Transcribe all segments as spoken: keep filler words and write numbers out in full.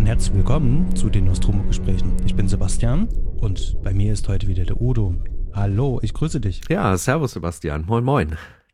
herzlich willkommen zu den Nostromo-Gesprächen. Ich bin Sebastian und bei mir ist heute wieder der Udo. Hallo, ich grüße dich. Ja, servus Sebastian, moin moin.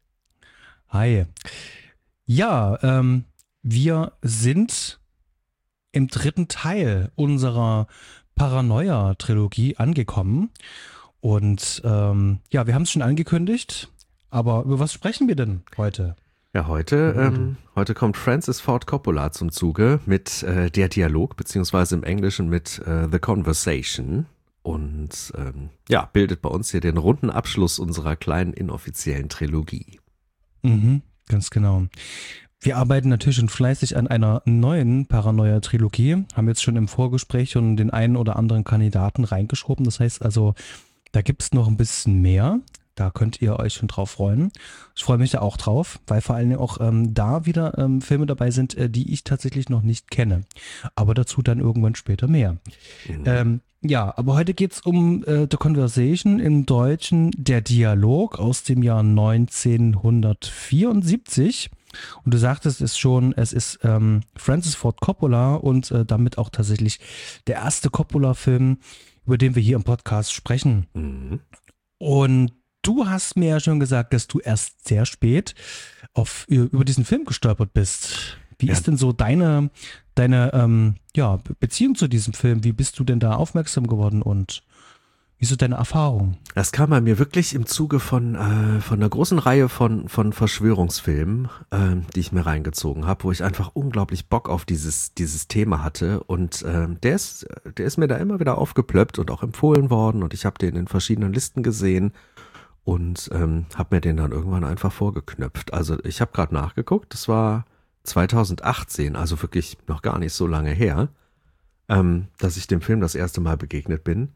Hi. Ja, ähm, wir sind im dritten Teil unserer Paranoia-Trilogie angekommen und ähm, ja, wir haben es schon angekündigt, aber über was sprechen wir denn heute? Ja, heute, ähm, heute kommt Francis Ford Coppola zum Zuge mit äh, der Dialog, beziehungsweise im Englischen mit äh, The Conversation und ähm, ja, bildet bei uns hier den runden Abschluss unserer kleinen inoffiziellen Trilogie. Mhm, ganz genau. Wir arbeiten natürlich schon fleißig an einer neuen Paranoia-Trilogie, haben jetzt schon im Vorgespräch schon den einen oder anderen Kandidaten reingeschoben, das heißt also, da gibt es noch ein bisschen mehr. Da könnt ihr euch schon drauf freuen. Ich freue mich da auch drauf, weil vor allen Dingen auch ähm, da wieder ähm, Filme dabei sind, äh, die ich tatsächlich noch nicht kenne. Aber dazu dann irgendwann später mehr. Mhm. Ähm, ja, aber heute geht es um äh, The Conversation, im Deutschen der Dialog aus dem Jahr neunzehnhundertvierundsiebzig. Und du sagtest es schon, es ist ähm, Francis Ford Coppola und äh, damit auch tatsächlich der erste Coppola-Film, über den wir hier im Podcast sprechen. Mhm. Und du hast mir ja schon gesagt, dass du erst sehr spät auf, über diesen Film gestolpert bist. Wie ja. ist denn so deine, deine ähm, ja, Beziehung zu diesem Film? Wie bist du denn da aufmerksam geworden und wie ist so deine Erfahrung? Das kam bei mir wirklich im Zuge von, äh, von einer großen Reihe von, von Verschwörungsfilmen, äh, die ich mir reingezogen habe, wo ich einfach unglaublich Bock auf dieses, dieses Thema hatte. Und äh, der, ist, der ist mir da immer wieder aufgeplöppt und auch empfohlen worden. Und ich habe den in verschiedenen Listen gesehen. Und ähm, habe mir den dann irgendwann einfach vorgeknöpft. Also ich habe gerade nachgeguckt, das war zweitausendachtzehn, also wirklich noch gar nicht so lange her, ähm, dass ich dem Film das erste Mal begegnet bin.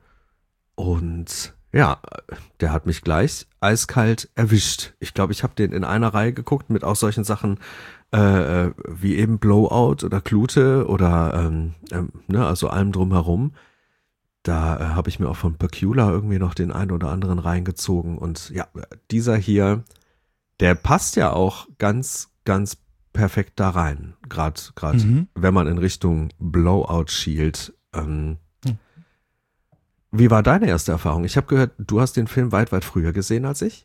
Und ja, der hat mich gleich eiskalt erwischt. Ich glaube, ich habe den in einer Reihe geguckt mit auch solchen Sachen äh, wie eben Blowout oder Klute oder ähm, ähm, ne, also allem drumherum. Da äh, habe ich mir auch von Pecula irgendwie noch den einen oder anderen reingezogen. Und ja, dieser hier, der passt ja auch ganz, ganz perfekt da rein. Gerade gerade mhm. wenn man in Richtung Blowout schielt. Ähm, mhm. Wie war deine erste Erfahrung? Ich habe gehört, du hast den Film weit, weit früher gesehen als ich.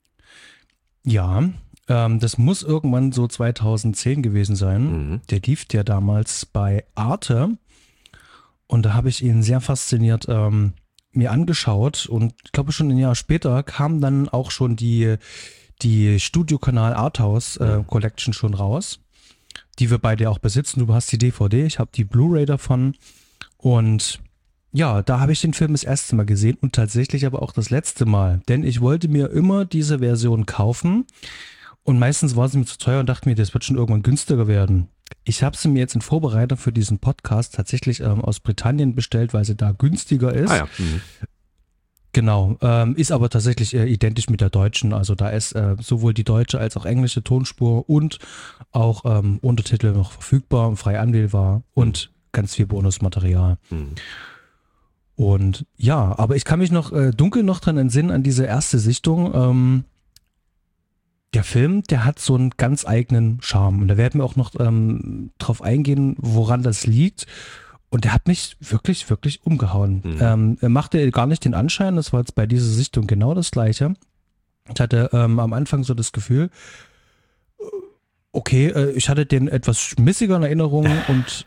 Ja, ähm, das muss irgendwann so zweitausendzehn gewesen sein. Mhm. Der lief ja damals bei Arte. Und da habe ich ihn sehr fasziniert ähm, mir angeschaut und ich glaube schon ein Jahr später kam dann auch schon die, die Studiokanal Arthouse äh, Collection schon raus, die wir beide auch besitzen. Du hast die D V D, ich habe die Blu-ray davon und ja, da habe ich den Film das erste Mal gesehen und tatsächlich aber auch das letzte Mal, denn ich wollte mir immer diese Version kaufen und meistens war sie mir zu teuer und dachte mir, das wird schon irgendwann günstiger werden. Ich habe sie mir jetzt in Vorbereitung für diesen Podcast tatsächlich ähm, aus Britannien bestellt, weil sie da günstiger ist. Ah ja. Mhm. Genau, ähm, ist aber tatsächlich äh, identisch mit der deutschen. Also da ist äh, sowohl die deutsche als auch englische Tonspur und auch ähm, Untertitel noch verfügbar und frei anwählbar und mhm. ganz viel Bonusmaterial. Mhm. Und ja, aber ich kann mich noch äh, dunkel noch dran entsinnen an diese erste Sichtung. Ähm, Der Film, der hat so einen ganz eigenen Charme und da werden wir auch noch ähm, drauf eingehen, woran das liegt. Und der hat mich wirklich, wirklich umgehauen. Mhm. Ähm, er machte gar nicht den Anschein, das war jetzt bei dieser Sichtung genau das Gleiche. Ich hatte ähm, am Anfang so das Gefühl, okay, äh, ich hatte den etwas schmissiger in Erinnerung und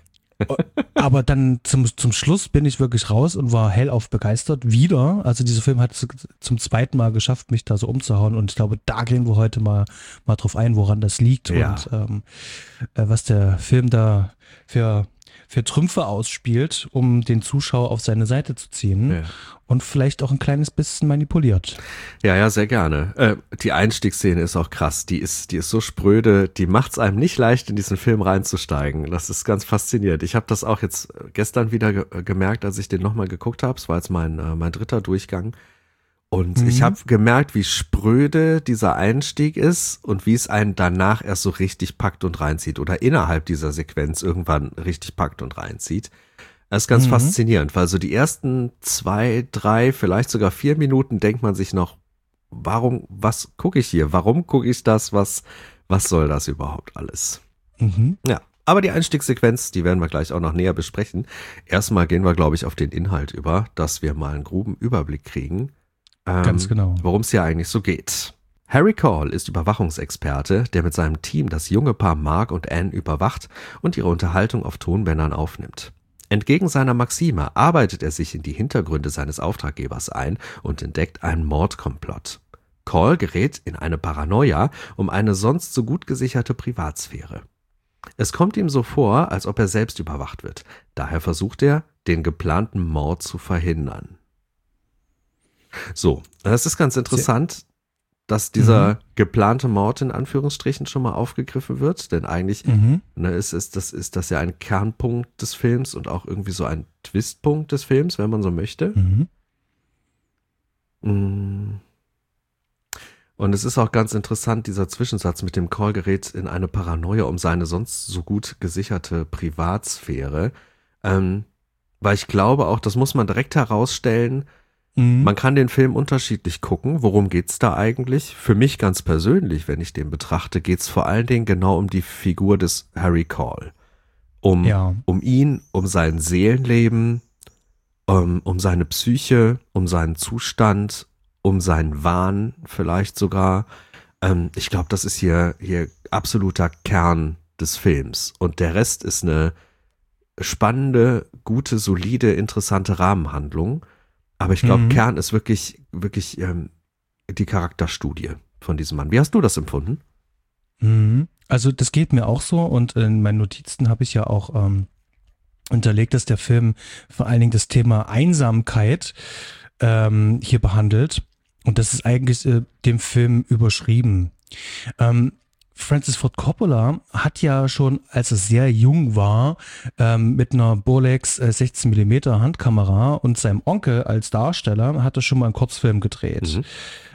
aber dann zum, zum Schluss bin ich wirklich raus und war hellauf begeistert. Wieder. Also dieser Film hat es zum zweiten Mal geschafft, mich da so umzuhauen. Und ich glaube, da gehen wir heute mal, mal drauf ein, woran das liegt ja. und ähm, äh, was der Film da für, für Trümpfe ausspielt, um den Zuschauer auf seine Seite zu ziehen. Ja. Und vielleicht auch ein kleines bisschen manipuliert. Ja, ja, sehr gerne. Äh, die Einstiegsszene ist auch krass. Die ist, die ist so spröde, die macht es einem nicht leicht, in diesen Film reinzusteigen. Das ist ganz faszinierend. Ich habe das auch jetzt gestern wieder ge- gemerkt, als ich den nochmal geguckt habe. Es war jetzt mein, äh, mein dritter Durchgang. Und mhm. ich habe gemerkt, wie spröde dieser Einstieg ist und wie es einen danach erst so richtig packt und reinzieht. Oder innerhalb dieser Sequenz irgendwann richtig packt und reinzieht. Das ist ganz mhm. faszinierend, weil so die ersten zwei, drei, vielleicht sogar vier Minuten denkt man sich noch, warum, was gucke ich hier? Warum gucke ich das? Was, was soll das überhaupt alles? Mhm. Ja, Aber die Einstiegssequenz, die werden wir gleich auch noch näher besprechen. Erstmal gehen wir, glaube ich, auf den Inhalt über, dass wir mal einen groben Überblick kriegen, ähm, Ganz genau. worum es hier eigentlich so geht. Harry Caul ist Überwachungsexperte, der mit seinem Team das junge Paar Mark und Anne überwacht und ihre Unterhaltung auf Tonbändern aufnimmt. Entgegen seiner Maxime arbeitet er sich in die Hintergründe seines Auftraggebers ein und entdeckt einen Mordkomplott. Caul gerät in eine Paranoia um eine sonst so gut gesicherte Privatsphäre. Es kommt ihm so vor, als ob er selbst überwacht wird. Daher versucht er, den geplanten Mord zu verhindern. So, das ist ganz interessant, dass dieser mhm. geplante Mord in Anführungsstrichen schon mal aufgegriffen wird, denn eigentlich mhm. ne, ist, ist, das, ist das ja ein Kernpunkt des Films und auch irgendwie so ein Twistpunkt des Films, wenn man so möchte. Mhm. Und es ist auch ganz interessant, dieser Zwischensatz mit dem Caul gerät in eine Paranoia um seine sonst so gut gesicherte Privatsphäre, ähm, weil ich glaube auch, das muss man direkt herausstellen, mhm. man kann den Film unterschiedlich gucken. Worum geht's da eigentlich? Für mich ganz persönlich, wenn ich den betrachte, geht's vor allen Dingen genau um die Figur des Harry Caul. Um, ja. um ihn, um sein Seelenleben, um, um seine Psyche, um seinen Zustand, um seinen Wahn vielleicht sogar. Ähm, ich glaube, das ist hier, hier absoluter Kern des Films. Und der Rest ist eine spannende, gute, solide, interessante Rahmenhandlung. Aber ich glaube, mhm. Kern ist wirklich, wirklich ähm, die Charakterstudie von diesem Mann. Wie hast du das empfunden? Mhm. Also das geht mir auch so und in meinen Notizen habe ich ja auch ähm, unterlegt, dass der Film vor allen Dingen das Thema Einsamkeit ähm, hier behandelt. Und das ist eigentlich äh, dem Film überschrieben. Ähm, Francis Ford Coppola hat ja schon, als er sehr jung war, ähm, mit einer Bolex äh, sechzehn Millimeter Handkamera und seinem Onkel als Darsteller, hat er schon mal einen Kurzfilm gedreht. Mhm.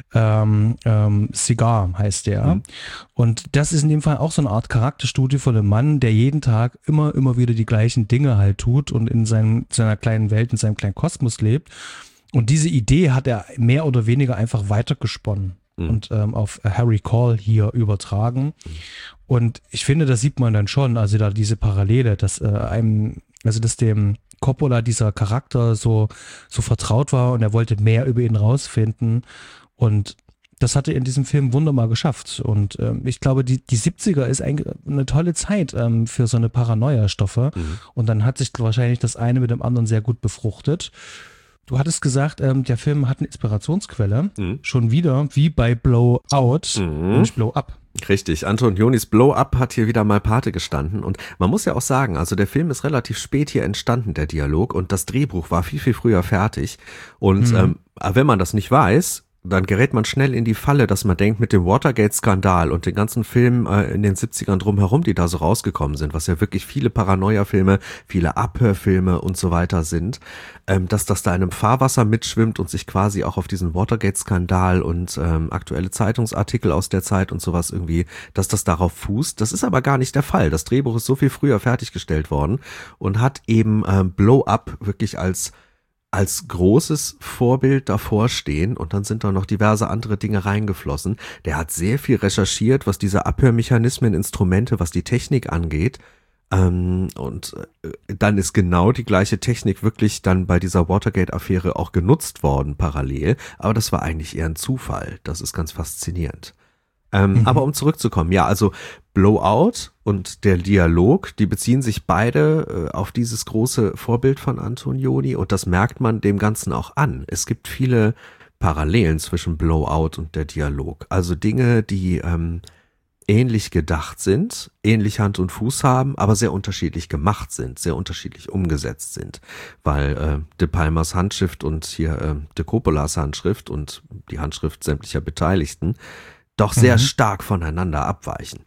Ähm, ähm, Cigar heißt der. Mhm. Und das ist in dem Fall auch so eine Art Charakterstudie von einem Mann, der jeden Tag immer, immer wieder die gleichen Dinge halt tut und in seinem, seiner kleinen Welt, in seinem kleinen Kosmos lebt. Und diese Idee hat er mehr oder weniger einfach weitergesponnen mhm. und ähm, auf Harry Caul hier übertragen. Mhm. Und ich finde, das sieht man dann schon, also da diese Parallele, dass äh, einem, also dass dem Coppola dieser Charakter so, so vertraut war und er wollte mehr über ihn rausfinden. Und das hat er in diesem Film wunderbar geschafft. Und ähm, ich glaube, die, die siebziger ist eigentlich eine tolle Zeit ähm, für so eine Paranoia-Stoffe. Mhm. Und dann hat sich wahrscheinlich das eine mit dem anderen sehr gut befruchtet. Du hattest gesagt, ähm, der Film hat eine Inspirationsquelle. Mhm. Schon wieder, wie bei Blow Out mhm. und nicht Blow Up. Richtig, Antonionis Blow Up hat hier wieder mal Pate gestanden. Und man muss ja auch sagen, also der Film ist relativ spät hier entstanden, der Dialog. Und das Drehbuch war viel, viel früher fertig. Und mhm. ähm, wenn man das nicht weiß, dann gerät man schnell in die Falle, dass man denkt, mit dem Watergate-Skandal und den ganzen Filmen äh, in den siebzigern drumherum, die da so rausgekommen sind, was ja wirklich viele Paranoia-Filme, viele Abhörfilme und so weiter sind, ähm, dass das da in einem Fahrwasser mitschwimmt und sich quasi auch auf diesen Watergate-Skandal und ähm, aktuelle Zeitungsartikel aus der Zeit und sowas irgendwie, dass das darauf fußt. Das ist aber gar nicht der Fall. Das Drehbuch ist so viel früher fertiggestellt worden und hat eben ähm, Blow Up wirklich als als großes Vorbild davor stehen und dann sind da noch diverse andere Dinge reingeflossen. Der hat sehr viel recherchiert, was diese Abhörmechanismen, Instrumente, was die Technik angeht. Ähm, und dann ist genau die gleiche Technik wirklich dann bei dieser Watergate-Affäre auch genutzt worden parallel. Aber das war eigentlich eher ein Zufall. Das ist ganz faszinierend. Ähm, mhm. Aber um zurückzukommen, ja, also Blow Out und der Dialog, die beziehen sich beide äh, auf dieses große Vorbild von Antonioni und das merkt man dem Ganzen auch an. Es gibt viele Parallelen zwischen Blow Out und der Dialog. Also Dinge, die ähm, ähnlich gedacht sind, ähnlich Hand und Fuß haben, aber sehr unterschiedlich gemacht sind, sehr unterschiedlich umgesetzt sind, weil äh, De Palmas Handschrift und hier äh, De Coppolas Handschrift und die Handschrift sämtlicher Beteiligten doch sehr mhm. stark voneinander abweichen.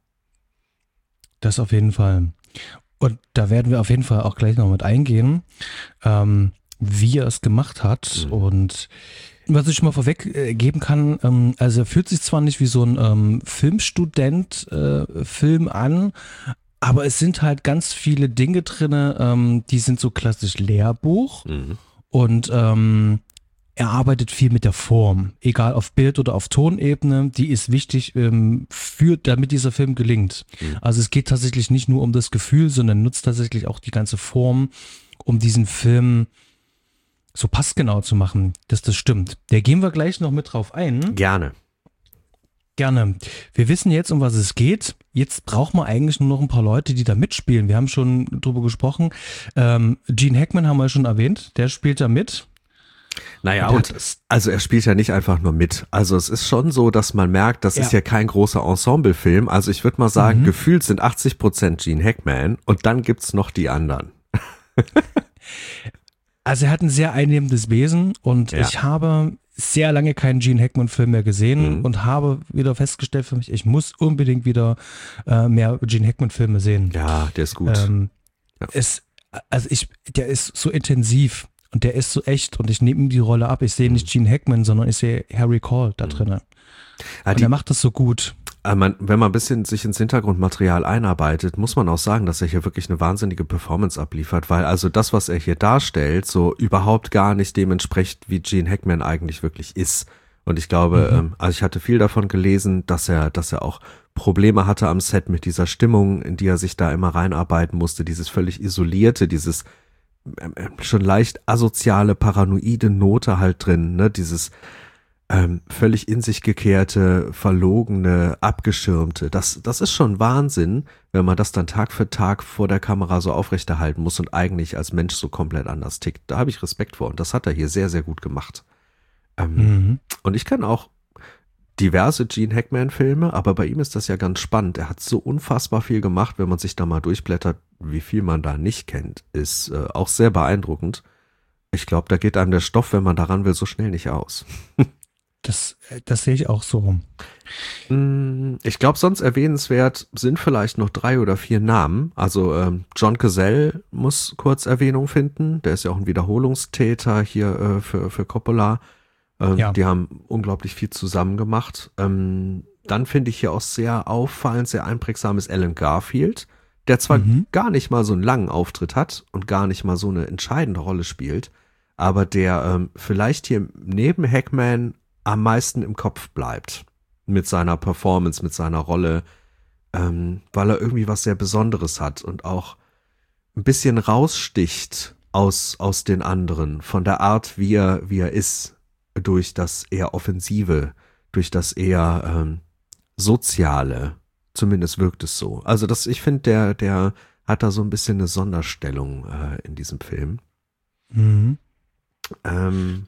Das auf jeden Fall. Und da werden wir auf jeden Fall auch gleich noch mit eingehen, ähm, wie er es gemacht hat. Mhm. Und was ich schon mal vorweg äh, geben kann, ähm, also er fühlt sich zwar nicht wie so ein ähm, Filmstudent-Film äh, an, aber es sind halt ganz viele Dinge drin, ähm, die sind so klassisch Lehrbuch. Mhm. Und ähm, er arbeitet viel mit der Form, egal auf Bild- oder auf Tonebene, die ist wichtig, ähm, für, damit dieser Film gelingt. Mhm. Also es geht tatsächlich nicht nur um das Gefühl, sondern nutzt tatsächlich auch die ganze Form, um diesen Film so passgenau zu machen, dass das stimmt. Da gehen wir gleich noch mit drauf ein. Gerne. Gerne. Wir wissen jetzt, um was es geht. Jetzt brauchen wir eigentlich nur noch ein paar Leute, die da mitspielen. Wir haben schon drüber gesprochen. Ähm, Gene Hackman haben wir schon erwähnt. Der spielt da mit. Naja, und, und also er spielt ja nicht einfach nur mit. Also es ist schon so, dass man merkt, das ja. ist ja kein großer Ensemblefilm. Also ich würde mal sagen, mhm. gefühlt sind achtzig Prozent Gene Hackman und dann gibt's noch die anderen. Also er hat ein sehr einnehmendes Wesen und ja. ich habe sehr lange keinen Gene Hackman-Film mehr gesehen mhm. und habe wieder festgestellt für mich, ich muss unbedingt wieder äh, mehr Gene Hackman-Filme sehen. Ja, der ist gut. Ähm, ja. es, also ich, der ist so intensiv und der ist so echt und ich nehme ihm die Rolle ab. Ich sehe nicht Gene Hackman, sondern ich sehe Harry Caul da drin. Ja, und er macht das so gut. Man, wenn man ein bisschen sich ins Hintergrundmaterial einarbeitet, muss man auch sagen, dass er hier wirklich eine wahnsinnige Performance abliefert, weil also das, was er hier darstellt, so überhaupt gar nicht dem entspricht, wie Gene Hackman eigentlich wirklich ist. Und ich glaube, mhm. ähm, also ich hatte viel davon gelesen, dass er, dass er auch Probleme hatte am Set mit dieser Stimmung, in die er sich da immer reinarbeiten musste, dieses völlig isolierte, dieses ähm, schon leicht asoziale, paranoide Note halt drin, ne, dieses Ähm, völlig in sich gekehrte, verlogene, abgeschirmte. Das, das ist schon Wahnsinn, wenn man das dann Tag für Tag vor der Kamera so aufrechterhalten muss und eigentlich als Mensch so komplett anders tickt. Da habe ich Respekt vor und das hat er hier sehr, sehr gut gemacht. Ähm, mhm. Und ich kenne auch diverse Gene Hackman-Filme, aber bei ihm ist das ja ganz spannend. Er hat so unfassbar viel gemacht, wenn man sich da mal durchblättert, wie viel man da nicht kennt, ist äh, auch sehr beeindruckend. Ich glaube, da geht einem der Stoff, wenn man daran will, so schnell nicht aus. Das, das sehe ich auch so. Ich glaube, sonst erwähnenswert sind vielleicht noch drei oder vier Namen. Also ähm, John Cazale muss kurz Erwähnung finden. Der ist ja auch ein Wiederholungstäter hier äh, für, für Coppola. Ähm, ja. Die haben unglaublich viel zusammen gemacht. Ähm, dann finde ich hier auch sehr auffallend, sehr einprägsam ist Alan Garfield, der zwar mhm. gar nicht mal so einen langen Auftritt hat und gar nicht mal so eine entscheidende Rolle spielt, aber der ähm, vielleicht hier neben Hackman am meisten im Kopf bleibt mit seiner Performance, mit seiner Rolle, ähm, weil er irgendwie was sehr Besonderes hat und auch ein bisschen raussticht aus, aus den anderen, von der Art, wie er, wie er ist, durch das eher Offensive, durch das eher ähm, Soziale, zumindest wirkt es so. Also das, ich finde, der, der hat da so ein bisschen eine Sonderstellung äh, in diesem Film. Mhm. Ähm,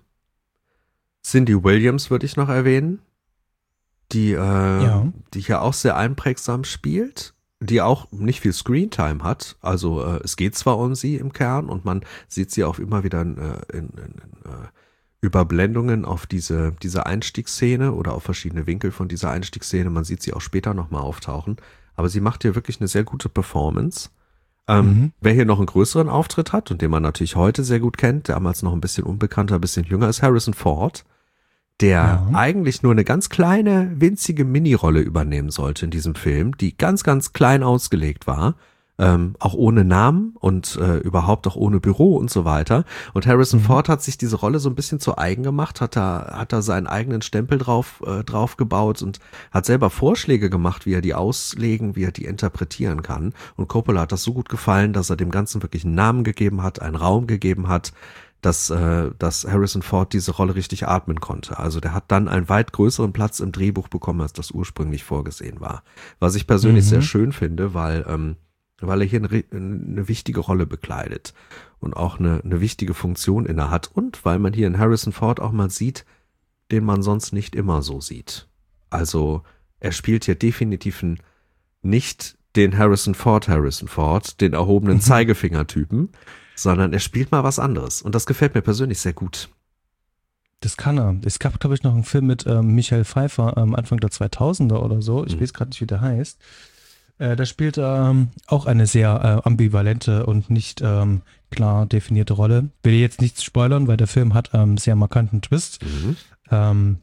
Cindy Williams würde ich noch erwähnen, die, äh, ja. die hier auch sehr einprägsam spielt, die auch nicht viel Screentime hat. Also äh, es geht zwar um sie im Kern und man sieht sie auch immer wieder in, in, in, in uh, Überblendungen auf diese, diese Einstiegsszene oder auf verschiedene Winkel von dieser Einstiegsszene. Man sieht sie auch später nochmal auftauchen. Aber sie macht hier wirklich eine sehr gute Performance. Ähm, mhm. Wer hier noch einen größeren Auftritt hat und den man natürlich heute sehr gut kennt, damals noch ein bisschen unbekannter, ein bisschen jünger, ist Harrison Ford, der ja. eigentlich nur eine ganz kleine, winzige Minirolle übernehmen sollte in diesem Film, die ganz, ganz klein ausgelegt war, ähm, auch ohne Namen und äh, überhaupt auch ohne Büro und so weiter. Und Harrison mhm. Ford hat sich diese Rolle so ein bisschen zu eigen gemacht, hat da, hat da seinen eigenen Stempel drauf, äh, drauf gebaut und hat selber Vorschläge gemacht, wie er die auslegen, wie er die interpretieren kann. Und Coppola hat das so gut gefallen, dass er dem Ganzen wirklich einen Namen gegeben hat, einen Raum gegeben hat, dass, äh, dass Harrison Ford diese Rolle richtig atmen konnte. Also der hat dann einen weit größeren Platz im Drehbuch bekommen, als das ursprünglich vorgesehen war. Was ich persönlich mhm. sehr schön finde, weil, ähm, weil er hier eine, eine wichtige Rolle bekleidet und auch eine, eine wichtige Funktion inne hat und weil man hier in Harrison Ford auch mal sieht, den man sonst nicht immer so sieht. Also er spielt hier definitiv nicht den Harrison Ford Harrison Ford, den erhobenen mhm. Zeigefinger-Typen, sondern er spielt mal was anderes. Und das gefällt mir persönlich sehr gut. Das kann er. Es gab, glaube ich, noch einen Film mit ähm, Michael Pfeiffer ähm, Anfang der zweitausender oder so. Ich mhm. weiß gerade nicht, wie der heißt. Äh, da spielt er ähm, auch eine sehr äh, ambivalente und nicht ähm, klar definierte Rolle. Will jetzt nichts spoilern, weil der Film hat einen ähm, sehr markanten Twist. Mhm. Ähm,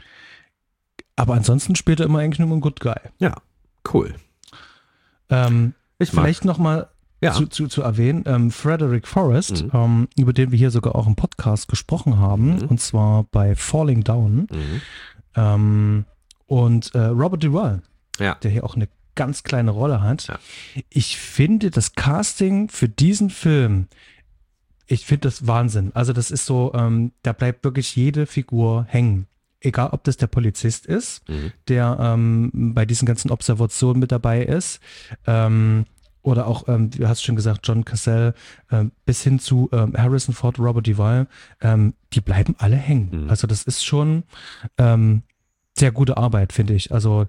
aber ansonsten spielt er immer eigentlich nur einen Good Guy. Ja, cool. Ähm, ich vielleicht nochmal ja. zu, zu, zu erwähnen. Ähm, Frederick Forrest, Mhm. ähm, über den wir hier sogar auch im Podcast gesprochen haben, Mhm. und zwar bei Falling Down. Mhm. Ähm, und äh, Robert Duvall, Ja. der hier auch eine ganz kleine Rolle hat. Ja. Ich finde das Casting für diesen Film, ich finde das Wahnsinn. Also das ist so, ähm, da bleibt wirklich jede Figur hängen. Egal, ob das der Polizist ist, Mhm. der ähm, bei diesen ganzen Observationen mit dabei ist, ähm, oder auch, ähm, du hast schon gesagt, John Cassell, ähm, bis hin zu ähm, Harrison Ford, Robert Duvall, ähm, die bleiben alle hängen. Mhm. Also das ist schon ähm, sehr gute Arbeit, finde ich. Also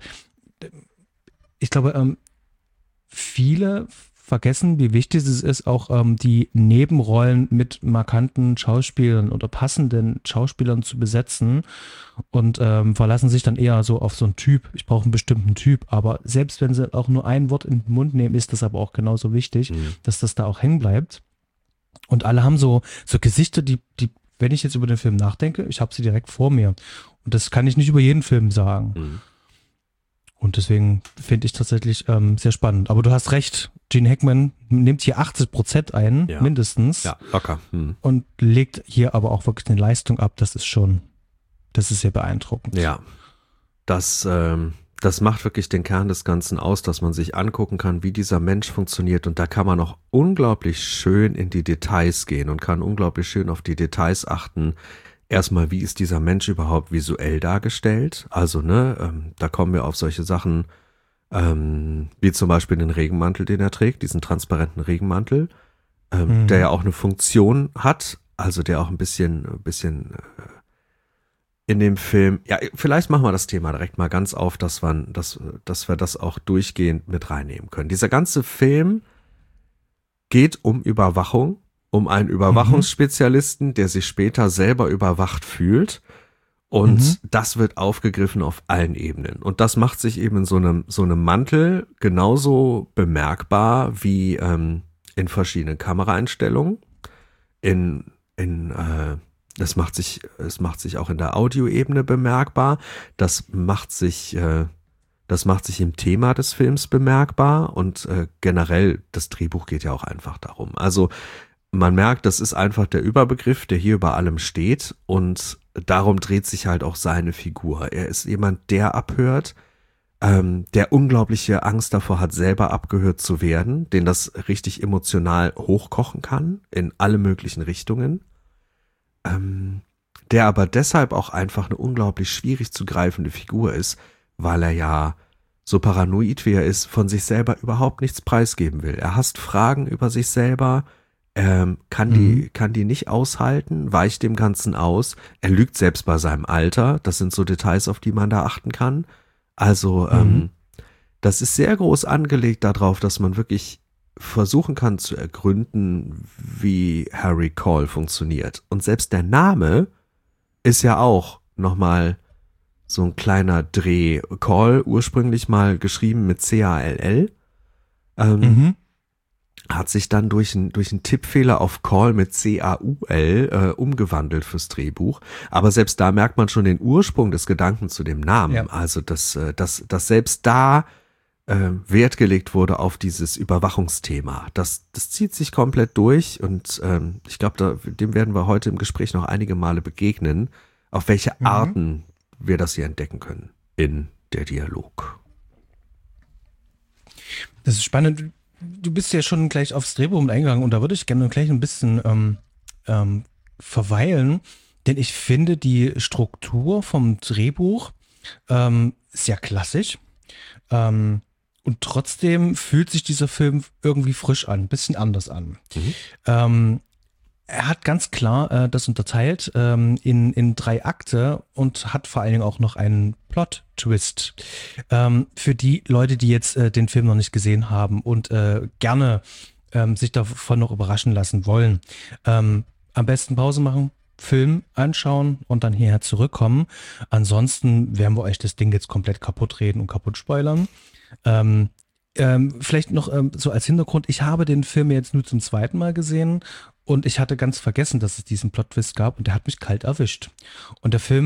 ich glaube, ähm, viele vergessen, wie wichtig es ist, auch ähm, die Nebenrollen mit markanten Schauspielern oder passenden Schauspielern zu besetzen und ähm, verlassen sich dann eher so auf so einen Typ. Ich brauche einen bestimmten Typ, aber selbst wenn sie auch nur ein Wort in den Mund nehmen, ist das aber auch genauso wichtig, Mhm. dass das da auch hängen bleibt. Und alle haben so, so Gesichter, die, die, wenn ich jetzt über den Film nachdenke, ich habe sie direkt vor mir. Und das kann ich nicht über jeden Film sagen. Mhm. Und deswegen finde ich tatsächlich ähm, sehr spannend. Aber du hast recht, Gene Hackman nimmt hier achtzig Prozent ein, Ja. mindestens. Ja, locker. Mhm. Und legt hier aber auch wirklich eine Leistung ab. Das ist schon, das ist sehr beeindruckend. Ja, das, ähm, das macht wirklich den Kern des Ganzen aus, dass man sich angucken kann, wie dieser Mensch funktioniert. Und da kann man auch unglaublich schön in die Details gehen und kann unglaublich schön auf die Details achten. Erstmal, wie ist dieser Mensch überhaupt visuell dargestellt? Also, ne, ähm, da kommen wir auf solche Sachen, ähm, wie zum Beispiel den Regenmantel, den er trägt, diesen transparenten Regenmantel, ähm, Mhm. der ja auch eine Funktion hat, also der auch ein bisschen, ein bisschen äh, in dem Film, ja, vielleicht machen wir das Thema direkt mal ganz auf, dass wir, dass, dass wir das auch durchgehend mit reinnehmen können. Dieser ganze Film geht um Überwachung, um einen Überwachungsspezialisten, der sich später selber überwacht fühlt. Und Mhm. das wird aufgegriffen auf allen Ebenen. Und das macht sich eben in so einem, so einem Mantel genauso bemerkbar wie ähm, in verschiedenen Kameraeinstellungen. In, in äh, das macht sich, es macht sich auch in der Audioebene bemerkbar. Das macht sich, äh, das macht sich im Thema des Films bemerkbar. Und äh, generell, das Drehbuch geht ja auch einfach darum. Also man merkt, das ist einfach der Überbegriff, der hier über allem steht, und darum dreht sich halt auch seine Figur. Er ist jemand, der abhört, ähm, der unglaubliche Angst davor hat, selber abgehört zu werden, den das richtig emotional hochkochen kann, in alle möglichen Richtungen, ähm, der aber deshalb auch einfach eine unglaublich schwierig zu greifende Figur ist, weil er ja so paranoid wie er ist, von sich selber überhaupt nichts preisgeben will. Er hasst Fragen über sich selber, Ähm, kann die, Mhm. kann die nicht aushalten, weicht dem Ganzen aus. Er lügt selbst bei seinem Alter. Das sind so Details, auf die man da achten kann. Also, ähm, Mhm. das ist sehr groß angelegt darauf, dass man wirklich versuchen kann zu ergründen, wie Harry Call funktioniert. Und selbst der Name ist ja auch nochmal so ein kleiner Dreh. Call, ursprünglich mal geschrieben mit C A L L. Ähm, Mhm. hat sich dann durch einen durch einen Tippfehler auf Call mit C A U L äh, umgewandelt fürs Drehbuch. Aber selbst da merkt man schon den Ursprung des Gedanken zu dem Namen. Ja. Also, dass, äh, dass, dass selbst da äh, Wert gelegt wurde auf dieses Überwachungsthema. Das, das zieht sich komplett durch, und ähm, ich glaube, dem werden wir heute im Gespräch noch einige Male begegnen, auf welche Mhm. Arten wir das hier entdecken können in der Dialog. Das ist spannend. Du bist ja schon gleich aufs Drehbuch mit eingegangen, und da würde ich gerne gleich ein bisschen ähm, ähm, verweilen, denn ich finde die Struktur vom Drehbuch ähm, sehr klassisch, ähm, und trotzdem fühlt sich dieser Film irgendwie frisch an, ein bisschen anders an. Mhm. Ähm, er hat ganz klar äh, das unterteilt ähm, in, in drei Akte und hat vor allen Dingen auch noch einen Plot-Twist. Ähm, für die Leute, die jetzt äh, den Film noch nicht gesehen haben und äh, gerne ähm, sich davon noch überraschen lassen wollen, ähm, am besten Pause machen, Film anschauen und dann hierher zurückkommen. Ansonsten werden wir euch das Ding jetzt komplett kaputt reden und kaputt spoilern. Ähm, ähm, vielleicht noch ähm, so als Hintergrund, ich habe den Film jetzt nur zum zweiten Mal gesehen. Und ich hatte ganz vergessen, dass es diesen Plot-Twist gab, und der hat mich kalt erwischt. Und der Film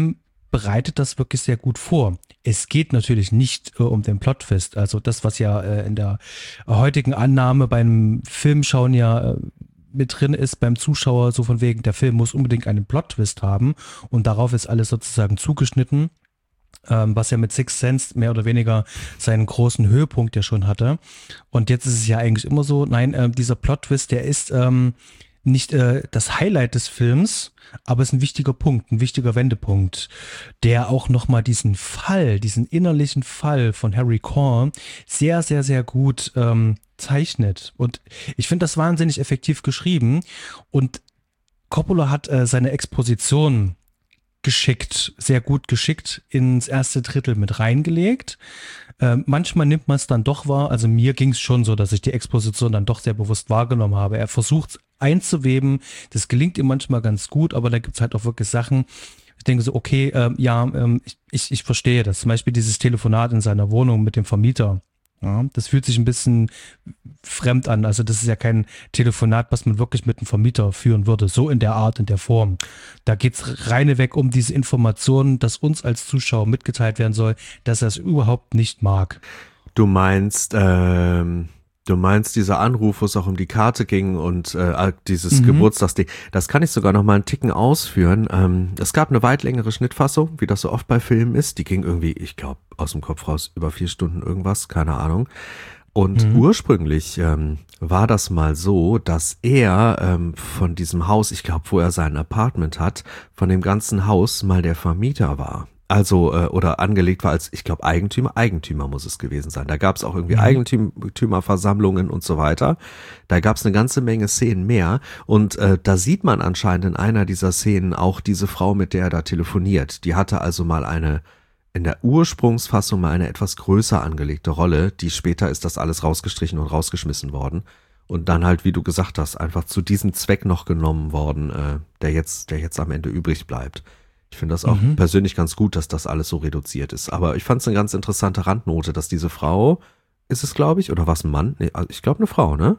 bereitet das wirklich sehr gut vor. Es geht natürlich nicht äh, um den Plot-Twist. Also das, was ja äh, in der heutigen Annahme beim Filmschauen ja äh, mit drin ist beim Zuschauer, so von wegen, der Film muss unbedingt einen Plot-Twist haben und darauf ist alles sozusagen zugeschnitten, ähm, was ja mit Sixth Sense mehr oder weniger seinen großen Höhepunkt ja schon hatte. Und jetzt ist es ja eigentlich immer so, nein, äh, dieser Plot-Twist, der ist ähm, nicht äh, das Highlight des Films, aber es ist ein wichtiger Punkt, ein wichtiger Wendepunkt, der auch nochmal diesen Fall, diesen innerlichen Fall von Harry Caul sehr, sehr, sehr gut ähm, zeichnet. Und ich finde das wahnsinnig effektiv geschrieben. Und Coppola hat äh, seine Exposition geschickt, sehr gut geschickt ins erste Drittel mit reingelegt. Äh, manchmal nimmt man es dann doch wahr. Also mir ging es schon so, dass ich die Exposition dann doch sehr bewusst wahrgenommen habe. Er versucht einzuweben. Das gelingt ihm manchmal ganz gut, aber da gibt es halt auch wirklich Sachen. Ich denke so, okay, äh, ja, ähm, ich, ich, ich verstehe das. Zum Beispiel dieses Telefonat in seiner Wohnung mit dem Vermieter. Ja, das fühlt sich ein bisschen fremd an. Also das ist ja kein Telefonat, was man wirklich mit einem Vermieter führen würde. So in der Art, in der Form. Da geht es reineweg um diese Informationen, dass uns als Zuschauer mitgeteilt werden soll, dass er es überhaupt nicht mag. Du meinst, ähm, du meinst dieser Anruf, wo es auch um die Karte ging und äh, dieses mhm. Geburtstagsding. Das kann ich sogar noch mal einen Ticken ausführen. Ähm, es gab eine weit längere Schnittfassung, wie das so oft bei Filmen ist. Die ging irgendwie, ich glaube, aus dem Kopf raus über vier Stunden irgendwas, keine Ahnung. Und mhm. ursprünglich ähm, war das mal so, dass er ähm, von diesem Haus, ich glaube, wo er sein Apartment hat, von dem ganzen Haus mal der Vermieter war. Also, äh, oder angelegt war als, ich glaube, Eigentümer. Eigentümer muss es gewesen sein. Da gab es auch irgendwie mhm. Eigentümerversammlungen und so weiter. Da gab es eine ganze Menge Szenen mehr. Und äh, da sieht man anscheinend in einer dieser Szenen auch diese Frau, mit der er da telefoniert. Die hatte also mal eine, in der Ursprungsfassung mal eine etwas größer angelegte Rolle. Die später ist das alles rausgestrichen und rausgeschmissen worden. Und dann halt, wie du gesagt hast, einfach zu diesem Zweck noch genommen worden, äh, der jetzt, der jetzt am Ende übrig bleibt. Ich finde das auch mhm. persönlich ganz gut, dass das alles so reduziert ist. Aber ich fand es eine ganz interessante Randnote, dass diese Frau, ist es glaube ich, oder was ein Mann? Nee, ich glaube eine Frau, ne?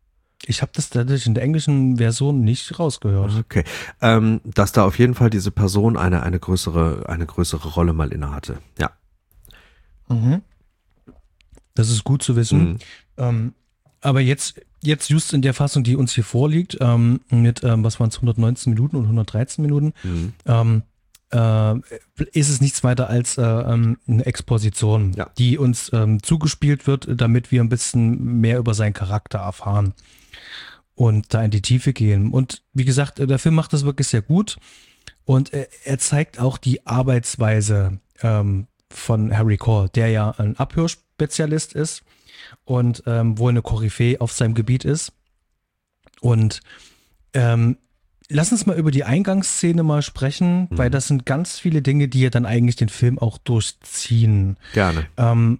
Ich habe das tatsächlich in der englischen Version nicht rausgehört. Okay, ähm, dass da auf jeden Fall diese Person eine, eine größere, eine größere Rolle mal inne hatte. Ja. Mhm. Das ist gut zu wissen. Mhm. Ähm, aber jetzt, jetzt just in der Fassung, die uns hier vorliegt, ähm, mit, ähm, was waren es, hundertneunzehn Minuten und hundertdreizehn Minuten, mhm. ähm, äh, ist es nichts weiter als äh, ähm, eine Exposition, ja. die uns ähm, zugespielt wird, damit wir ein bisschen mehr über seinen Charakter erfahren und da in die Tiefe gehen. Und wie gesagt, der Film macht das wirklich sehr gut und er, er zeigt auch die Arbeitsweise ähm, von Harry Caul, der ja ein Abhörspezialist ist und ähm, wohl eine Koryphäe auf seinem Gebiet ist. Und ähm, lass uns mal über die Eingangsszene mal sprechen, mhm. weil das sind ganz viele Dinge, die ja dann eigentlich den Film auch durchziehen. Gerne. Ähm,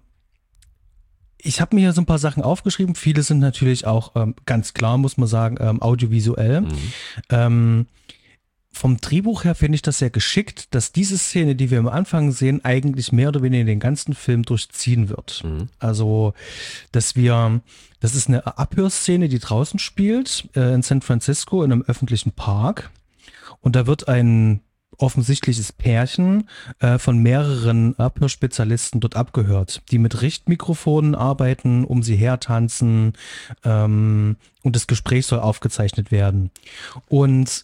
ich habe mir hier so ein paar Sachen aufgeschrieben. Viele sind natürlich auch ähm, ganz klar, muss man sagen, ähm, audiovisuell. Mhm. Ähm, vom Drehbuch her finde ich das sehr geschickt, dass diese Szene, die wir am Anfang sehen, eigentlich mehr oder weniger den ganzen Film durchziehen wird. Mhm. Also, dass wir, das ist eine Abhörszene, die draußen spielt, äh, in San Francisco, in einem öffentlichen Park. Und da wird ein offensichtliches Pärchen äh, von mehreren Abhörspezialisten dort abgehört, die mit Richtmikrofonen arbeiten, um sie hertanzen, ähm, und das Gespräch soll aufgezeichnet werden. Und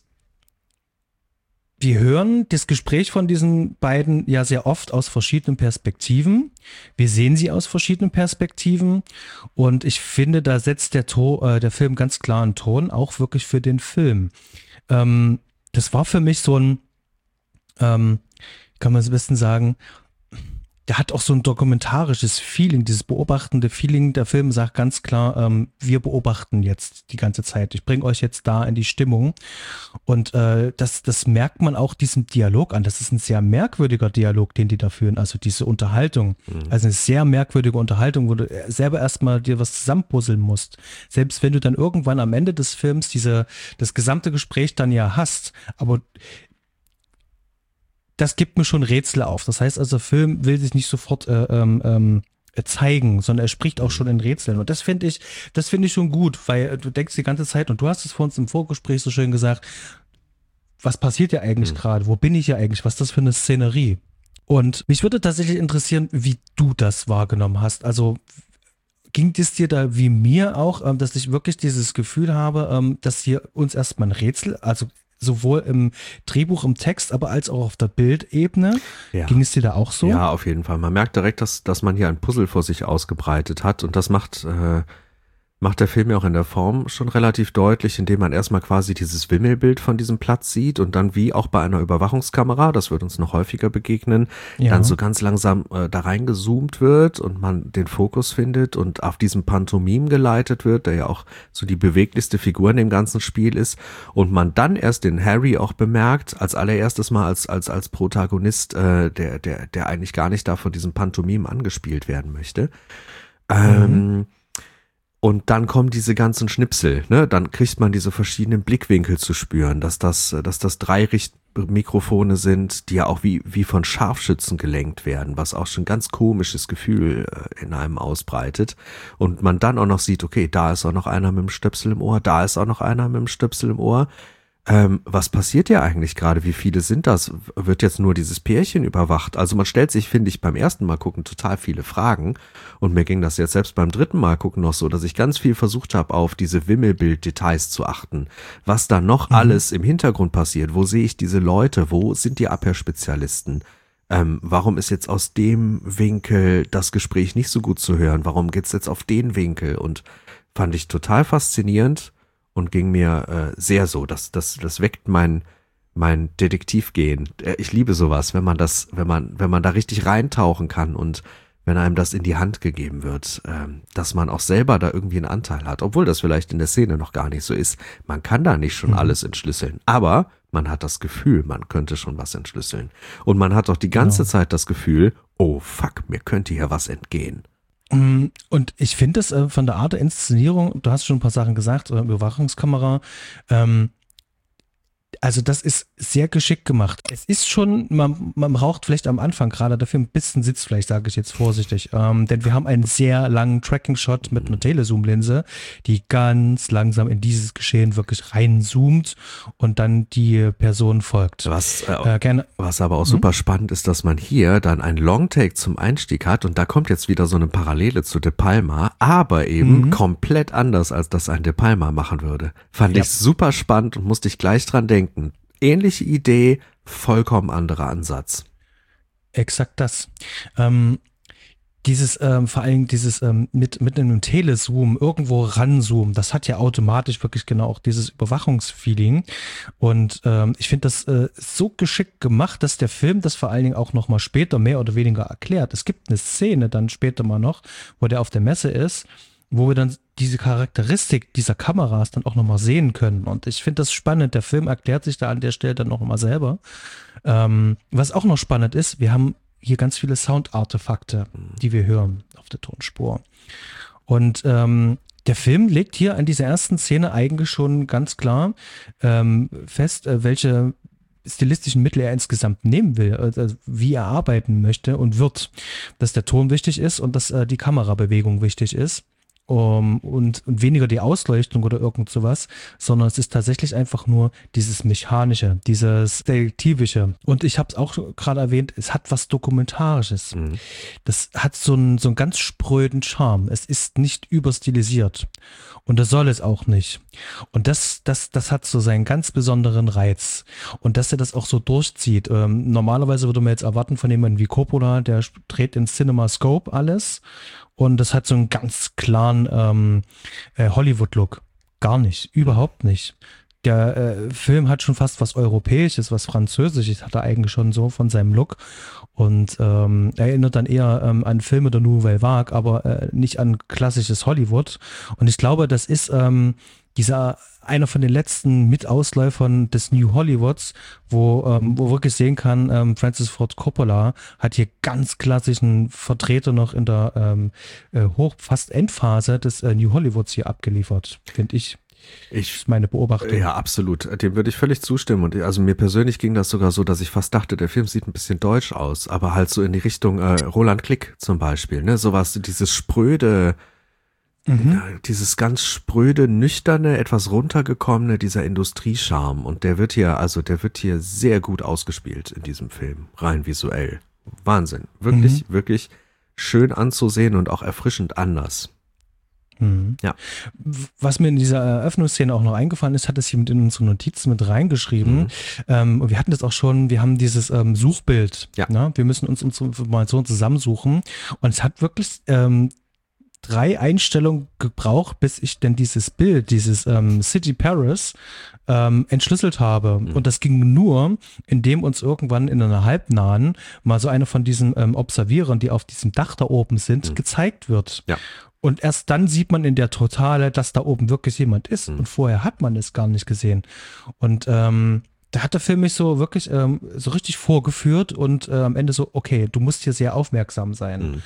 wir hören das Gespräch von diesen beiden ja sehr oft aus verschiedenen Perspektiven. Wir sehen sie aus verschiedenen Perspektiven und ich finde, da setzt der, to äh, der Film ganz klar einen Ton, auch wirklich für den Film. Ähm, das war für mich so ein, ähm, kann man es am besten sagen, der hat auch so ein dokumentarisches Feeling, dieses beobachtende Feeling. Der Film sagt ganz klar, ähm, wir beobachten jetzt die ganze Zeit. Ich bringe euch jetzt da in die Stimmung. Und äh, das, das merkt man auch diesem Dialog an. Das ist ein sehr merkwürdiger Dialog, den die da führen. Also diese Unterhaltung. Mhm. Also eine sehr merkwürdige Unterhaltung, wo du selber erstmal dir was zusammenpuzzeln musst. Selbst wenn du dann irgendwann am Ende des Films diese, das gesamte Gespräch dann ja hast. Aber das gibt mir schon Rätsel auf. Das heißt also, der Film will sich nicht sofort äh, ähm, äh, zeigen, sondern er spricht auch schon in Rätseln. Und das finde ich, das finde ich schon gut, weil du denkst die ganze Zeit, und du hast es vor uns im Vorgespräch so schön gesagt, was passiert ja eigentlich mhm. gerade? Wo bin ich ja eigentlich? Was ist das für eine Szenerie? Und mich würde tatsächlich interessieren, wie du das wahrgenommen hast. Also ging es dir da wie mir auch, dass ich wirklich dieses Gefühl habe, dass hier uns erstmal ein Rätsel, also sowohl im Drehbuch, im Text, aber als auch auf der Bildebene. Ja. Ging es dir da auch so? Ja, auf jeden Fall. Man merkt direkt, dass, dass man hier ein Puzzle vor sich ausgebreitet hat und das macht, äh, macht der Film ja auch in der Form schon relativ deutlich, indem man erstmal quasi dieses Wimmelbild von diesem Platz sieht und dann wie auch bei einer Überwachungskamera, das wird uns noch häufiger begegnen, ja. dann so ganz langsam äh, da reingezoomt wird und man den Fokus findet und auf diesem Pantomim geleitet wird, der ja auch so die beweglichste Figur in dem ganzen Spiel ist und man dann erst den Harry auch bemerkt, als allererstes mal als als als Protagonist, äh, der der der eigentlich gar nicht da von diesem Pantomim angespielt werden möchte. Ähm, mhm. Und dann kommen diese ganzen Schnipsel, ne? Dann kriegt man diese verschiedenen Blickwinkel zu spüren, dass das, dass das drei Richtmikrofone sind, die ja auch wie, wie von Scharfschützen gelenkt werden, was auch schon ein ganz komisches Gefühl in einem ausbreitet. Und man dann auch noch sieht, okay, da ist auch noch einer mit dem Stöpsel im Ohr, da ist auch noch einer mit dem Stöpsel im Ohr. Ähm, was passiert hier eigentlich gerade? Wie viele sind das? Wird jetzt nur dieses Pärchen überwacht? Also man stellt sich, finde ich, beim ersten Mal gucken total viele Fragen und mir ging das jetzt selbst beim dritten Mal gucken noch so, dass ich ganz viel versucht habe, auf diese Wimmelbild-Details zu achten. Was da noch mhm. alles im Hintergrund passiert? Wo sehe ich diese Leute? Wo sind die Abhörspezialisten? Ähm, warum ist jetzt aus dem Winkel das Gespräch nicht so gut zu hören? Warum geht's jetzt auf den Winkel? Und fand ich total faszinierend. Und ging mir äh, sehr so, das, das, das weckt mein, mein Detektivgehen. Ich liebe sowas, wenn man das, wenn man, wenn man da richtig reintauchen kann und wenn einem das in die Hand gegeben wird, ähm, dass man auch selber da irgendwie einen Anteil hat, obwohl das vielleicht in der Szene noch gar nicht so ist. Man kann da nicht schon mhm. alles entschlüsseln, aber man hat das Gefühl, man könnte schon was entschlüsseln. Und man hat doch die ganze genau. Zeit das Gefühl, oh fuck, mir könnte hier was entgehen. Und ich finde es äh, von der Art der Inszenierung, du hast schon ein paar Sachen gesagt, äh, Überwachungskamera, ähm, also das ist sehr geschickt gemacht. Es ist schon, man, man braucht vielleicht am Anfang gerade dafür ein bisschen Sitzfleisch, sage ich jetzt vorsichtig, ähm, denn wir haben einen sehr langen Tracking-Shot mit einer Telezoom-Linse, die ganz langsam in dieses Geschehen wirklich reinzoomt und dann die Person folgt. Was, äh, äh, gerne. was aber auch super hm? spannend ist, dass man hier dann ein Longtake zum Einstieg hat und da kommt jetzt wieder so eine Parallele zu De Palma, aber eben mhm. komplett anders, als das ein De Palma machen würde. Fand ja. ich super spannend und musste ich gleich dran denken. Ähnliche Idee, vollkommen anderer Ansatz. Exakt das. Ähm, dieses, ähm, vor allem dieses ähm, mit, mit einem Telezoom irgendwo ranzoomen, das hat ja automatisch wirklich genau auch dieses Überwachungsfeeling. Und ähm, ich finde das äh, so geschickt gemacht, dass der Film das vor allen Dingen auch nochmal später mehr oder weniger erklärt. Es gibt eine Szene dann später mal noch, wo der auf der Messe ist, wo wir dann diese Charakteristik dieser Kameras dann auch nochmal sehen können. Und ich finde das spannend. Der Film erklärt sich da an der Stelle dann nochmal selber. Ähm, was auch noch spannend ist, wir haben hier ganz viele Soundartefakte, die wir hören auf der Tonspur. Und ähm, der Film legt hier an dieser ersten Szene eigentlich schon ganz klar ähm, fest, äh, welche stilistischen Mittel er insgesamt nehmen will, also wie er arbeiten möchte und wird. Dass der Ton wichtig ist und dass äh, die Kamerabewegung wichtig ist. Um, und, und weniger die Ausleuchtung oder irgend sowas, sondern es ist tatsächlich einfach nur dieses Mechanische, dieses Detektivische. Und ich habe es auch gerade erwähnt, es hat was Dokumentarisches. Mhm. Das hat so einen, so einen ganz spröden Charme. Es ist nicht überstilisiert. Und das soll es auch nicht. Und das, das, das hat so seinen ganz besonderen Reiz. Und dass er das auch so durchzieht. Ähm, normalerweise würde man jetzt erwarten von jemandem wie Coppola, der dreht in CinemaScope alles. Und das hat so einen ganz klaren ähm, äh, Hollywood-Look. Gar nicht, überhaupt nicht. Der äh, Film hat schon fast was Europäisches, was Französisches, hat er eigentlich schon so von seinem Look. Und ähm, erinnert dann eher ähm, an Filme der Nouvelle Vague, aber äh, nicht an klassisches Hollywood. Und ich glaube, das ist ähm, dieser einer von den letzten Mitausläufern des New Hollywoods, wo ähm, wo wirklich sehen kann, ähm, Francis Ford Coppola hat hier ganz klassischen Vertreter noch in der ähm, äh, hoch fast Endphase des äh, New Hollywoods hier abgeliefert, finde ich. Ich, das ist meine Beobachtung. Ja, absolut. Dem würde ich völlig zustimmen. Und also mir persönlich ging das sogar so, dass ich fast dachte, der Film sieht ein bisschen deutsch aus, aber halt so in die Richtung äh, Roland Klick zum Beispiel, ne, sowas, dieses spröde, Mhm. Dieses ganz spröde, nüchterne, etwas runtergekommene, dieser Industriescharme. Und der wird hier, also der wird hier sehr gut ausgespielt in diesem Film, rein visuell. Wahnsinn. Wirklich, mhm. wirklich schön anzusehen und auch erfrischend anders. Mhm. Ja. Was mir in dieser Eröffnungsszene auch noch eingefallen ist, hat es jemand in unsere Notizen mit reingeschrieben. Mhm. Ähm, und wir hatten das auch schon, wir haben dieses ähm, Suchbild. Ja. Ne? Wir müssen uns unsere Informationen zusammensuchen. Und es hat wirklich ähm, drei Einstellungen gebraucht, bis ich denn dieses Bild, dieses ähm, City Paris ähm, entschlüsselt habe. Mhm. Und das ging nur, indem uns irgendwann in einer halbnahen mal so eine von diesen ähm, Observierern, die auf diesem Dach da oben sind, mhm. gezeigt wird. Ja. Und erst dann sieht man in der Totale, dass da oben wirklich jemand ist. Mhm. Und vorher hat man es gar nicht gesehen. Und ähm, da hat der Film mich so wirklich ähm, so richtig vorgeführt und äh, am Ende so, okay, du musst hier sehr aufmerksam sein. Mhm.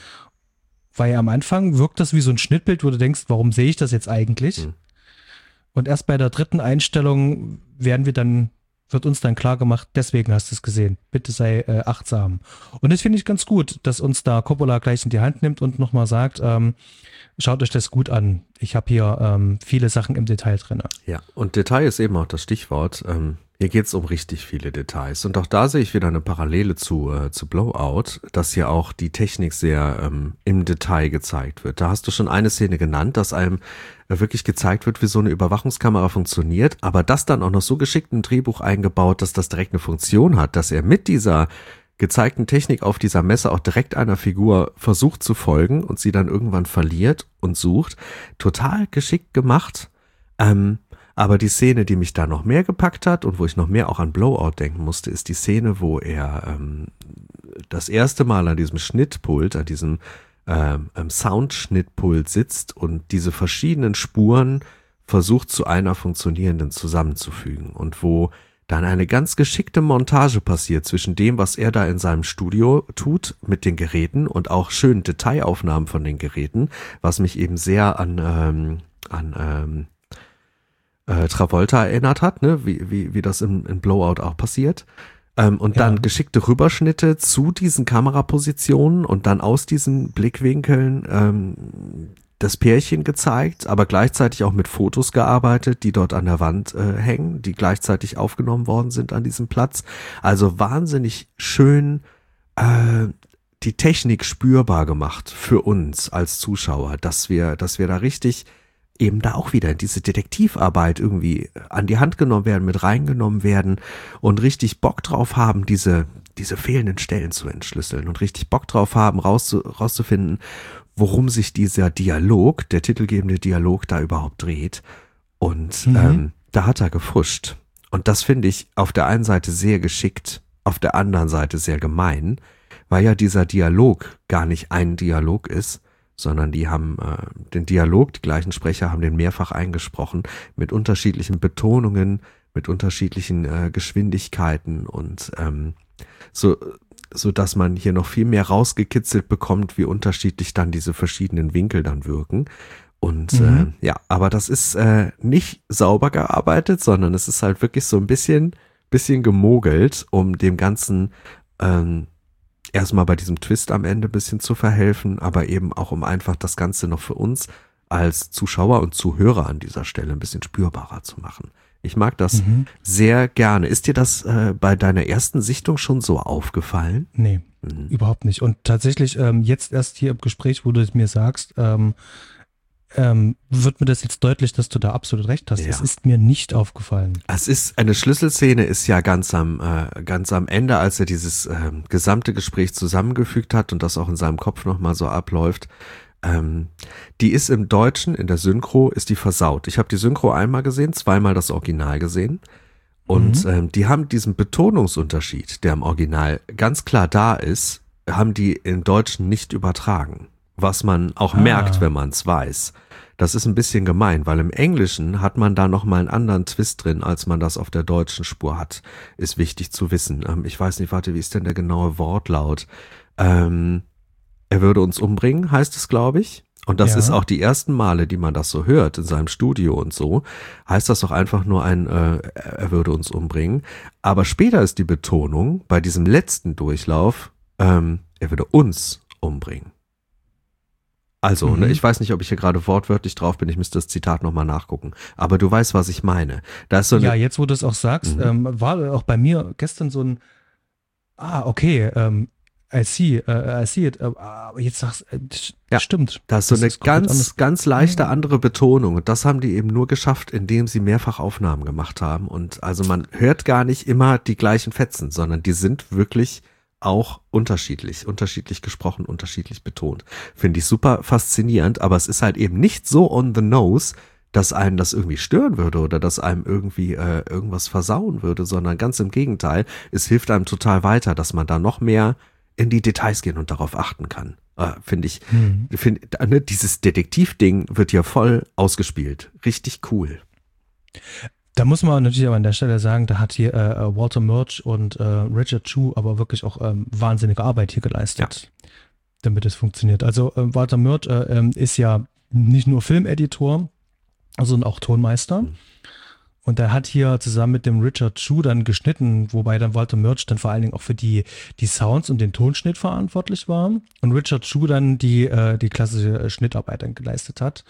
Weil am Anfang wirkt das wie so ein Schnittbild, wo du denkst, warum sehe ich das jetzt eigentlich? Mhm. Und erst bei der dritten Einstellung werden wir dann, wird uns dann klar gemacht, deswegen hast du es gesehen. Bitte sei äh, achtsam. Und das finde ich ganz gut, dass uns da Coppola gleich in die Hand nimmt und nochmal sagt, ähm, schaut euch das gut an. Ich habe hier ähm, viele Sachen im Detail drin. Ja, und Detail ist eben auch das Stichwort. Ähm, hier geht es um richtig viele Details. Und auch da sehe ich wieder eine Parallele zu, äh, zu Blowout, dass hier auch die Technik sehr ähm, im Detail gezeigt wird. Da hast du schon eine Szene genannt, dass einem äh, wirklich gezeigt wird, wie so eine Überwachungskamera funktioniert, aber das dann auch noch so geschickt im Drehbuch eingebaut, dass das direkt eine Funktion hat, dass er mit dieser gezeigten Technik auf dieser Messe auch direkt einer Figur versucht zu folgen und sie dann irgendwann verliert und sucht. Total geschickt gemacht. Ähm, aber die Szene, die mich da noch mehr gepackt hat und wo ich noch mehr auch an Blowout denken musste, ist die Szene, wo er ähm, das erste Mal an diesem Schnittpult, an diesem ähm, Soundschnittpult sitzt und diese verschiedenen Spuren versucht zu einer funktionierenden zusammenzufügen und wo dann eine ganz geschickte Montage passiert zwischen dem, was er da in seinem Studio tut mit den Geräten und auch schönen Detailaufnahmen von den Geräten, was mich eben sehr an, ähm, an ähm, äh, Travolta erinnert hat, ne? wie, wie, wie das in, in Blowout auch passiert. Ähm, und ja. dann geschickte Rüberschnitte zu diesen Kamerapositionen und dann aus diesen Blickwinkeln ähm, das Pärchen gezeigt, aber gleichzeitig auch mit Fotos gearbeitet, die dort an der Wand äh, hängen, die gleichzeitig aufgenommen worden sind an diesem Platz. Also wahnsinnig schön äh, die Technik spürbar gemacht für uns als Zuschauer, dass wir, dass wir da richtig eben da auch wieder in diese Detektivarbeit irgendwie an die Hand genommen werden, mit reingenommen werden und richtig Bock drauf haben, diese diese fehlenden Stellen zu entschlüsseln und richtig Bock drauf haben, rauszu, rauszufinden, worum sich dieser Dialog, der titelgebende Dialog da überhaupt dreht. Und mhm. ähm, da hat er gefuscht. Und das finde ich auf der einen Seite sehr geschickt, auf der anderen Seite sehr gemein, weil ja dieser Dialog gar nicht ein Dialog ist, sondern die haben äh, den Dialog, die gleichen Sprecher haben den mehrfach eingesprochen, mit unterschiedlichen Betonungen, mit unterschiedlichen äh, Geschwindigkeiten und ähm, so, so dass man hier noch viel mehr rausgekitzelt bekommt, wie unterschiedlich dann diese verschiedenen Winkel dann wirken. Und mhm. äh, ja, aber das ist äh, nicht sauber gearbeitet, sondern es ist halt wirklich so ein bisschen, bisschen gemogelt, um dem Ganzen ähm, erstmal bei diesem Twist am Ende ein bisschen zu verhelfen, aber eben auch um einfach das Ganze noch für uns als Zuschauer und Zuhörer an dieser Stelle ein bisschen spürbarer zu machen. Ich mag das mhm. sehr gerne. Ist dir das äh, bei deiner ersten Sichtung schon so aufgefallen? Nee, mhm. überhaupt nicht. Und tatsächlich ähm, jetzt erst hier im Gespräch, wo du es mir sagst, ähm, ähm, wird mir das jetzt deutlich, dass du da absolut recht hast. Es ja. ist mir nicht aufgefallen. Es ist, eine Schlüsselszene ist ja ganz am, äh, ganz am Ende, als er dieses äh, gesamte Gespräch zusammengefügt hat und das auch in seinem Kopf nochmal so abläuft. Ähm, die ist im Deutschen, in der Synchro, ist die versaut. Ich habe die Synchro einmal gesehen, zweimal das Original gesehen. Und mhm. ähm, die haben diesen Betonungsunterschied, der im Original ganz klar da ist, haben die im Deutschen nicht übertragen. Was man auch ah. merkt, wenn man es weiß. Das ist ein bisschen gemein, weil im Englischen hat man da nochmal einen anderen Twist drin, als man das auf der deutschen Spur hat. Ist wichtig zu wissen. Ähm, ich weiß nicht, warte, wie ist denn der genaue Wortlaut? Ähm, Er würde uns umbringen, heißt es, glaube ich. Und das ja. ist auch die ersten Male, die man das so hört in seinem Studio und so. Heißt das doch einfach nur ein, äh, er würde uns umbringen. Aber später ist die Betonung bei diesem letzten Durchlauf, ähm, er würde uns umbringen. Also, Mhm. ne, ich weiß nicht, ob ich hier gerade wortwörtlich drauf bin, ich müsste das Zitat nochmal nachgucken. Aber du weißt, was ich meine. Da ist so eine, Ja, jetzt wo du es auch sagst, Mhm. ähm, war auch bei mir gestern so ein, ah, okay, ähm, I see, äh, I see it, äh, aber jetzt sagst du, äh, Ja, stimmt. da ist so Das eine ist komplett ganz, anders. ganz leichte Ah. andere Betonung. Und das haben die eben nur geschafft, indem sie mehrfach Aufnahmen gemacht haben. Und also man hört gar nicht immer die gleichen Fetzen, sondern die sind wirklich auch unterschiedlich, unterschiedlich gesprochen, unterschiedlich betont. Finde ich super faszinierend, aber es ist halt eben nicht so on the nose, dass einen das irgendwie stören würde oder dass einem irgendwie äh, irgendwas versauen würde, sondern ganz im Gegenteil, es hilft einem total weiter, dass man da noch mehr in die Details gehen und darauf achten kann. Äh, Finde ich, Hm. find, ne, dieses Detektivding wird hier voll ausgespielt. Richtig cool. Da muss man natürlich aber an der Stelle sagen, da hat hier äh, Walter Murch und äh, Richard Chu aber wirklich auch ähm, wahnsinnige Arbeit hier geleistet, damit es funktioniert. Also äh, Walter Murch äh, ähm, ist ja nicht nur Filmeditor, sondern auch Tonmeister. Mhm. Und er hat hier zusammen mit dem Richard Chu dann geschnitten, wobei dann Walter Murch dann vor allen Dingen auch für die, die Sounds und den Tonschnitt verantwortlich war. Und Richard Chu dann die, äh, die klassische Schnittarbeit dann geleistet hat.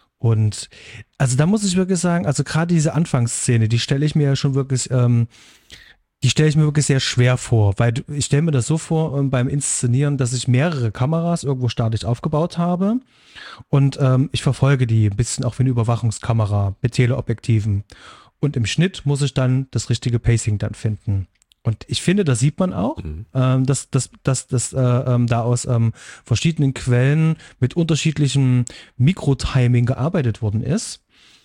Und also da muss ich wirklich sagen, also gerade diese Anfangsszene, die stelle ich mir ja schon wirklich, ähm, die stelle ich mir wirklich sehr schwer vor, weil du- ich stelle mir das so vor ähm, beim Inszenieren, dass ich mehrere Kameras irgendwo statisch aufgebaut habe und ähm, ich verfolge die ein bisschen auch wie eine Überwachungskamera mit Teleobjektiven. Und im Schnitt muss ich dann das richtige Pacing dann finden. Und ich finde, das sieht man auch, Mhm. ähm, dass, dass, dass, dass äh, ähm, da aus ähm, verschiedenen Quellen mit unterschiedlichem Mikrotiming gearbeitet worden ist.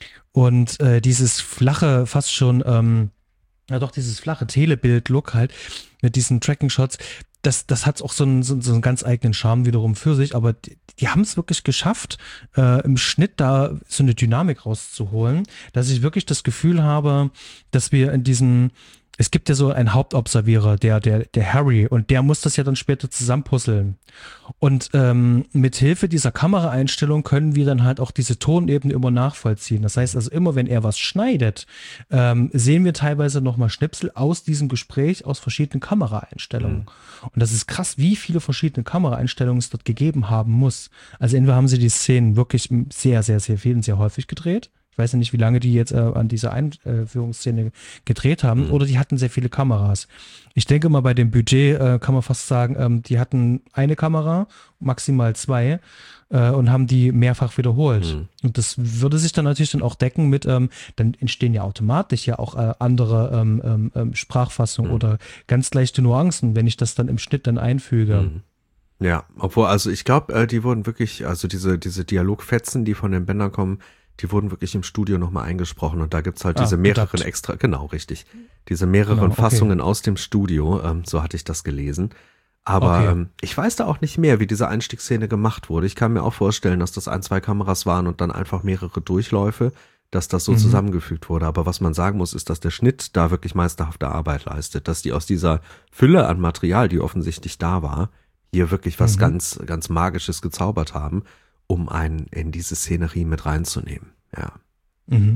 Und äh, dieses flache, fast schon, ähm, ja doch, dieses flache Telebild-Look halt mit diesen Tracking-Shots, das, das hat auch so einen, so, so einen ganz eigenen Charme wiederum für sich, aber die, die haben es wirklich geschafft, äh, im Schnitt da so eine Dynamik rauszuholen, dass ich wirklich das Gefühl habe, dass wir in diesen, es gibt ja so einen Hauptobservierer, der, der, der Harry, und der muss das ja dann später zusammenpuzzeln. Und ähm, mit Hilfe dieser Kameraeinstellung können wir dann halt auch diese Tonebene immer nachvollziehen. Das heißt also, immer wenn er was schneidet, ähm, sehen wir teilweise nochmal Schnipsel aus diesem Gespräch aus verschiedenen Kameraeinstellungen. Mhm. Und das ist krass, wie viele verschiedene Kameraeinstellungen es dort gegeben haben muss. Also entweder haben sie die Szenen wirklich sehr, sehr, sehr viel und sehr häufig gedreht. Ich weiß ja nicht, wie lange die jetzt äh, an dieser Einführungsszene gedreht haben, Mhm. oder die hatten sehr viele Kameras. Ich denke mal, bei dem Budget äh, kann man fast sagen, ähm, die hatten eine Kamera, maximal zwei, äh, und haben die mehrfach wiederholt. Mhm. Und das würde sich dann natürlich dann auch decken mit, ähm, dann entstehen ja automatisch ja auch äh, andere ähm, ähm, ähm, Sprachfassungen Mhm. oder ganz leichte Nuancen, wenn ich das dann im Schnitt dann einfüge. Mhm. Ja, obwohl, also ich glaube, äh, die wurden wirklich, also diese, diese Dialogfetzen, die von den Bändern kommen, die wurden wirklich im Studio nochmal eingesprochen und da gibt's halt Ah, diese mehreren gedubbt. extra, genau, richtig, diese mehreren Genau, okay. Fassungen aus dem Studio, ähm, so hatte ich das gelesen. Aber Okay. ähm, ich weiß da auch nicht mehr, wie diese Einstiegsszene gemacht wurde. Ich kann mir auch vorstellen, dass das ein, zwei Kameras waren und dann einfach mehrere Durchläufe, dass das so Mhm. zusammengefügt wurde. Aber was man sagen muss, ist, dass der Schnitt da wirklich meisterhafte Arbeit leistet, dass die aus dieser Fülle an Material, die offensichtlich da war, hier wirklich was Mhm. ganz, ganz Magisches gezaubert haben, um einen in diese Szenerie mit reinzunehmen. Ja. Mhm.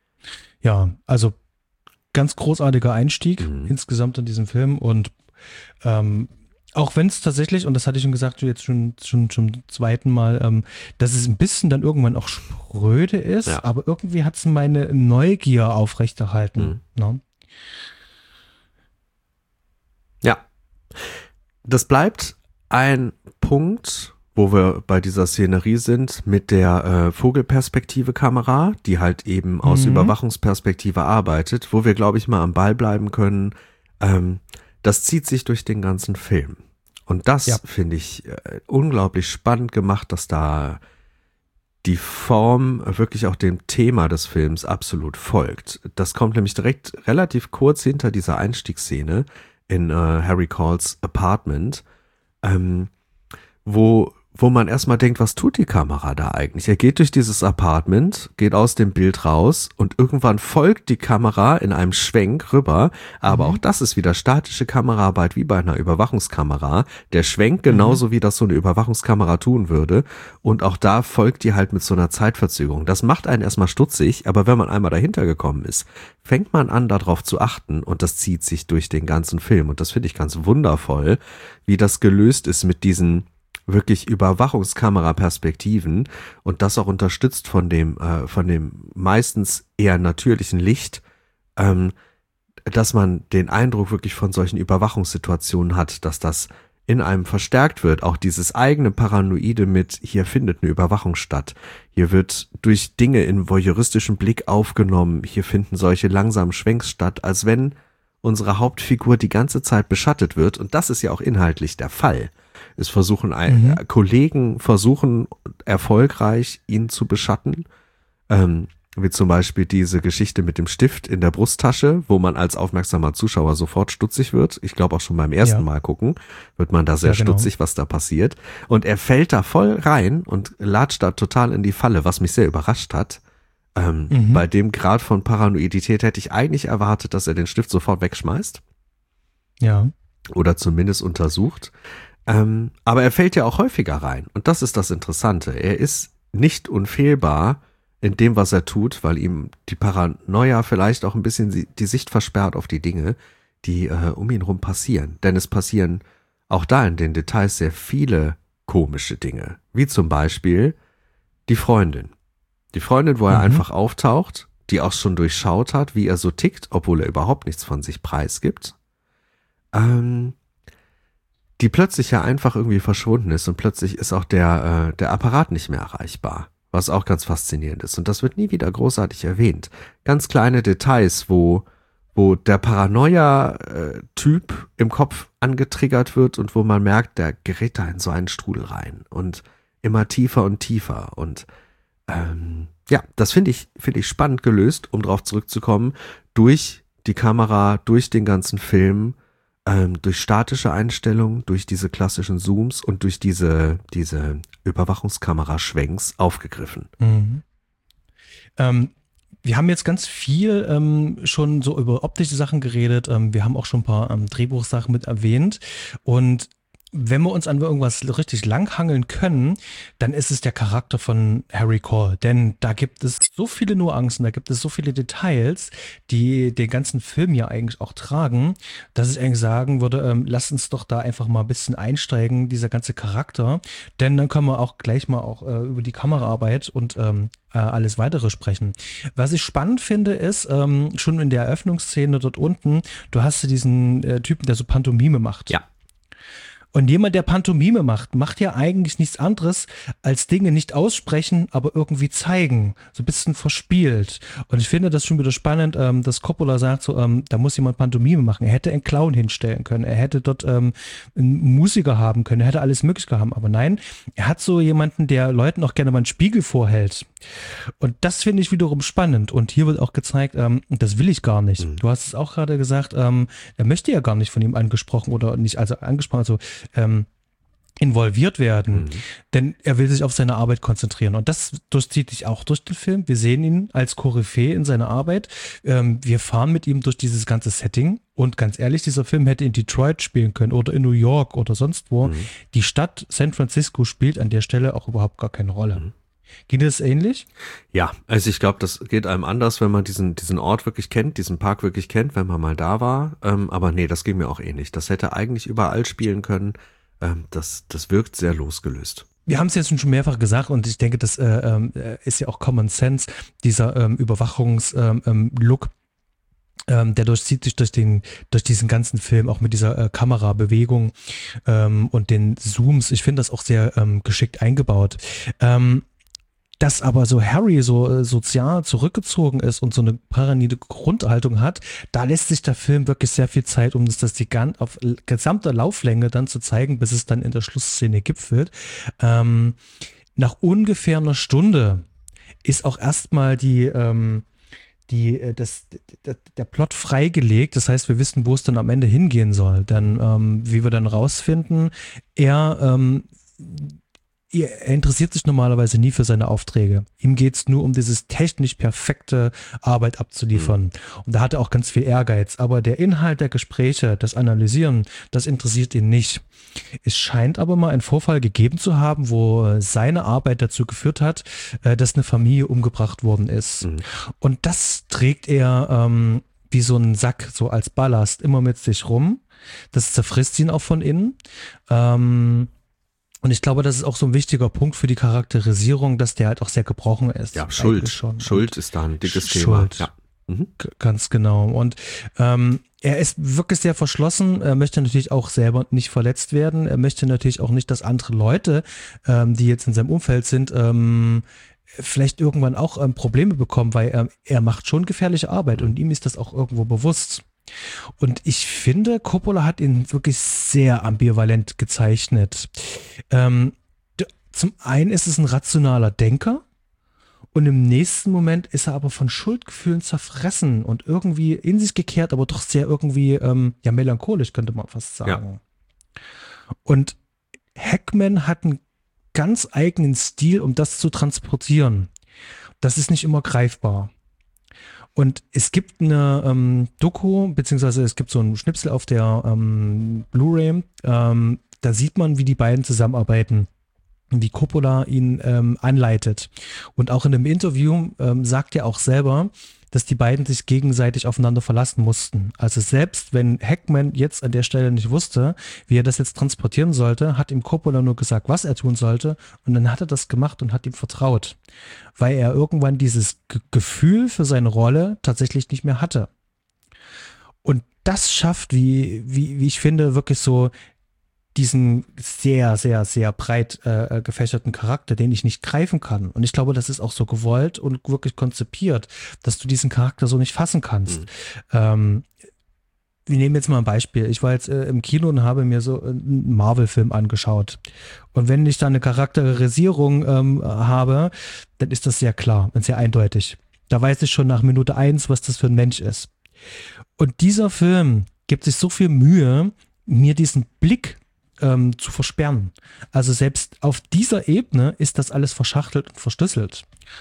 Ja, also ganz großartiger Einstieg Mhm. insgesamt in diesem Film und ähm, auch wenn es tatsächlich, und das hatte ich schon gesagt, jetzt schon, schon zum zweiten Mal, ähm, dass es ein bisschen dann irgendwann auch spröde ist, Ja. aber irgendwie hat es meine Neugier aufrechterhalten. Mhm. Ne? Ja. Das bleibt ein Punkt, wo wir bei dieser Szenerie sind, mit der äh, Vogelperspektive-Kamera, die halt eben aus Mhm. Überwachungsperspektive arbeitet, wo wir, glaube ich, mal am Ball bleiben können. Ähm, das zieht sich durch den ganzen Film. Und das Ja. finde ich äh, unglaublich spannend gemacht, dass da die Form wirklich auch dem Thema des Films absolut folgt. Das kommt nämlich direkt relativ kurz hinter dieser Einstiegsszene in äh, Harry Calls Apartment, ähm, wo, wo man erstmal denkt, was tut die Kamera da eigentlich? Er geht durch dieses Apartment, geht aus dem Bild raus und irgendwann folgt die Kamera in einem Schwenk rüber, aber Mhm. auch das ist wieder statische Kameraarbeit wie bei einer Überwachungskamera. Der Schwenk genauso wie das so eine Überwachungskamera tun würde und auch da folgt die halt mit so einer Zeitverzögerung. Das macht einen erstmal stutzig, aber wenn man einmal dahinter gekommen ist, fängt man an, darauf zu achten und das zieht sich durch den ganzen Film und das finde ich ganz wundervoll, wie das gelöst ist mit diesen wirklich Überwachungskameraperspektiven und das auch unterstützt von dem, äh, von dem meistens eher natürlichen Licht, ähm, dass man den Eindruck wirklich von solchen Überwachungssituationen hat, dass das in einem verstärkt wird, auch dieses eigene Paranoide mit, hier findet eine Überwachung statt, hier wird durch Dinge in voyeuristischem Blick aufgenommen, hier finden solche langsamen Schwenks statt, als wenn unsere Hauptfigur die ganze Zeit beschattet wird, und das ist ja auch inhaltlich der Fall. Es versuchen, mhm. Kollegen versuchen erfolgreich, ihn zu beschatten, ähm, wie zum Beispiel diese Geschichte mit dem Stift in der Brusttasche, wo man als aufmerksamer Zuschauer sofort stutzig wird. Ich glaube auch schon beim ersten ja. Mal gucken, wird man da sehr ja, genau. stutzig, was da passiert. Und er fällt da voll rein und latscht da total in die Falle, was mich sehr überrascht hat. Ähm, mhm. Bei dem Grad von Paranoidität hätte ich eigentlich erwartet, dass er den Stift sofort wegschmeißt. Ja. Oder zumindest untersucht. Ähm, aber er fällt ja auch häufiger rein. Und das ist das Interessante. Er ist nicht unfehlbar in dem, was er tut, weil ihm die Paranoia vielleicht auch ein bisschen die Sicht versperrt auf die Dinge, die äh, um ihn rum passieren. Denn es passieren auch da in den Details sehr viele komische Dinge. Wie zum Beispiel die Freundin. Die Freundin, wo er mhm. einfach auftaucht, die auch schon durchschaut hat, wie er so tickt, obwohl er überhaupt nichts von sich preisgibt. Ähm, die plötzlich ja einfach irgendwie verschwunden ist und plötzlich ist auch der, äh, der Apparat nicht mehr erreichbar. Was auch ganz faszinierend ist. Und das wird nie wieder großartig erwähnt. Ganz kleine Details, wo, wo der Paranoia-Typ im Kopf angetriggert wird und wo man merkt, der gerät da in so einen Strudel rein. Und immer tiefer und tiefer. Und ähm, ja, das finde ich, finde ich spannend gelöst, um darauf zurückzukommen, durch die Kamera, durch den ganzen Film, ähm, durch statische Einstellungen, durch diese klassischen Zooms und durch diese, diese Überwachungskamera-Schwenks aufgegriffen. Mhm. Ähm, wir haben jetzt ganz viel ähm, schon so über optische Sachen geredet. Ähm, wir haben auch schon ein paar ähm, Drehbuchsachen mit erwähnt. Und wenn wir uns an irgendwas richtig langhangeln können, dann ist es der Charakter von Harry Caul. Denn da gibt es so viele Nuancen, da gibt es so viele Details, die den ganzen Film ja eigentlich auch tragen, dass ich eigentlich sagen würde, ähm, lass uns doch da einfach mal ein bisschen einsteigen, dieser ganze Charakter. Denn dann können wir auch gleich mal auch äh, über die Kameraarbeit und ähm, äh, alles weitere sprechen. Was ich spannend finde, ist, ähm, schon in der Eröffnungsszene dort unten, du hast ja diesen äh, Typen, der so Pantomime macht. Ja. Und jemand, der Pantomime macht, macht ja eigentlich nichts anderes, als Dinge nicht aussprechen, aber irgendwie zeigen. So ein bisschen verspielt. Und ich finde das schon wieder spannend, ähm, dass Coppola sagt, so, ähm, da muss jemand Pantomime machen. Er hätte einen Clown hinstellen können. Er hätte dort ähm, einen Musiker haben können. Er hätte alles Mögliche haben. Aber nein, er hat so jemanden, der Leuten auch gerne mal einen Spiegel vorhält. Und das finde ich wiederum spannend. Und hier wird auch gezeigt, ähm, das will ich gar nicht. Mhm. Du hast es auch gerade gesagt, ähm, er möchte ja gar nicht von ihm angesprochen oder nicht, also angesprochen, also ähm, involviert werden, mhm. denn er will sich auf seine Arbeit konzentrieren und das durchzieht sich auch durch den Film. Wir sehen ihn als Koryphäe in seiner Arbeit. Ähm, wir fahren mit ihm durch dieses ganze Setting und ganz ehrlich, dieser Film hätte in Detroit spielen können oder in New York oder sonst wo. Mhm. Die Stadt San Francisco spielt an der Stelle auch überhaupt gar keine Rolle. Mhm. Ging das ähnlich? Ja, also ich glaube, das geht einem anders, wenn man diesen diesen Ort wirklich kennt, diesen Park wirklich kennt, wenn man mal da war. Ähm, aber nee, das ging mir auch ähnlich. Das hätte eigentlich überall spielen können. Ähm, das, das wirkt sehr losgelöst. Wir haben es jetzt schon mehrfach gesagt und ich denke, das äh, äh, ist ja auch Common Sense, dieser ähm, Überwachungs-Look. Ähm, Ähm, der durchzieht sich durch den, durch diesen ganzen Film, auch mit dieser äh, Kamerabewegung ähm, und den Zooms. Ich finde das auch sehr ähm, geschickt eingebaut. Ähm, dass aber so Harry so äh, sozial zurückgezogen ist und so eine paranoide Grundhaltung hat, da lässt sich der Film wirklich sehr viel Zeit, um das, das die gan- auf gesamter Lauflänge dann zu zeigen, bis es dann in der Schlussszene gipfelt. Ähm, nach ungefähr einer Stunde ist auch erstmal die ähm, die, das, der, der Plot freigelegt. Das heißt, wir wissen, wo es dann am Ende hingehen soll. Dann, ähm, wie wir dann rausfinden, er, ähm, er interessiert sich normalerweise nie für seine Aufträge. Ihm geht es nur um dieses technisch perfekte Arbeit abzuliefern. Mhm. Und da hat er auch ganz viel Ehrgeiz. Aber der Inhalt der Gespräche, das Analysieren, das interessiert ihn nicht. Es scheint aber mal einen Vorfall gegeben zu haben, wo seine Arbeit dazu geführt hat, dass eine Familie umgebracht worden ist. Mhm. Und das trägt er ähm, wie so einen Sack, so als Ballast, immer mit sich rum. Das zerfrisst ihn auch von innen. Ähm, Und ich glaube, das ist auch so ein wichtiger Punkt für die Charakterisierung, dass der halt auch sehr gebrochen ist. Ja, Schuld. Schon. Schuld ist da ein dickes Thema. Schuld. Ja. Mhm. G- ganz genau. Und ähm, er ist wirklich sehr verschlossen. Er möchte natürlich auch selber nicht verletzt werden. Er möchte natürlich auch nicht, dass andere Leute, ähm, die jetzt in seinem Umfeld sind, ähm, vielleicht irgendwann auch ähm, Probleme bekommen, weil er, er macht schon gefährliche Arbeit und ihm ist das auch irgendwo bewusst. Und ich finde, Coppola hat ihn wirklich sehr ambivalent gezeichnet. Ähm, d- zum einen ist es ein rationaler Denker und im nächsten Moment ist er aber von Schuldgefühlen zerfressen und irgendwie in sich gekehrt, aber doch sehr irgendwie ähm, ja melancholisch, könnte man fast sagen. Ja. Und Hackman hat einen ganz eigenen Stil, um das zu transportieren. Das ist nicht immer greifbar. Und es gibt eine ähm, Doku, beziehungsweise es gibt so einen Schnipsel auf der ähm, Blu-ray, ähm, da sieht man, wie die beiden zusammenarbeiten, wie Coppola ihn ähm, anleitet. Und auch in einem Interview ähm, sagt er auch selber, dass die beiden sich gegenseitig aufeinander verlassen mussten. Also selbst wenn Hackman jetzt an der Stelle nicht wusste, wie er das jetzt transportieren sollte, hat ihm Coppola nur gesagt, was er tun sollte. Und dann hat er das gemacht und hat ihm vertraut. Weil er irgendwann dieses G- Gefühl für seine Rolle tatsächlich nicht mehr hatte. Und das schafft, wie, wie, wie ich finde, wirklich so diesen sehr, sehr, sehr breit äh, gefächerten Charakter, den ich nicht greifen kann. Und ich glaube, das ist auch so gewollt und wirklich konzipiert, dass du diesen Charakter so nicht fassen kannst. Mhm. Ähm, wir nehmen jetzt mal ein Beispiel. Ich war jetzt äh, im Kino und habe mir so einen Marvel-Film angeschaut. Und wenn ich da eine Charakterisierung ähm, habe, dann ist das sehr klar und sehr eindeutig. Da weiß ich schon nach Minute eins, was das für ein Mensch ist. Und dieser Film gibt sich so viel Mühe, mir diesen Blick ähm, zu versperren. Also selbst auf dieser Ebene ist das alles verschachtelt und verschlüsselt.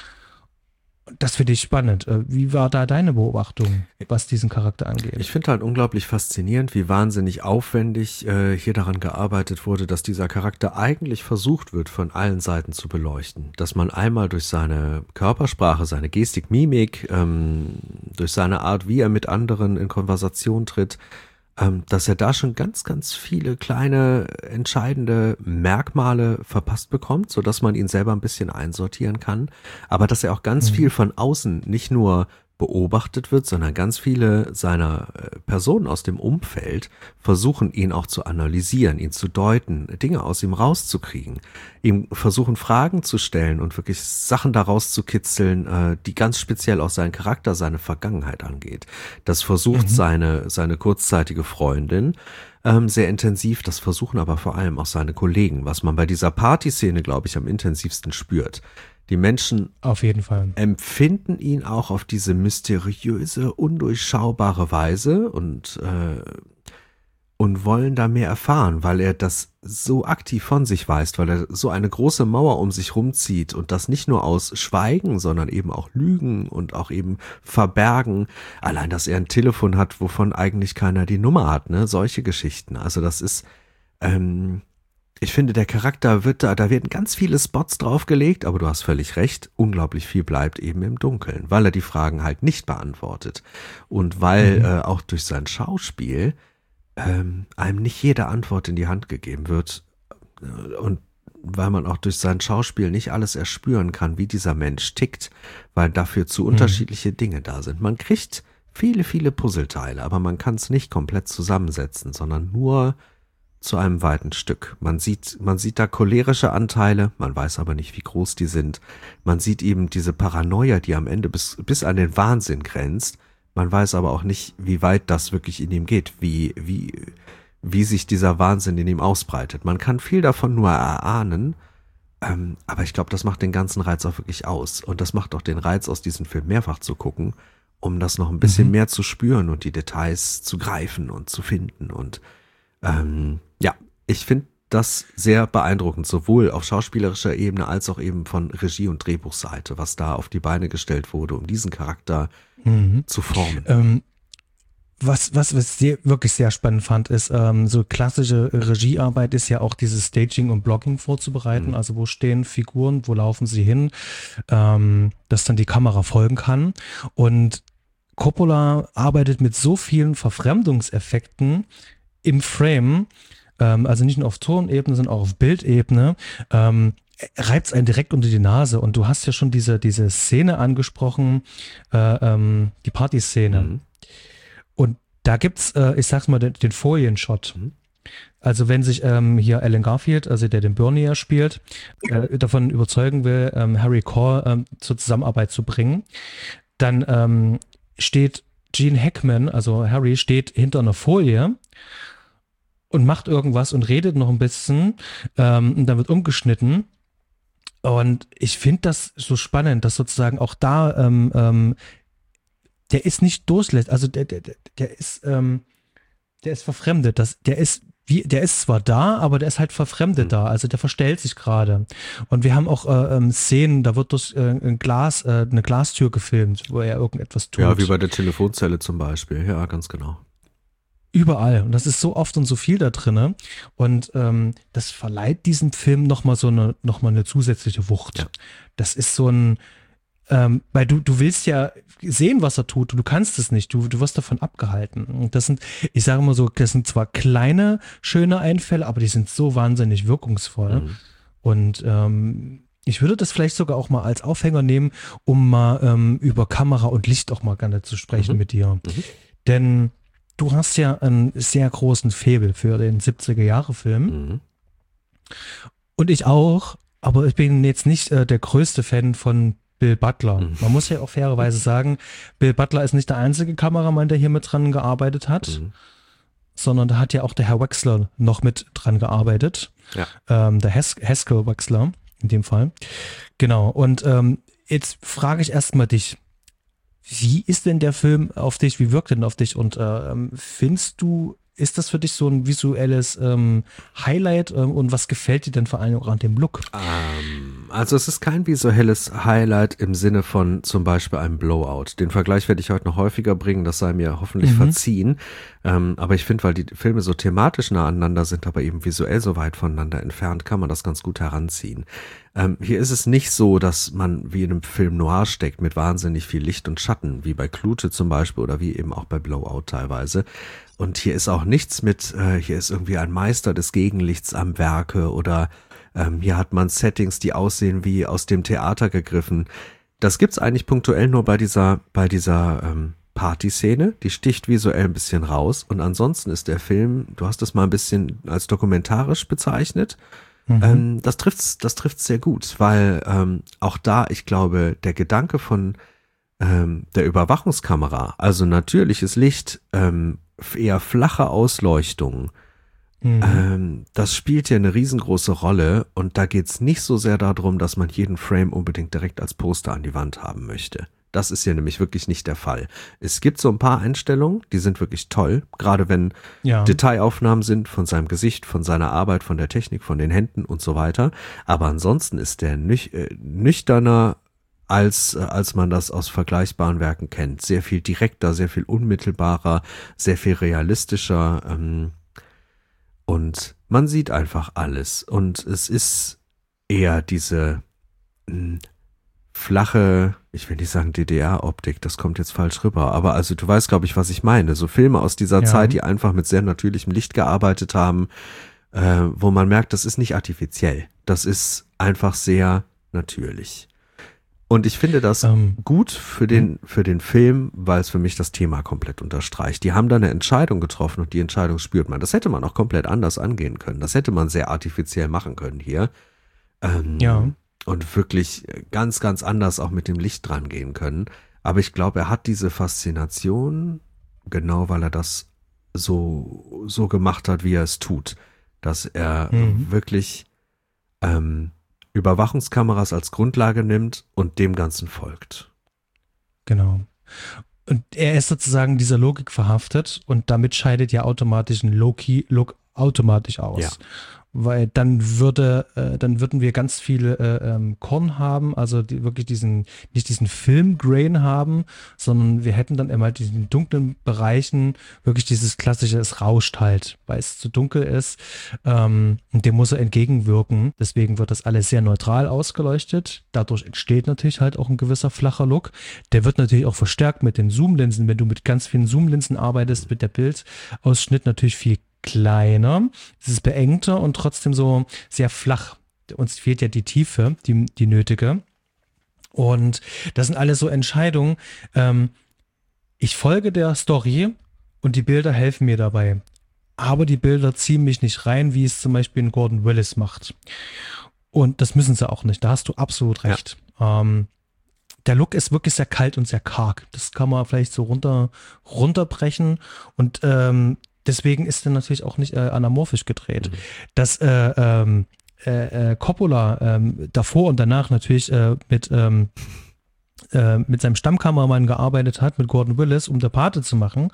Das finde ich spannend. Wie war da deine Beobachtung, was diesen Charakter angeht? Ich finde halt unglaublich faszinierend, wie wahnsinnig aufwendig äh, hier daran gearbeitet wurde, dass dieser Charakter eigentlich versucht wird, von allen Seiten zu beleuchten. Dass man einmal durch seine Körpersprache, seine Gestik, Mimik, ähm, durch seine Art, wie er mit anderen in Konversation tritt, ähm, dass er da schon ganz, ganz viele kleine, entscheidende Merkmale verpasst bekommt, sodass man ihn selber ein bisschen einsortieren kann. Aber dass er auch ganz mhm. viel von außen nicht nur beobachtet wird, sondern ganz viele seiner Personen aus dem Umfeld versuchen, ihn auch zu analysieren, ihn zu deuten, Dinge aus ihm rauszukriegen, ihm versuchen, Fragen zu stellen und wirklich Sachen daraus zu kitzeln, die ganz speziell auch seinen Charakter, seine Vergangenheit angeht. Das versucht mhm. seine, seine kurzzeitige Freundin ähm, sehr intensiv, das versuchen aber vor allem auch seine Kollegen, was man bei dieser Partyszene, glaube ich, am intensivsten spürt. Die Menschen auf jeden Fall empfinden ihn auch auf diese mysteriöse, undurchschaubare Weise und, äh, und wollen da mehr erfahren, weil er das so aktiv von sich weist, weil er so eine große Mauer um sich rumzieht und das nicht nur aus Schweigen, sondern eben auch Lügen und auch eben Verbergen. Allein, dass er ein Telefon hat, wovon eigentlich keiner die Nummer hat, ne? Solche Geschichten. Also das ist... Ähm, Ich finde, der Charakter wird da, da werden ganz viele Spots draufgelegt, aber du hast völlig recht, unglaublich viel bleibt eben im Dunkeln, weil er die Fragen halt nicht beantwortet und weil mhm. äh, auch durch sein Schauspiel ähm, einem nicht jede Antwort in die Hand gegeben wird und weil man auch durch sein Schauspiel nicht alles erspüren kann, wie dieser Mensch tickt, weil dafür zu unterschiedliche mhm. Dinge da sind. Man kriegt viele, viele Puzzleteile, aber man kann es nicht komplett zusammensetzen, sondern nur zu einem weiten Stück. Man sieht, man sieht da cholerische Anteile, man weiß aber nicht, wie groß die sind. Man sieht eben diese Paranoia, die am Ende bis, bis an den Wahnsinn grenzt. Man weiß aber auch nicht, wie weit das wirklich in ihm geht, wie, wie, wie sich dieser Wahnsinn in ihm ausbreitet. Man kann viel davon nur erahnen, ähm, aber ich glaube, das macht den ganzen Reiz auch wirklich aus. Und das macht auch den Reiz aus, diesen Film mehrfach zu gucken, um das noch ein bisschen mhm. mehr zu spüren und die Details zu greifen und zu finden und Ähm, ja, ich finde das sehr beeindruckend, sowohl auf schauspielerischer Ebene als auch eben von Regie- und Drehbuchseite, was da auf die Beine gestellt wurde, um diesen Charakter mhm. zu formen. Ähm, was, was, was ich wirklich sehr spannend fand, ist, ähm, so klassische Regiearbeit ist ja auch dieses Staging und Blocking vorzubereiten, mhm. also wo stehen Figuren, wo laufen sie hin, ähm, dass dann die Kamera folgen kann. Und Coppola arbeitet mit so vielen Verfremdungseffekten im Frame, ähm, also nicht nur auf Tonebene, sondern auch auf Bildebene, ähm, reibt es einen direkt unter die Nase. Und du hast ja schon diese, diese Szene angesprochen, äh, ähm, die Partyszene. Mhm. Und da gibt's, äh, ich sag's mal, den, den Folienshot. Mhm. Also wenn sich ähm, hier Alan Garfield, also der den Bernie ja spielt, äh, davon überzeugen will, ähm, Harry Caul ähm, zur Zusammenarbeit zu bringen, dann ähm, steht Gene Hackman, also Harry, steht hinter einer Folie und macht irgendwas und redet noch ein bisschen, ähm, und dann wird umgeschnitten. Und ich finde das so spannend, dass sozusagen auch da, ähm, ähm, der ist nicht durchlässt, also der, der, der ist, ähm, der ist verfremdet, das, der ist wie, der ist zwar da, aber der ist halt verfremdet Mhm. da, also der verstellt sich gerade. Und wir haben auch äh, ähm, Szenen, da wird durch äh, ein Glas, äh, eine Glastür gefilmt, wo er irgendetwas tut. Ja, wie bei der Telefonzelle zum Beispiel. Ja, ganz genau. Überall. Und das ist so oft und so viel da drin. Und ähm, das verleiht diesem Film nochmal so eine, noch mal eine zusätzliche Wucht. Ja. Das ist so ein, ähm, weil du, du willst ja sehen, was er tut und du kannst es nicht. Du, du wirst davon abgehalten. Und das sind, ich sage mal so, das sind zwar kleine, schöne Einfälle, aber die sind so wahnsinnig wirkungsvoll. Mhm. Und ähm, ich würde das vielleicht sogar auch mal als Aufhänger nehmen, um mal ähm, über Kamera und Licht auch mal gerne zu sprechen Mhm. mit dir. Mhm. Denn du hast ja einen sehr großen Faible für den siebziger-Jahre-Film. Mhm. Und ich auch, aber ich bin jetzt nicht äh, der größte Fan von Bill Butler. Mhm. Man muss ja auch fairerweise sagen, Bill Butler ist nicht der einzige Kameramann, der hier mit dran gearbeitet hat, Mhm. sondern da hat ja auch der Herr Wexler noch mit dran gearbeitet. Ja. Ähm, der Hes Haskell Wexler in dem Fall. Genau. Und ähm, jetzt frage ich erstmal dich, wie ist denn der Film auf dich, wie wirkt denn auf dich und ähm, findest du, ist das für dich so ein visuelles ähm, Highlight ähm, und was gefällt dir denn vor allem auch an dem Look? Ähm, also es ist kein visuelles Highlight im Sinne von zum Beispiel einem Blowout. Den Vergleich werde ich heute noch häufiger bringen, das sei mir hoffentlich Mhm. verziehen. Ähm, aber ich finde, weil die Filme so thematisch nah aneinander sind, aber eben visuell so weit voneinander entfernt, kann man das ganz gut heranziehen. Ähm, hier ist es nicht so, dass man wie in einem Film Noir steckt mit wahnsinnig viel Licht und Schatten, wie bei Klute zum Beispiel oder wie eben auch bei Blowout teilweise. Und hier ist auch nichts mit, äh, hier ist irgendwie ein Meister des Gegenlichts am Werke oder ähm, hier hat man Settings, die aussehen wie aus dem Theater gegriffen. Das gibt's eigentlich punktuell nur bei dieser, bei dieser ähm, Partyszene, die sticht visuell ein bisschen raus. Und ansonsten ist der Film, du hast es mal ein bisschen als dokumentarisch bezeichnet, Mhm. ähm, das trifft's, das trifft's sehr gut, weil ähm, auch da, ich glaube, der Gedanke von ähm, der Überwachungskamera, also natürliches Licht, ähm, eher flache Ausleuchtung, Mhm. ähm, das spielt ja eine riesengroße Rolle und da geht's nicht so sehr darum, dass man jeden Frame unbedingt direkt als Poster an die Wand haben möchte. Das ist ja nämlich wirklich nicht der Fall. Es gibt so ein paar Einstellungen, die sind wirklich toll, gerade wenn Ja. Detailaufnahmen sind von seinem Gesicht, von seiner Arbeit, von der Technik, von den Händen und so weiter. Aber ansonsten ist der nüch äh, nüchterner, als, äh, als man das aus vergleichbaren Werken kennt. Sehr viel direkter, sehr viel unmittelbarer, sehr viel realistischer. Ähm, und man sieht einfach alles. Und es ist eher diese mh, flache, ich will nicht sagen D D R-Optik, das kommt jetzt falsch rüber, aber also du weißt, glaube ich, was ich meine. So Filme aus dieser Ja. Zeit, die einfach mit sehr natürlichem Licht gearbeitet haben, äh, wo man merkt, das ist nicht artifiziell. Das ist einfach sehr natürlich. Und ich finde das Ähm, gut für den, für den Film, weil es für mich das Thema komplett unterstreicht. Die haben da eine Entscheidung getroffen und die Entscheidung spürt man. Das hätte man auch komplett anders angehen können. Das hätte man sehr artifiziell machen können hier. Ähm, Ja. Und wirklich ganz, ganz anders auch mit dem Licht dran gehen können. Aber ich glaube, er hat diese Faszination, genau weil er das so, so gemacht hat, wie er es tut. Dass er Mhm. wirklich ähm, Überwachungskameras als Grundlage nimmt und dem Ganzen folgt. Genau. Und er ist sozusagen dieser Logik verhaftet und damit scheidet ja automatisch ein Low-Key-Look automatisch aus. Ja. Weil dann würde, äh, dann würden wir ganz viele äh, ähm, Korn haben, also die, wirklich diesen, nicht diesen Film-Grain haben, sondern wir hätten dann immer halt diesen dunklen Bereichen wirklich dieses klassische, es rauscht halt, weil es zu dunkel ist. Ähm, und dem muss er entgegenwirken. Deswegen wird das alles sehr neutral ausgeleuchtet. Dadurch entsteht natürlich halt auch ein gewisser flacher Look. Der wird natürlich auch verstärkt mit den Zoomlinsen. Wenn du mit ganz vielen Zoomlinsen arbeitest, wird der Bildausschnitt natürlich viel kleiner, es ist beengter und trotzdem so sehr flach. Uns fehlt ja die Tiefe, die, die nötige. Und das sind alles so Entscheidungen. Ähm, ich folge der Story und die Bilder helfen mir dabei. Aber die Bilder ziehen mich nicht rein, wie es zum Beispiel ein Gordon Willis macht. Und das müssen sie auch nicht. Da hast du absolut recht. Ja. Ähm, der Look ist wirklich sehr kalt und sehr karg. Das kann man vielleicht so runter, runterbrechen. Und ähm, deswegen ist er natürlich auch nicht äh, anamorphisch gedreht. Mhm. Dass äh, ähm, äh, Coppola ähm, davor und danach natürlich äh, mit, ähm, äh, mit seinem Stammkameramann gearbeitet hat, mit Gordon Willis, um der Pate zu machen,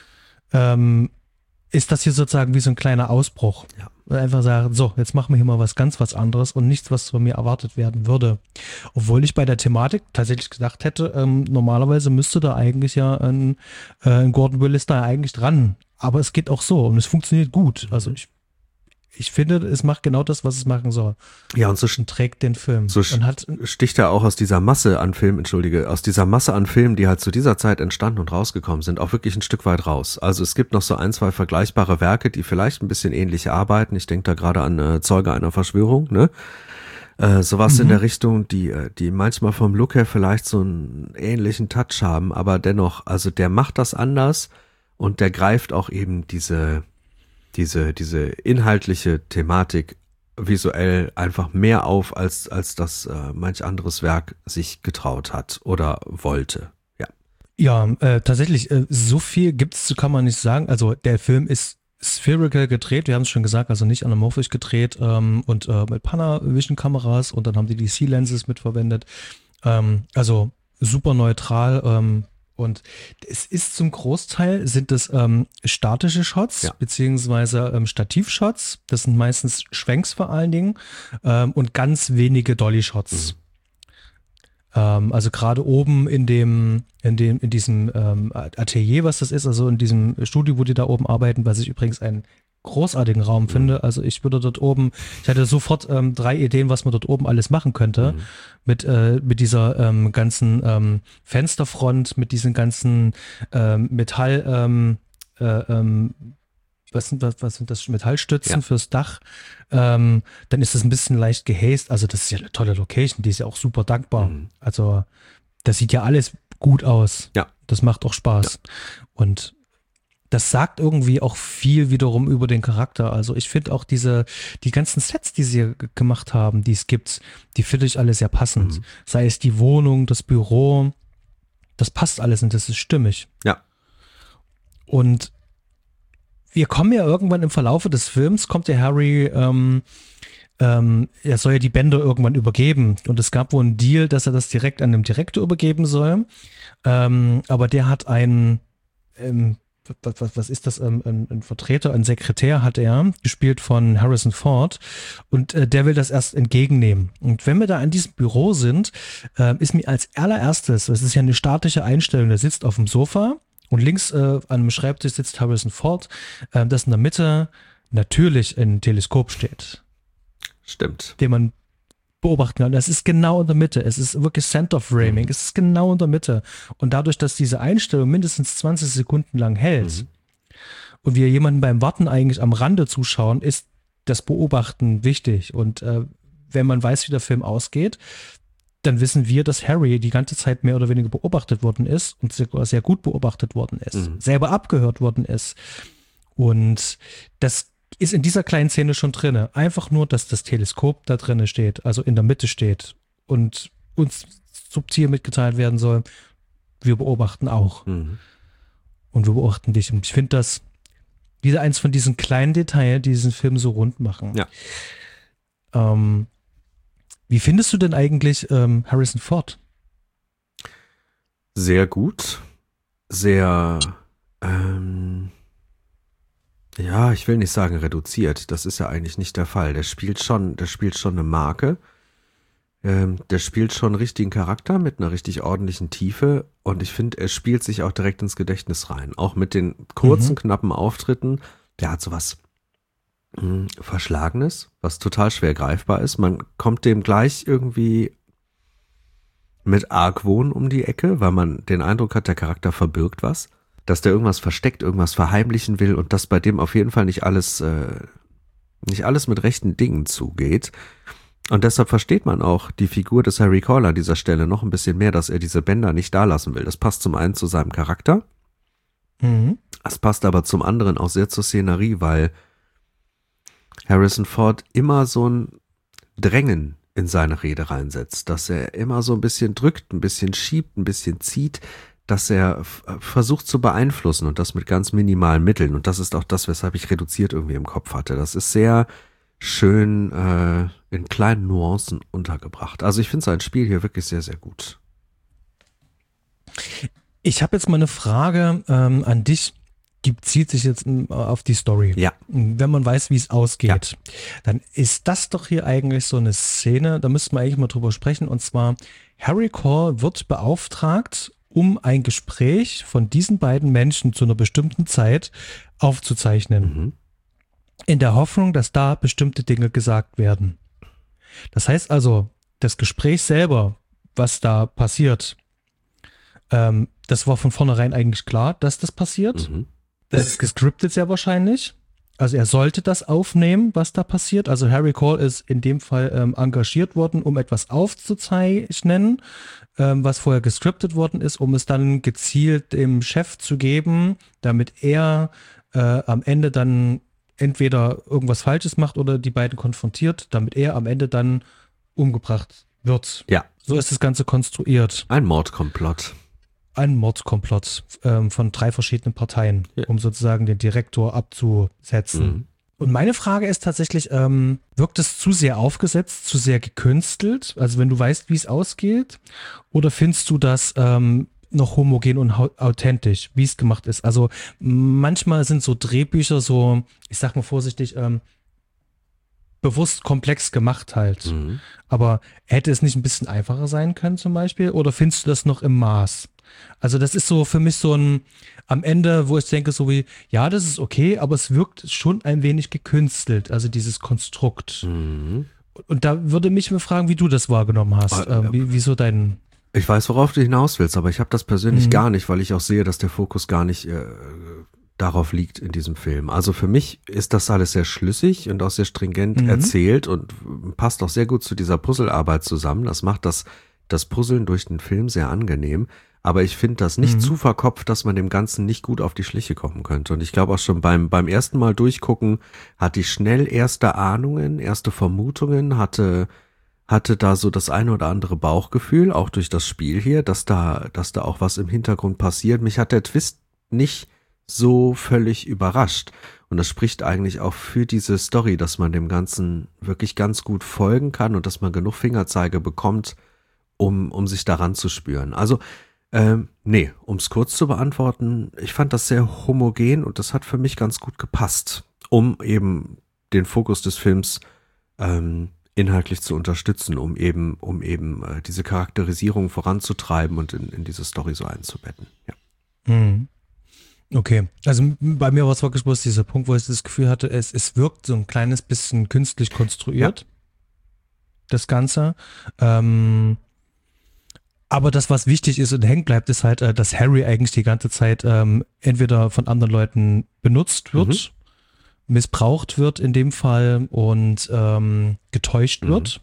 ähm, ist das hier sozusagen wie so ein kleiner Ausbruch. Ja. Einfach sagen, so, jetzt machen wir hier mal was ganz was anderes und nichts, was von mir erwartet werden würde. Obwohl ich bei der Thematik tatsächlich gedacht hätte, ähm, normalerweise müsste da eigentlich ja ein, äh, ein Gordon Willis da eigentlich dran. Aber es geht auch so und es funktioniert gut. Also ich Ich finde, es macht genau das, was es machen soll. Ja, und so und trägt den Film. So und hat, sticht er auch aus dieser Masse an Filmen, entschuldige, aus dieser Masse an Filmen, die halt zu dieser Zeit entstanden und rausgekommen sind, auch wirklich ein Stück weit raus. Also es gibt noch so ein, zwei vergleichbare Werke, die vielleicht ein bisschen ähnlich arbeiten. Ich denke da gerade an äh, Zeuge einer Verschwörung, ne? Äh, sowas mhm. in der Richtung, die, die manchmal vom Look her vielleicht so einen ähnlichen Touch haben, aber dennoch, also der macht das anders und der greift auch eben diese diese diese inhaltliche Thematik visuell einfach mehr auf, als als das äh, manch anderes Werk sich getraut hat oder wollte. Ja, ja äh, tatsächlich, äh, so viel gibt's, kann man nicht sagen. Also der Film ist spherical gedreht, wir haben es schon gesagt, also nicht anamorphisch gedreht ähm, und äh, mit Panavision-Kameras und dann haben die die C-Lenses mitverwendet. Ähm, also super neutral, ähm, und es ist zum Großteil, sind es ähm, statische Shots, ja. beziehungsweise ähm, Stativshots. Das sind meistens Schwenks vor allen Dingen ähm, und ganz wenige Dolly-Shots. Mhm. Ähm, also gerade oben in dem, in dem, in diesem ähm, Atelier, was das ist, also in diesem Studio, wo die da oben arbeiten, was ich übrigens einen großartigen Raum mhm. finde. Also ich würde dort oben, ich hatte sofort ähm, drei Ideen, was man dort oben alles machen könnte. Mhm. Mit, äh, mit dieser ähm, ganzen ähm, Fensterfront, mit diesen ganzen ähm, Metall, ähm, äh, ähm, was sind das, was sind das, Metallstützen ja. fürs Dach. Ähm, dann ist das ein bisschen leicht gehäst. Also das ist ja eine tolle Location, die ist ja auch super dankbar. Mhm. Also das sieht ja alles gut aus. Ja. Das macht auch Spaß. Ja. Und das sagt irgendwie auch viel wiederum über den Charakter. Also ich finde auch diese, die ganzen Sets, die sie g- gemacht haben, die es gibt, die finde ich alle sehr passend. Mhm. Sei es die Wohnung, das Büro, das passt alles und das ist stimmig. Ja. Und wir kommen ja irgendwann im Verlaufe des Films, kommt der Harry, ähm, ähm, er soll ja die Bänder irgendwann übergeben. Und es gab wohl einen Deal, dass er das direkt an den Direktor übergeben soll. Ähm, aber der hat einen, ähm, Was, was, was ist das, ähm, ein, ein Vertreter, ein Sekretär hat er, gespielt von Harrison Ford und äh, der will das erst entgegennehmen. Und wenn wir da in diesem Büro sind, äh, ist mir als allererstes, es ist ja eine statische Einstellung, der sitzt auf dem Sofa und links äh, an einem Schreibtisch sitzt Harrison Ford, äh, das in der Mitte natürlich ein Teleskop steht. Stimmt. Den man beobachten kann. Das ist genau in der Mitte. Es ist wirklich Center Framing. Mhm. Es ist genau in der Mitte. Und dadurch, dass diese Einstellung mindestens zwanzig Sekunden lang hält mhm. und wir jemanden beim Warten eigentlich am Rande zuschauen, ist das Beobachten wichtig. Und äh, wenn man weiß, wie der Film ausgeht, dann wissen wir, dass Harry die ganze Zeit mehr oder weniger beobachtet worden ist und sogar sehr gut beobachtet worden ist. Mhm. Selber abgehört worden ist. Und das ist in dieser kleinen Szene schon drin. Einfach nur, dass das Teleskop da drin steht, also in der Mitte steht und uns subtil mitgeteilt werden soll, wir beobachten auch. Mhm. Und wir beobachten dich. Und ich finde das wieder eins von diesen kleinen Details, die diesen Film so rund machen. Ja. Ähm, wie findest du denn eigentlich ähm, Harrison Ford? Sehr gut. Sehr ähm ja, ich will nicht sagen reduziert, das ist ja eigentlich nicht der Fall. Der spielt schon, der spielt schon eine Marke, ähm, der spielt schon einen richtigen Charakter mit einer richtig ordentlichen Tiefe und ich finde, er spielt sich auch direkt ins Gedächtnis rein. Auch mit den kurzen, mhm. knappen Auftritten, der hat sowas mh, Verschlagenes, was total schwer greifbar ist. Man kommt dem gleich irgendwie mit Argwohn um die Ecke, weil man den Eindruck hat, der Charakter verbirgt was. dass der irgendwas versteckt, irgendwas verheimlichen will und dass bei dem auf jeden Fall nicht alles, äh, nicht alles mit rechten Dingen zugeht. Und deshalb versteht man auch die Figur des Harry Caul an dieser Stelle noch ein bisschen mehr, dass er diese Bänder nicht da lassen will. Das passt zum einen zu seinem Charakter. Mhm. Es passt aber zum anderen auch sehr zur Szenerie, weil Harrison Ford immer so ein Drängen in seine Rede reinsetzt, dass er immer so ein bisschen drückt, ein bisschen schiebt, ein bisschen zieht, dass er f- versucht zu beeinflussen und das mit ganz minimalen Mitteln. Und das ist auch das, weshalb ich reduziert irgendwie im Kopf hatte. Das ist sehr schön äh, in kleinen Nuancen untergebracht. Also ich finde sein Spiel hier wirklich sehr, sehr gut. Ich habe jetzt mal eine Frage ähm, an dich, die bezieht sich jetzt ähm, auf die Story. Ja. Wenn man weiß, wie es ausgeht, dann ist das doch hier eigentlich so eine Szene, da müssten wir eigentlich mal drüber sprechen, und zwar Harry Caul wird beauftragt, um ein Gespräch von diesen beiden Menschen zu einer bestimmten Zeit aufzuzeichnen. Mhm. In der Hoffnung, dass da bestimmte Dinge gesagt werden. Das heißt also, das Gespräch selber, was da passiert, ähm, das war von vornherein eigentlich klar, dass das passiert. Mhm. Das ist gescriptet sehr wahrscheinlich. Also er sollte das aufnehmen, was da passiert. Also Harry Caul ist in dem Fall ähm, engagiert worden, um etwas aufzuzeichnen, ähm, was vorher gescriptet worden ist, um es dann gezielt dem Chef zu geben, damit er äh, am Ende dann entweder irgendwas Falsches macht oder die beiden konfrontiert, damit er am Ende dann umgebracht wird. Ja. So ist das Ganze konstruiert. Ein Mordkomplott. Ein Mordkomplott ähm, von drei verschiedenen Parteien, Ja. um sozusagen den Direktor abzusetzen. Mhm. Und meine Frage ist tatsächlich, ähm, wirkt es zu sehr aufgesetzt, zu sehr gekünstelt? Also wenn du weißt, wie es ausgeht? Oder findest du das ähm, noch homogen und hau- authentisch, wie es gemacht ist? Also manchmal sind so Drehbücher so, ich sag mal vorsichtig, ähm, bewusst komplex gemacht halt. Mhm. Aber hätte es nicht ein bisschen einfacher sein können zum Beispiel? Oder findest du das noch im Maß? Also das ist so für mich so ein, am Ende, wo ich denke so wie, ja, das ist okay, aber es wirkt schon ein wenig gekünstelt, also dieses Konstrukt. Mhm. Und da würde mich mal fragen, wie du das wahrgenommen hast. Äh, Ähm, wie, wieso dein, Ich weiß, worauf du hinaus willst, aber ich habe das persönlich Mhm. gar nicht, weil ich auch sehe, dass der Fokus gar nicht äh, darauf liegt in diesem Film. Also für mich ist das alles sehr schlüssig und auch sehr stringent Mhm. erzählt und passt auch sehr gut zu dieser Puzzlearbeit zusammen. Das macht das, das Puzzeln durch den Film sehr angenehm. Aber ich finde das nicht Mhm. zu verkopft, dass man dem Ganzen nicht gut auf die Schliche kommen könnte. Und ich glaube auch schon beim, beim ersten Mal durchgucken, hatte ich schnell erste Ahnungen, erste Vermutungen, hatte, hatte da so das eine oder andere Bauchgefühl, auch durch das Spiel hier, dass da, dass da auch was im Hintergrund passiert. Mich hat der Twist nicht so völlig überrascht. Und das spricht eigentlich auch für diese Story, dass man dem Ganzen wirklich ganz gut folgen kann und dass man genug Fingerzeige bekommt, um, um sich daran zu spüren. Also, ähm, nee, um es kurz zu beantworten, ich fand das sehr homogen und das hat für mich ganz gut gepasst, um eben den Fokus des Films ähm, inhaltlich zu unterstützen, um eben, um eben äh, diese Charakterisierung voranzutreiben und in, in diese Story so einzubetten. Ja. Mhm. Okay, also m- bei mir war es wirklich bloß dieser Punkt, wo ich das Gefühl hatte, es, es wirkt so ein kleines bisschen künstlich konstruiert, das Ganze. Ähm, aber das, was wichtig ist und hängen bleibt, ist halt, äh, dass Harry eigentlich die ganze Zeit ähm, entweder von anderen Leuten benutzt wird, missbraucht wird in dem Fall und ähm, getäuscht Mhm. wird.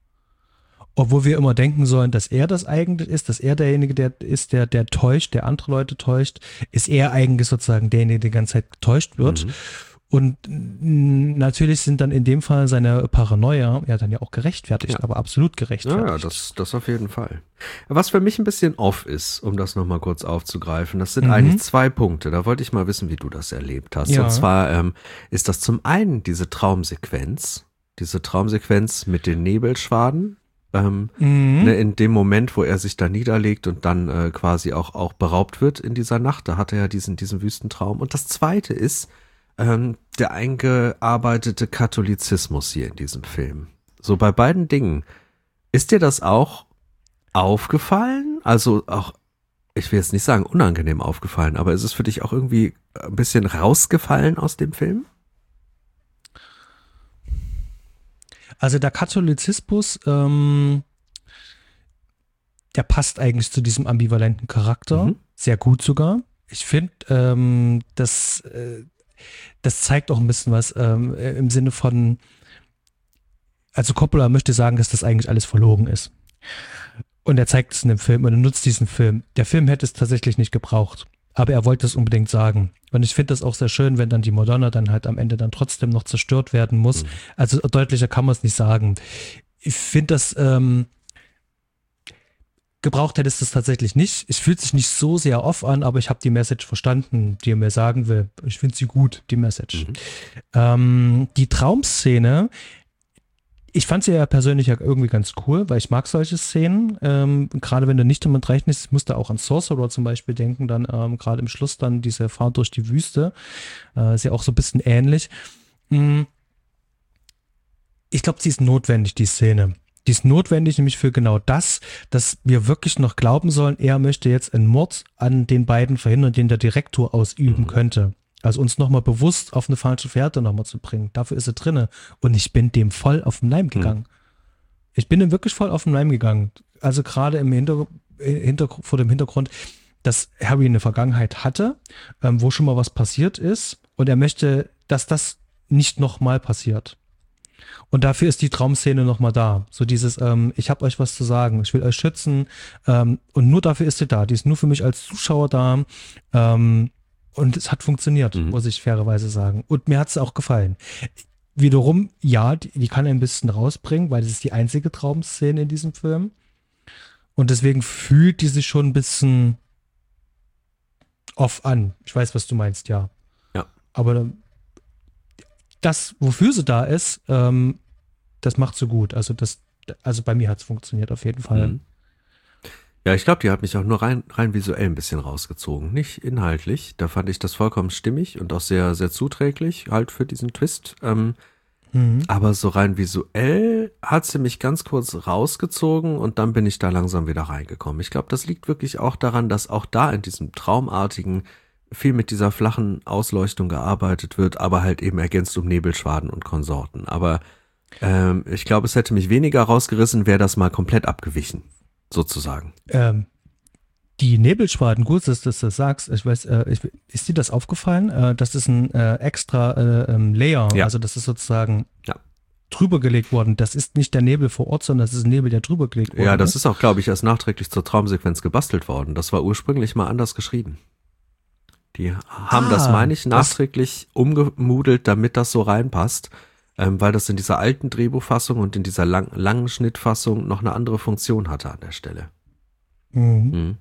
Obwohl wir immer denken sollen, dass er das eigentlich ist, dass er derjenige, der ist, der, der täuscht, der andere Leute täuscht, ist er eigentlich sozusagen derjenige, der die ganze Zeit getäuscht wird. Mhm. Und mm, natürlich sind dann in dem Fall seine Paranoia ja dann ja auch gerechtfertigt, Ja. aber absolut Ja, gerechtfertigt. ja, das, das auf jeden Fall. Was für mich ein bisschen off ist, um das nochmal kurz aufzugreifen, das sind Mhm. eigentlich zwei Punkte. Da wollte ich mal wissen, wie du das erlebt hast. Ja. Und zwar ähm, ist das zum einen diese Traumsequenz, diese Traumsequenz mit den Nebelschwaden, ähm, Mhm. ne, in dem Moment, wo er sich da niederlegt und dann äh, quasi auch, auch beraubt wird in dieser Nacht, da hat er ja diesen, diesen Wüstentraum. Und das zweite ist ähm, der eingearbeitete Katholizismus hier in diesem Film. So bei beiden Dingen. Ist dir das auch aufgefallen? Also auch, ich will jetzt nicht sagen unangenehm aufgefallen, aber ist es für dich auch irgendwie ein bisschen rausgefallen aus dem Film? Also der Katholizismus, ähm, der passt eigentlich zu diesem ambivalenten Charakter, Mhm. sehr gut sogar. Ich finde, ähm, das, äh, das zeigt auch ein bisschen was ähm, im Sinne von, also Coppola möchte sagen, dass das eigentlich alles verlogen ist. Und er zeigt es in dem Film und er nutzt diesen Film. Der Film hätte es tatsächlich nicht gebraucht, aber er wollte es unbedingt sagen. Und ich finde das auch sehr schön, wenn dann die Madonna dann halt am Ende dann trotzdem noch zerstört werden muss. Mhm. Also deutlicher kann man es nicht sagen. Ich finde das, ähm, gebraucht hätte es das tatsächlich nicht. Es fühlt sich nicht so sehr off an, aber ich habe die Message verstanden, die er mir sagen will. Ich finde sie gut, die Message. Mhm. Ähm, die Traumszene, ich fand sie ja persönlich ja irgendwie ganz cool, weil ich mag solche Szenen. Ähm, gerade wenn du nicht damit rechnest, ich musste auch an Sorcerer zum Beispiel denken, dann ähm, gerade im Schluss dann diese Fahrt durch die Wüste. Äh, ist ja auch so ein bisschen ähnlich. Mhm. Ich glaube, sie ist notwendig, die Szene. Die ist notwendig nämlich für genau das, dass wir wirklich noch glauben sollen, er möchte jetzt einen Mord an den beiden verhindern, den der Direktor ausüben mhm. könnte. Also uns nochmal bewusst auf eine falsche Fährte nochmal zu bringen. Dafür ist er drinne. Und ich bin dem voll auf den Leim gegangen. Mhm. Ich bin dem wirklich voll auf den Leim gegangen. Also gerade im Hinter- Hinter- vor dem Hintergrund, dass Harry eine Vergangenheit hatte, ähm, wo schon mal was passiert ist. Und er möchte, dass das nicht nochmal passiert. Und dafür ist die Traumszene nochmal da. So dieses, ähm, ich habe euch was zu sagen, ich will euch schützen. Ähm, und nur dafür ist sie da. Die ist nur für mich als Zuschauer da. Ähm, und es hat funktioniert, mhm. muss ich fairerweise sagen. Und mir hat es auch gefallen. Wiederum, ja, die, die kann ein bisschen rausbringen, weil das ist die einzige Traumszene in diesem Film. Und deswegen fühlt die sich schon ein bisschen off an. Ich weiß, was du meinst, ja. Ja. Aber das, wofür sie da ist, ähm, das macht sie gut. Also das, also bei mir hat es funktioniert auf jeden Fall. Mhm. Ja, ich glaube, die hat mich auch nur rein, rein visuell ein bisschen rausgezogen, nicht inhaltlich. Da fand ich das vollkommen stimmig und auch sehr, sehr zuträglich halt für diesen Twist. Ähm, mhm. Aber so rein visuell hat sie mich ganz kurz rausgezogen und dann bin ich da langsam wieder reingekommen. Ich glaube, das liegt wirklich auch daran, dass auch da in diesem traumartigen viel mit dieser flachen Ausleuchtung gearbeitet wird, aber halt eben ergänzt um Nebelschwaden und Konsorten. Aber ähm, ich glaube, es hätte mich weniger rausgerissen, wäre das mal komplett abgewichen, sozusagen. Ähm, die Nebelschwaden, gut, dass du das sagst, ich weiß, äh, ich, ist dir das aufgefallen? Äh, das ist ein äh, extra äh, ähm, Layer, ja. Also das ist sozusagen ja. drüber gelegt worden. Das ist nicht der Nebel vor Ort, sondern das ist ein Nebel, der drüber gelegt worden ist. Ja, das ist auch, glaube ich, erst nachträglich zur Traumsequenz gebastelt worden. Das war ursprünglich mal anders geschrieben. Die haben ah, das, meine ich, nachträglich umgemudelt, damit das so reinpasst, ähm, weil das in dieser alten Drehbuchfassung und in dieser lang, langen Schnittfassung noch eine andere Funktion hatte an der Stelle. Mhm. Mhm.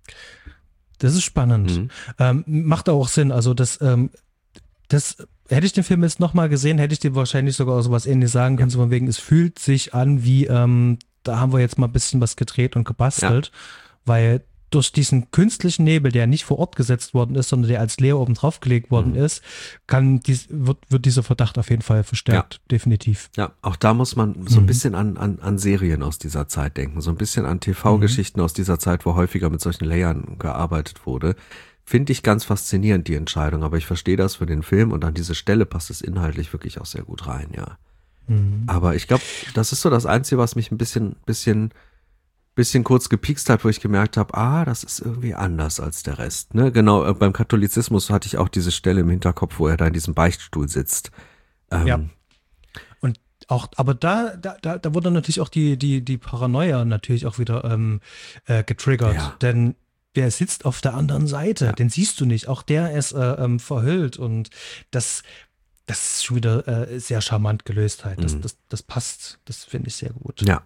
Das ist spannend. Mhm. Ähm, macht auch Sinn. Also das, ähm, das hätte ich den Film jetzt nochmal gesehen, hätte ich dir wahrscheinlich sogar so was Ähnliches sagen können, ja. so von wegen, es fühlt sich an wie, ähm, da haben wir jetzt mal ein bisschen was gedreht und gebastelt, ja. weil durch diesen künstlichen Nebel, der nicht vor Ort gesetzt worden ist, sondern der als Layer oben drauf gelegt worden mhm. ist, kann dies, wird, wird dieser Verdacht auf jeden Fall verstärkt, ja. definitiv. Ja, auch da muss man so ein mhm. bisschen an, an, an Serien aus dieser Zeit denken, so ein bisschen an T V-Geschichten mhm. aus dieser Zeit, wo häufiger mit solchen Layern gearbeitet wurde. Finde ich ganz faszinierend, die Entscheidung, aber ich verstehe das für den Film und an diese Stelle passt es inhaltlich wirklich auch sehr gut rein, ja. Mhm. Aber ich glaube, das ist so das Einzige, was mich ein bisschen, bisschen bisschen kurz gepiekst hat, wo ich gemerkt habe, ah, das ist irgendwie anders als der Rest. Ne? Genau, äh, beim Katholizismus hatte ich auch diese Stelle im Hinterkopf, wo er da in diesem Beichtstuhl sitzt. Ähm, ja. Und auch, aber da, da, da, da wurde natürlich auch die, die, die Paranoia natürlich auch wieder ähm, äh, getriggert. Ja. Denn der sitzt auf der anderen Seite, ja. den siehst du nicht. Auch der ist äh, ähm, verhüllt und das, das ist schon wieder äh, sehr charmant gelöst halt. Das, mhm. das, das passt, das finde ich sehr gut. Ja.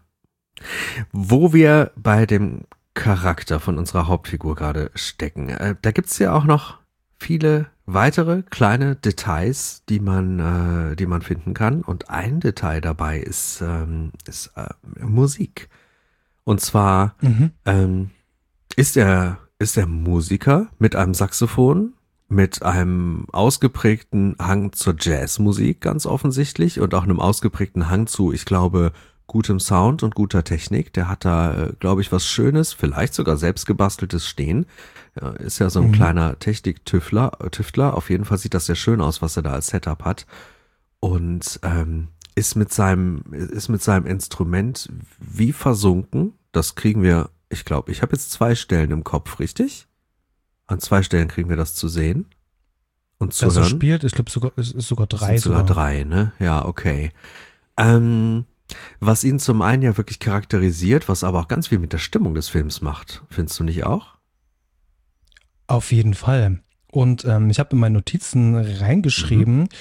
Wo wir bei dem Charakter von unserer Hauptfigur gerade stecken, äh, da gibt's ja auch noch viele weitere kleine Details, die man, äh, die man finden kann. Und ein Detail dabei ist, ähm, ist äh, Musik. Und zwar mhm. ähm, ist er ist er Musiker mit einem Saxophon, mit einem ausgeprägten Hang zur Jazzmusik ganz offensichtlich und auch einem ausgeprägten Hang zu, ich glaube, gutem Sound und guter Technik. Der hat da, glaube ich, was Schönes, vielleicht sogar selbstgebasteltes stehen. Ja, ist ja so ein mhm. kleiner Technik-Tüftler. Tüftler. Auf jeden Fall sieht das sehr schön aus, was er da als Setup hat. Und ähm, ist mit seinem ist mit seinem Instrument wie versunken. Das kriegen wir, ich glaube, ich habe jetzt zwei Stellen im Kopf, richtig? An zwei Stellen kriegen wir das zu sehen und zu Dass hören. er spielt, ich glaube sogar, es ist sogar drei. Sind sogar, sogar drei, ne? Ja, okay. Ähm, was ihn zum einen ja wirklich charakterisiert, was aber auch ganz viel mit der Stimmung des Films macht. Findest du nicht auch? Auf jeden Fall. Und ähm, ich habe in meine Notizen reingeschrieben, mhm.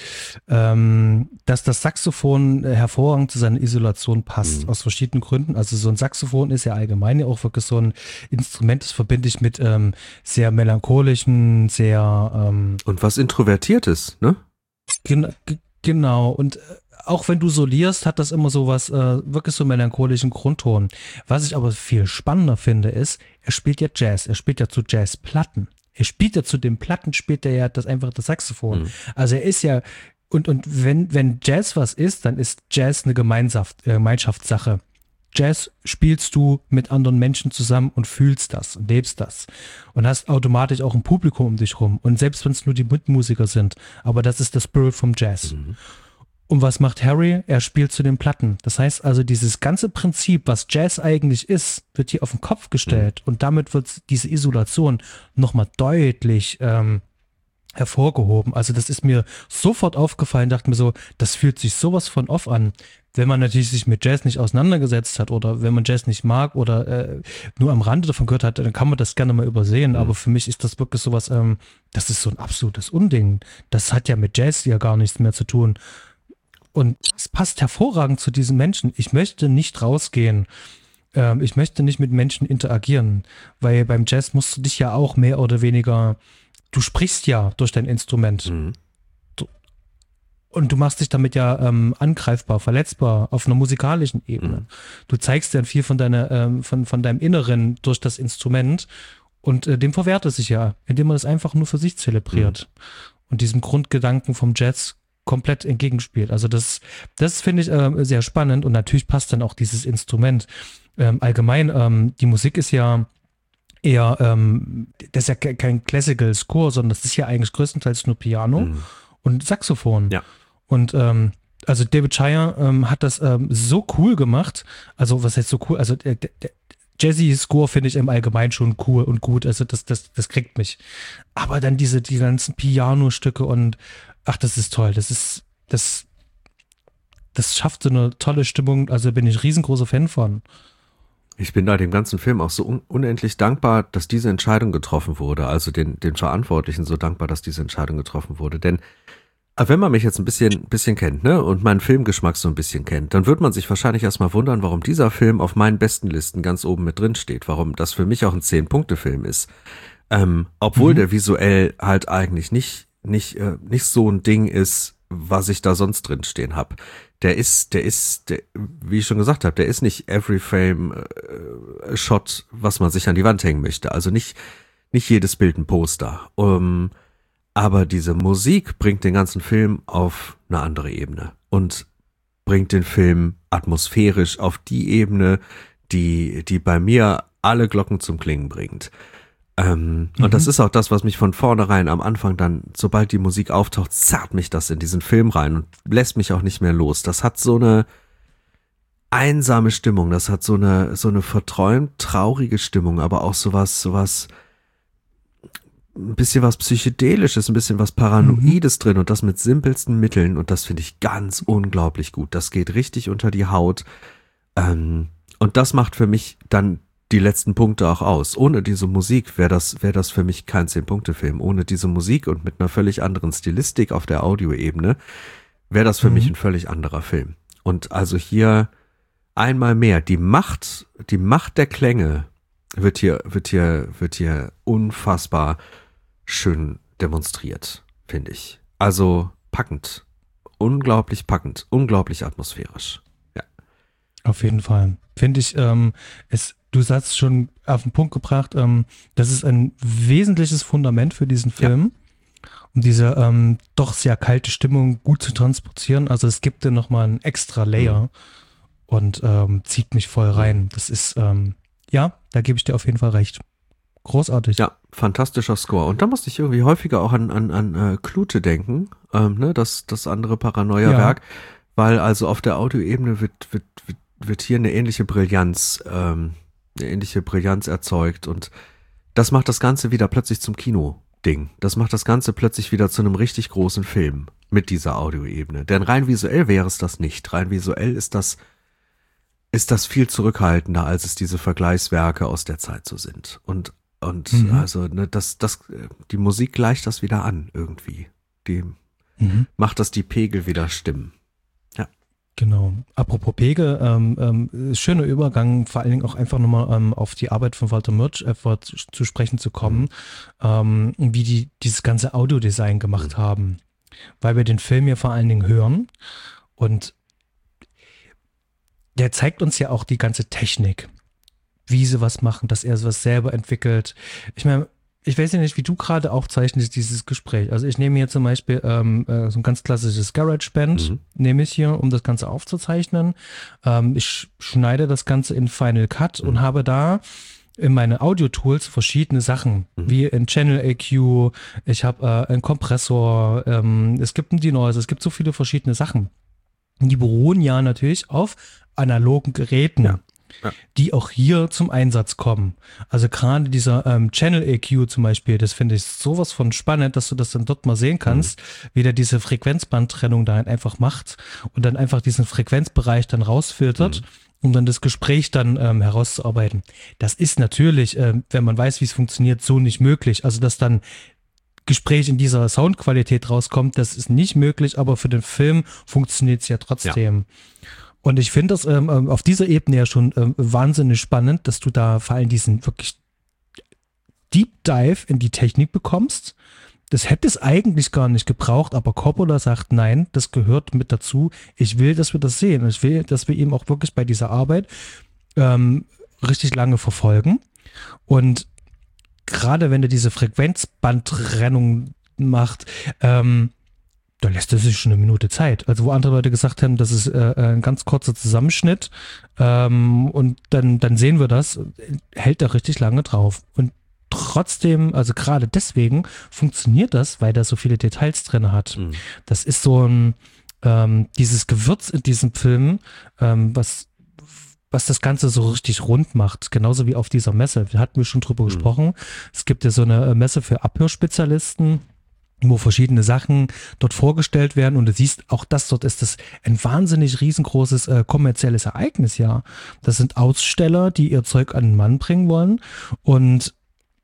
ähm, dass das Saxophon hervorragend zu seiner Isolation passt, mhm. aus verschiedenen Gründen. Also so ein Saxophon ist ja allgemein ja auch wirklich so ein Instrument, das verbinde ich mit ähm, sehr melancholischen, sehr ähm, und was Introvertiertes, ne? Gen g- genau. Und äh, auch wenn du solierst, hat das immer so was, äh, wirklich so einen melancholischen Grundton. Was ich aber viel spannender finde, ist, er spielt ja Jazz, er spielt ja zu Jazzplatten. Er spielt ja zu den Platten, spielt er ja das einfach das Saxophon. Mhm. Also er ist ja, und, und wenn, wenn Jazz was ist, dann ist Jazz eine Gemeinschaft, äh, Gemeinschaftssache. Jazz spielst du mit anderen Menschen zusammen und fühlst das und lebst das. Und hast automatisch auch ein Publikum um dich rum. Und selbst wenn es nur die Mitmusiker sind, aber das ist der Spirit vom Jazz. Mhm. Und was macht Harry? Er spielt zu den Platten. Das heißt also, dieses ganze Prinzip, was Jazz eigentlich ist, wird hier auf den Kopf gestellt. Mhm. Und damit wird diese Isolation nochmal deutlich ähm, hervorgehoben. Also das ist mir sofort aufgefallen, dachte mir so, das fühlt sich sowas von off an. Wenn man natürlich sich mit Jazz nicht auseinandergesetzt hat oder wenn man Jazz nicht mag oder äh, nur am Rande davon gehört hat, dann kann man das gerne mal übersehen. Mhm. Aber für mich ist das wirklich sowas, ähm, das ist so ein absolutes Unding. Das hat ja mit Jazz ja gar nichts mehr zu tun. Und es passt hervorragend zu diesen Menschen. Ich möchte nicht rausgehen. Ähm, ich möchte nicht mit Menschen interagieren, weil beim Jazz musst du dich ja auch mehr oder weniger, du sprichst ja durch dein Instrument. Mhm. Du, und du machst dich damit ja ähm, angreifbar, verletzbar auf einer musikalischen Ebene. Mhm. Du zeigst dann viel von, deiner, ähm, von, von deinem Inneren durch das Instrument und äh, dem verwehrt es sich ja, indem man es einfach nur für sich zelebriert. Mhm. Und diesem Grundgedanken vom Jazz komplett entgegenspielt. Also das, das finde ich äh, sehr spannend und natürlich passt dann auch dieses Instrument. Ähm, allgemein, ähm, die Musik ist ja eher, ähm, das ist ja kein Classical Score, sondern das ist ja eigentlich größtenteils nur Piano mhm. und Saxophon. Ja. Und ähm, also David Shire ähm, hat das ähm, so cool gemacht. Also was heißt so cool? Also der, der, der Jazzy-Score finde ich im Allgemeinen schon cool und gut. Also das, das, das kriegt mich. Aber dann diese, die ganzen Piano-Stücke und ach, das ist toll. Das ist, das, das schafft so eine tolle Stimmung. Also bin ich riesengroßer Fan von. Ich bin da dem ganzen Film auch so un- unendlich dankbar, dass diese Entscheidung getroffen wurde. Also den, den Verantwortlichen so dankbar, dass diese Entscheidung getroffen wurde. Denn wenn man mich jetzt ein bisschen, bisschen kennt, ne, und meinen Filmgeschmack so ein bisschen kennt, dann wird man sich wahrscheinlich erstmal wundern, warum dieser Film auf meinen besten Listen ganz oben mit drin steht. Warum das für mich auch ein zehn-Punkte-Film ist. Ähm, obwohl mhm. der visuell halt eigentlich nicht nicht äh, nicht so ein Ding ist, was ich da sonst drin stehen habe. Der ist, der ist, der, wie ich schon gesagt habe, der ist nicht every frame äh, Shot, was man sich an die Wand hängen möchte. Also nicht nicht jedes Bild ein Poster. Um, aber diese Musik bringt den ganzen Film auf eine andere Ebene und bringt den Film atmosphärisch auf die Ebene, die die bei mir alle Glocken zum Klingen bringt. Ähm, mhm. Und das ist auch das, was mich von vornherein am Anfang dann, sobald die Musik auftaucht, zerrt mich das in diesen Film rein und lässt mich auch nicht mehr los. Das hat so eine einsame Stimmung, das hat so eine so eine verträumt traurige Stimmung, aber auch sowas, sowas, ein bisschen was Psychedelisches, ein bisschen was Paranoides mhm. drin und das mit simpelsten Mitteln und das finde ich ganz unglaublich gut. Das geht richtig unter die Haut ähm, und das macht für mich dann die letzten Punkte auch aus. Ohne diese Musik wäre das, wäre das für mich kein zehn-Punkte-Film. Ohne diese Musik und mit einer völlig anderen Stilistik auf der Audioebene wäre das für mhm. mich ein völlig anderer Film. Und also hier einmal mehr, die Macht, die Macht der Klänge wird hier, wird hier, wird hier unfassbar schön demonstriert, finde ich. Also packend. Unglaublich packend. Unglaublich atmosphärisch. Ja. Auf jeden Fall. Finde ich, ähm, es Du hast schon auf den Punkt gebracht, ähm, das ist ein wesentliches Fundament für diesen Film, ja. um diese ähm, doch sehr kalte Stimmung gut zu transportieren. Also es gibt dir nochmal einen extra Layer mhm. und ähm, zieht mich voll rein. Das ist, ähm, ja, da gebe ich dir auf jeden Fall recht. Großartig. Ja, fantastischer Score. Und da musste ich irgendwie häufiger auch an, an, an äh, Klute denken, ähm, ne, das, das andere Paranoia-Werk, ja. weil also auf der Audioebene wird, wird, wird, wird hier eine ähnliche Brillanz ähm, eine ähnliche Brillanz erzeugt und das macht das Ganze wieder plötzlich zum Kino-Ding. Das macht das Ganze plötzlich wieder zu einem richtig großen Film mit dieser Audioebene. Denn rein visuell wäre es das nicht. Rein visuell ist das, ist das viel zurückhaltender, als es diese Vergleichswerke aus der Zeit so sind. Und, und mhm. also, ne, das, das, die Musik gleicht das wieder an irgendwie. Die mhm. macht, dass die Pegel wieder stimmen. Ja. Genau. Apropos Pegel, ähm, ähm, schöner Übergang, vor allen Dingen auch einfach nochmal ähm, auf die Arbeit von Walter Murch etwa zu, zu sprechen zu kommen, mhm. ähm, wie die dieses ganze Audiodesign gemacht mhm. haben. Weil wir den Film ja vor allen Dingen hören und der zeigt uns ja auch die ganze Technik, wie sie was machen, dass er sowas selber entwickelt. Ich meine, ich weiß ja nicht, wie du gerade aufzeichnest dieses Gespräch. Also ich nehme hier zum Beispiel ähm, so ein ganz klassisches GarageBand, mhm. nehme ich hier, um das Ganze aufzuzeichnen. Ähm, ich schneide das Ganze in Final Cut mhm. und habe da in meine Audio-Tools verschiedene Sachen, mhm. wie ein Channel A Q, ich habe äh, einen Kompressor, ähm, es gibt einen Denoiser, es gibt so viele verschiedene Sachen. Die beruhen ja natürlich auf analogen Geräten. Ja. Ja. Die auch hier zum Einsatz kommen. Also gerade dieser ähm, Channel A Q zum Beispiel, das finde ich sowas von spannend, dass du das dann dort mal sehen kannst, mhm. wie der diese Frequenzbandtrennung da einfach macht und dann einfach diesen Frequenzbereich dann rausfiltert, mhm. um dann das Gespräch dann ähm, herauszuarbeiten. Das ist natürlich, ähm, wenn man weiß, wie es funktioniert, so nicht möglich. Also dass dann Gespräch in dieser Soundqualität rauskommt, das ist nicht möglich, aber für den Film funktioniert es ja trotzdem. Ja. Und ich finde das ähm, auf dieser Ebene ja schon ähm, wahnsinnig spannend, dass du da vor allem diesen wirklich Deep Dive in die Technik bekommst. Das hätte es eigentlich gar nicht gebraucht, aber Coppola sagt, nein, das gehört mit dazu. Ich will, dass wir das sehen. Ich will, dass wir ihm auch wirklich bei dieser Arbeit ähm, richtig lange verfolgen. Und gerade wenn er diese Frequenzbandtrennung macht, ähm, da lässt er sich schon eine Minute Zeit. Also wo andere Leute gesagt haben, das ist äh, ein ganz kurzer Zusammenschnitt ähm, und dann, dann sehen wir das, hält er richtig lange drauf. Und trotzdem, also gerade deswegen funktioniert das, weil er so viele Details drin hat. Mhm. Das ist so ein, ähm, dieses Gewürz in diesem Film, ähm, was was das Ganze so richtig rund macht, genauso wie auf dieser Messe. Da hatten wir schon drüber mhm. gesprochen. Es gibt ja so eine Messe für Abhörspezialisten, wo verschiedene Sachen dort vorgestellt werden und du siehst, auch das dort ist das ein wahnsinnig riesengroßes äh, kommerzielles Ereignis, ja. Das sind Aussteller, die ihr Zeug an den Mann bringen wollen und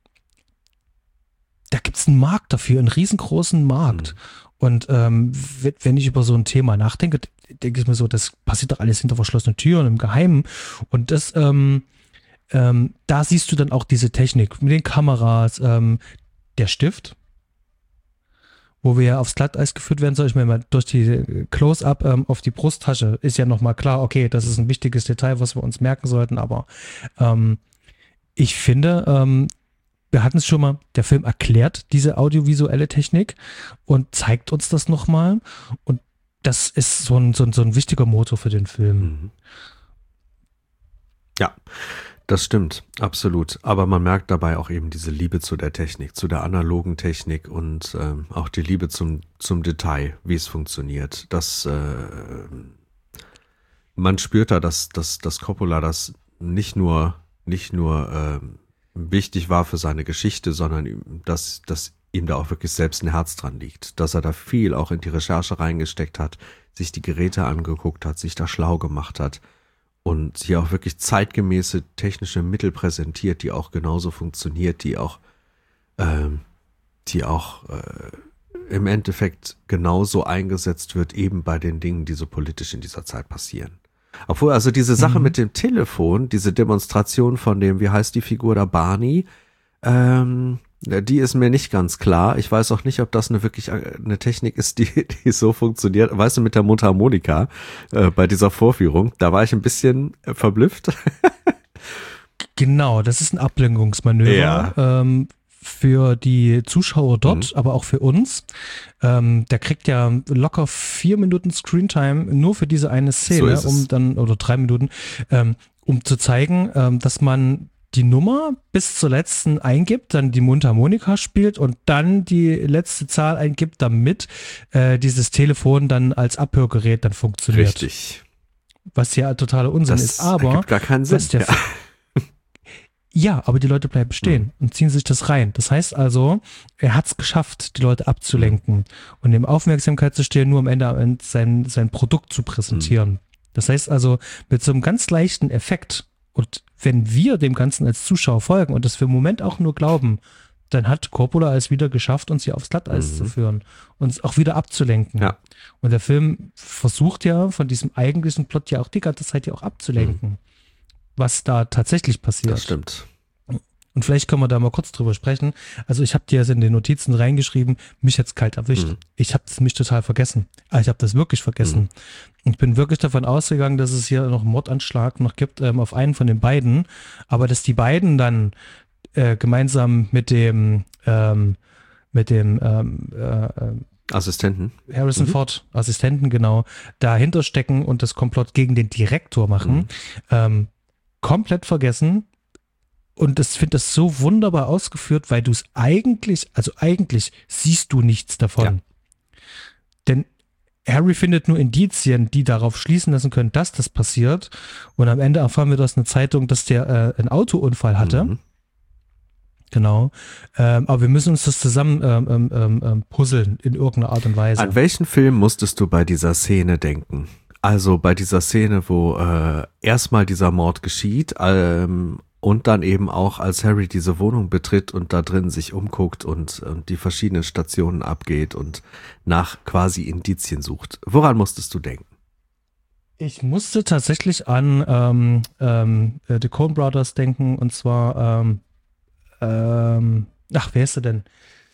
da gibt es einen Markt dafür, einen riesengroßen Markt. Mhm. Und ähm, wenn ich über so ein Thema nachdenke, denke ich mir so, das passiert doch alles hinter verschlossenen Türen im Geheimen und das, ähm, ähm, da siehst du dann auch diese Technik mit den Kameras, ähm, der Stift, wo wir ja aufs Glatteis geführt werden soll. Ich meine, mal durch die Close-Up ähm, auf die Brusttasche ist ja nochmal klar, okay, das ist ein wichtiges Detail, was wir uns merken sollten, aber ähm, ich finde, ähm, wir hatten es schon mal, der Film erklärt diese audiovisuelle Technik und zeigt uns das nochmal und das ist so ein, so ein, so ein wichtiger Motor für den Film. Ja, das stimmt, absolut. Aber man merkt dabei auch eben diese Liebe zu der Technik, zu der analogen Technik und ähm, auch die Liebe zum, zum Detail, wie es funktioniert. Das, äh, man spürt da, dass, dass, dass Coppola das nicht nur, nicht nur äh, wichtig war für seine Geschichte, sondern dass, dass ihm da auch wirklich selbst ein Herz dran liegt. Dass er da viel auch in die Recherche reingesteckt hat, sich die Geräte angeguckt hat, sich da schlau gemacht hat. Und hier auch wirklich zeitgemäße technische Mittel präsentiert, die auch genauso funktioniert, die auch, ähm, die auch äh, im Endeffekt genauso eingesetzt wird, eben bei den Dingen, die so politisch in dieser Zeit passieren. Obwohl, also diese Sache mhm. mit dem Telefon, diese Demonstration von dem, wie heißt die Figur da, Barney, ähm, die ist mir nicht ganz klar. Ich weiß auch nicht, ob das eine wirklich eine Technik ist, die, die so funktioniert. Weißt du, mit der Mundharmonika äh, bei dieser Vorführung, da war ich ein bisschen äh, verblüfft. Genau, das ist ein Ablenkungsmanöver ja. ähm, für die Zuschauer dort, mhm. aber auch für uns. Ähm, der kriegt ja locker vier Minuten Screentime nur für diese eine Szene, so um dann, oder drei Minuten, ähm, um zu zeigen, ähm, dass man die Nummer bis zur letzten eingibt, dann die Mundharmonika spielt und dann die letzte Zahl eingibt, damit äh, dieses Telefon dann als Abhörgerät dann funktioniert. Richtig. Was ja totaler Unsinn das ist. Aber ergibt gar keinen Sinn. was der, ja. Ja, aber die Leute bleiben stehen mhm. und ziehen sich das rein. Das heißt also, er hat es geschafft, die Leute abzulenken mhm. und dem Aufmerksamkeit zu stehen, nur am Ende sein, sein Produkt zu präsentieren. Mhm. Das heißt also, mit so einem ganz leichten Effekt, und wenn wir dem Ganzen als Zuschauer folgen und das für einen Moment auch nur glauben, dann hat Coppola es wieder geschafft, uns hier aufs Glatteis mhm. zu führen, uns auch wieder abzulenken. Ja. Und der Film versucht ja von diesem eigentlichen Plot ja auch die ganze Zeit ja auch abzulenken. Mhm. was da tatsächlich passiert. Das stimmt. Und vielleicht können wir da mal kurz drüber sprechen. Also ich habe dir jetzt in den Notizen reingeschrieben, mich jetzt kalt erwischt. Mhm. Ich habe das mich total vergessen. Aber ich habe das wirklich vergessen. Mhm. Ich bin wirklich davon ausgegangen, dass es hier noch einen Mordanschlag noch gibt ähm, auf einen von den beiden. Aber dass die beiden dann äh, gemeinsam mit dem ähm, mit dem ähm, äh, Assistenten. Harrison mhm. Ford, Assistenten, genau, dahinter stecken und das Komplott gegen den Direktor machen. Mhm. Ähm, komplett vergessen. Und ich finde das so wunderbar ausgeführt, weil du es eigentlich, also eigentlich siehst du nichts davon. Ja. Denn Harry findet nur Indizien, die darauf schließen lassen können, dass das passiert. Und am Ende erfahren wir aus einer Zeitung, dass der äh, einen Autounfall hatte. Mhm. Genau. Ähm, aber wir müssen uns das zusammen ähm, ähm, ähm, puzzeln in irgendeiner Art und Weise. An welchen Film musstest du bei dieser Szene denken? Also bei dieser Szene, wo äh, erstmal dieser Mord geschieht, ähm, und dann eben auch, als Harry diese Wohnung betritt und da drin sich umguckt und, und die verschiedenen Stationen abgeht und nach quasi Indizien sucht. Woran musstest du denken? Ich musste tatsächlich an ähm, ähm, The Coen Brothers denken, und zwar, ähm, ähm, ach, wer ist der denn?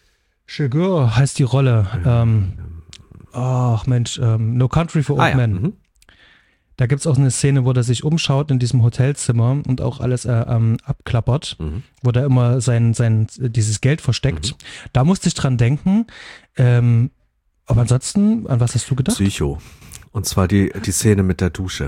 Chigurh heißt die Rolle. Ähm, ach Mensch, ähm, No Country for Old ah, ja. Men. Mhm. Da gibt es auch eine Szene, wo er sich umschaut in diesem Hotelzimmer und auch alles äh, ähm, abklappert, mhm. wo der immer sein, sein, dieses Geld versteckt. Mhm. Da musste ich dran denken. Ähm, aber ansonsten, an was hast du gedacht? Psycho. Und zwar die, die Szene mit der Dusche.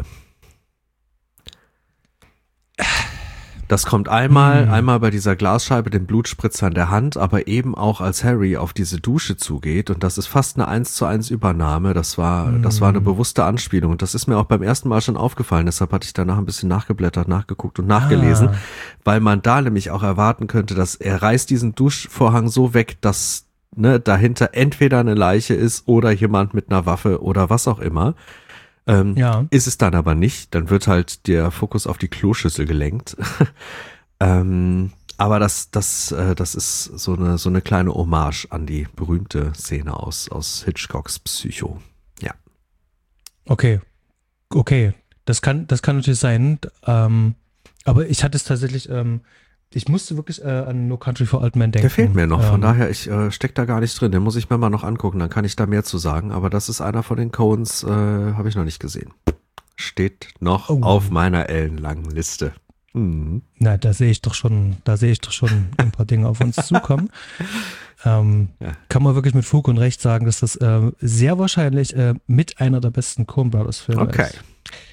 Das kommt einmal, mhm. einmal bei dieser Glasscheibe, dem Blutspritzer in der Hand, aber eben auch, als Harry auf diese Dusche zugeht, und das ist fast eine eins zu eins Übernahme. Das war, mhm. das war eine bewusste Anspielung, und das ist mir auch beim ersten Mal schon aufgefallen. Deshalb hatte ich danach ein bisschen nachgeblättert, nachgeguckt und nachgelesen, ah. weil man da nämlich auch erwarten könnte, dass er reißt diesen Duschvorhang so weg, dass ne, dahinter entweder eine Leiche ist oder jemand mit einer Waffe oder was auch immer. Ähm, ja. Ist es dann aber nicht, dann wird halt der Fokus auf die Kloschüssel gelenkt. ähm, aber das, das, äh, das ist so eine, so eine kleine Hommage an die berühmte Szene aus, aus Hitchcocks Psycho. Ja. Okay. Okay. Das kann, das kann natürlich sein. Ähm, aber ich hatte es tatsächlich, ähm, ich musste wirklich äh, an No Country for Old Men denken. Der fehlt mir noch, von ähm, daher, ich äh, steck da gar nicht drin. Den muss ich mir mal noch angucken, dann kann ich da mehr zu sagen. Aber das ist einer von den Coens, äh, habe ich noch nicht gesehen. Steht noch oh. auf meiner ellenlangen Liste. Mhm. Na, da sehe ich doch schon, da sehe ich doch schon ein paar Dinge auf uns zukommen. Ähm, ja. Kann man wirklich mit Fug und Recht sagen, dass das äh, sehr wahrscheinlich äh, mit einer der besten Coen Brothers Filme okay. ist.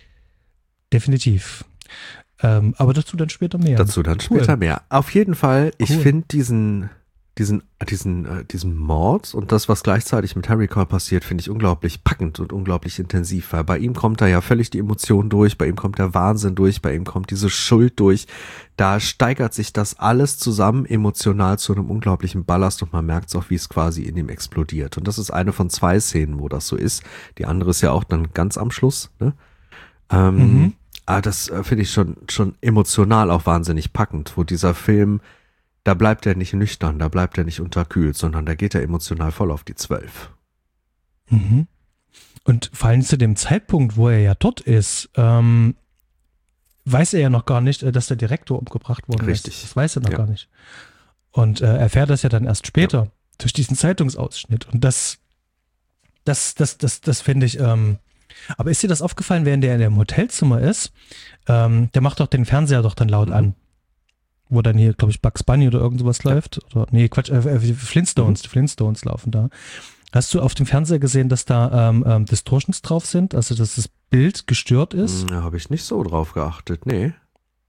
Definitiv. Ähm, aber dazu dann später mehr. Dazu dann cool. später mehr. Auf jeden Fall, ich cool. finde diesen, diesen, diesen, äh, diesen Mord und das, was gleichzeitig mit Harry Cole passiert, finde ich unglaublich packend und unglaublich intensiv, weil bei ihm kommt da ja völlig die Emotion durch, bei ihm kommt der Wahnsinn durch, bei ihm kommt diese Schuld durch. Da steigert sich das alles zusammen emotional zu einem unglaublichen Ballast, und man merkt es auch, wie es quasi in ihm explodiert. Und das ist eine von zwei Szenen, wo das so ist. Die andere ist ja auch dann ganz am Schluss, ne? Ähm, mhm. Ah, das äh, finde ich schon, schon emotional auch wahnsinnig packend, wo dieser Film, da bleibt er nicht nüchtern, da bleibt er nicht unterkühlt, sondern da geht er emotional voll auf die Zwölf. Mhm. Und vor allem zu dem Zeitpunkt, wo er ja dort ist, ähm, weiß er ja noch gar nicht, dass der Direktor umgebracht worden Richtig. ist. Das weiß er noch ja. gar nicht. Und äh, erfährt das ja dann erst später, ja. durch diesen Zeitungsausschnitt. Und das, das, das, das, das finde ich, ähm, aber ist dir das aufgefallen, während der in dem Hotelzimmer ist? Ähm, der macht doch den Fernseher doch dann laut mhm. an. Wo dann hier, glaube ich, Bugs Bunny oder irgend sowas ja. läuft. Oder, nee, Quatsch, äh, äh, Flintstones, mhm. die Flintstones laufen da. Hast du auf dem Fernseher gesehen, dass da ähm, ähm, Distortions drauf sind? Also, dass das Bild gestört ist? Da habe ich nicht so drauf geachtet, nee.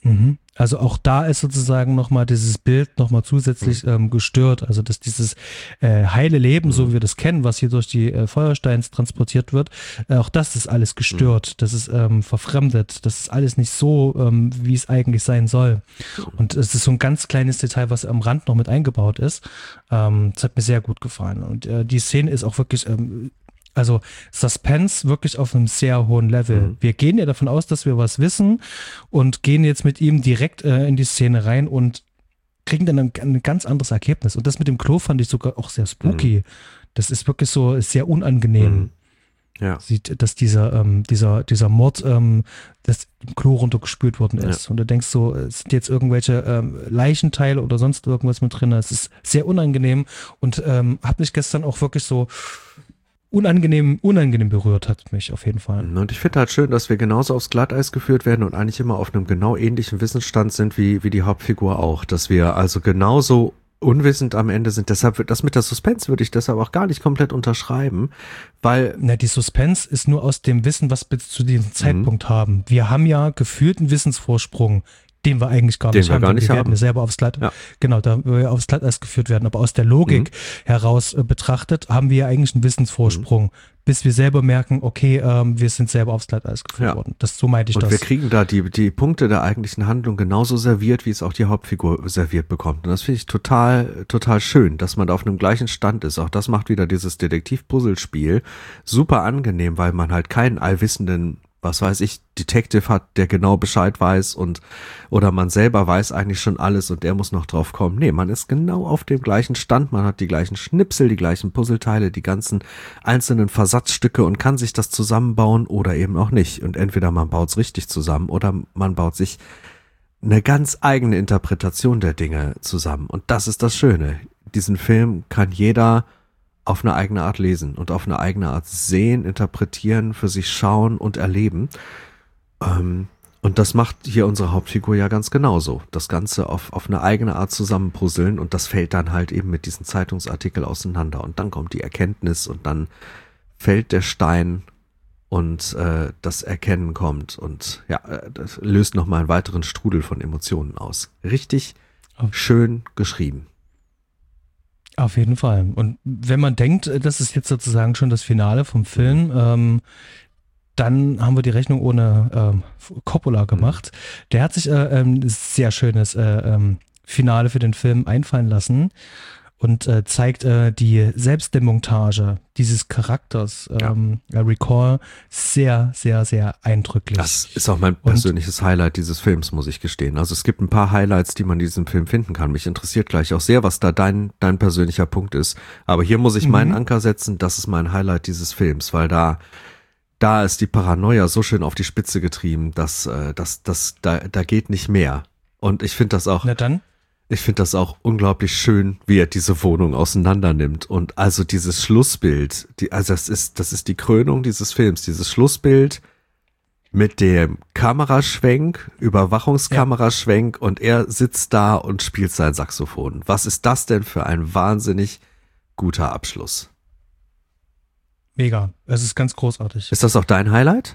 Mhm. Also auch da ist sozusagen nochmal dieses Bild nochmal zusätzlich ähm, gestört. Also dass dieses äh, heile Leben, Mhm. so wie wir das kennen, was hier durch die äh, Feuersteins transportiert wird, äh, auch das ist alles gestört. Mhm. Das ist ähm, verfremdet. Das ist alles nicht so, ähm, wie es eigentlich sein soll. Und es ist so ein ganz kleines Detail, was am Rand noch mit eingebaut ist. Ähm, das hat mir sehr gut gefallen. Und äh, die Szene ist auch wirklich... Ähm, Also Suspense wirklich auf einem sehr hohen Level. Mhm. Wir gehen ja davon aus, dass wir was wissen und gehen jetzt mit ihm direkt äh, in die Szene rein und kriegen dann ein, ein ganz anderes Ergebnis. Und das mit dem Klo fand ich sogar auch sehr spooky. Mhm. Das ist wirklich so sehr unangenehm. Mhm. Ja. Sieht, dass dieser, ähm, dieser, dieser Mord ähm, das im Klo runtergespült worden ist. Ja. Und du denkst so, es sind jetzt irgendwelche ähm, Leichenteile oder sonst irgendwas mit drin. Es ist sehr unangenehm und ähm, hat mich gestern auch wirklich so Unangenehm, unangenehm berührt hat mich auf jeden Fall. Und ich finde halt schön, dass wir genauso aufs Glatteis geführt werden und eigentlich immer auf einem genau ähnlichen Wissensstand sind wie, wie die Hauptfigur auch. Dass wir also genauso unwissend am Ende sind. Deshalb, das mit der Suspense würde ich deshalb auch gar nicht komplett unterschreiben, weil... Na, die Suspense ist nur aus dem Wissen, was wir zu diesem Zeitpunkt mhm. haben. Wir haben ja gefühlt einen Wissensvorsprung, den wir eigentlich gar den nicht wir haben. Gar nicht wir haben. werden selber aufs Glatteis, ja. genau, da wir aufs Glatteis geführt werden. Aber aus der Logik mhm. heraus äh, betrachtet, haben wir ja eigentlich einen Wissensvorsprung, mhm. bis wir selber merken, okay, ähm, wir sind selber aufs Glatteis geführt ja. worden. Das, so meinte ich und das. Und wir kriegen da die, die Punkte der eigentlichen Handlung genauso serviert, wie es auch die Hauptfigur serviert bekommt. Und das finde ich total, total schön, dass man da auf einem gleichen Stand ist. Auch das macht wieder dieses Detektiv-Puzzlespiel super angenehm, weil man halt keinen allwissenden, was weiß ich, Detective hat, der genau Bescheid weiß und oder man selber weiß eigentlich schon alles und der muss noch drauf kommen. Nee, man ist genau auf dem gleichen Stand, man hat die gleichen Schnipsel, die gleichen Puzzleteile, die ganzen einzelnen Versatzstücke und kann sich das zusammenbauen oder eben auch nicht. Und entweder man baut es richtig zusammen oder man baut sich eine ganz eigene Interpretation der Dinge zusammen. Und das ist das Schöne. Diesen Film kann jeder auf eine eigene Art lesen und auf eine eigene Art sehen, interpretieren, für sich schauen und erleben. Ähm, und das macht hier unsere Hauptfigur ja ganz genauso. Das Ganze auf, auf eine eigene Art zusammenpuzzeln und das fällt dann halt eben mit diesen Zeitungsartikeln auseinander. Und dann kommt die Erkenntnis und dann fällt der Stein und äh, das Erkennen kommt und ja, das löst nochmal einen weiteren Strudel von Emotionen aus. Richtig oh. schön geschrieben. Auf jeden Fall. Und wenn man denkt, das ist jetzt sozusagen schon das Finale vom Film, mhm. ähm, dann haben wir die Rechnung ohne ähm, Coppola gemacht. Mhm. Der hat sich äh, ein sehr schönes äh, ähm, Finale für den Film einfallen lassen und äh, zeigt äh, die Selbstdemontage dieses Charakters, ähm, ja. Recall, sehr, sehr, sehr eindrücklich. Das ist auch mein persönliches und, Highlight dieses Films, muss ich gestehen. Also es gibt ein paar Highlights, die man in diesem Film finden kann. Mich interessiert gleich auch sehr, was da dein, dein persönlicher Punkt ist. Aber hier muss ich mhm. meinen Anker setzen, das ist mein Highlight dieses Films, weil da da ist die Paranoia so schön auf die Spitze getrieben, dass, äh, dass, dass da, da geht nicht mehr. Und ich finde das auch... Na dann? Ich finde das auch unglaublich schön, wie er diese Wohnung auseinander nimmt. Und also dieses Schlussbild, die, also das ist, das ist die Krönung dieses Films, dieses Schlussbild mit dem Kameraschwenk, Überwachungskameraschwenk ja. und er sitzt da und spielt sein Saxophon. Was ist das denn für ein wahnsinnig guter Abschluss? Mega, es ist ganz großartig. Ist das auch dein Highlight?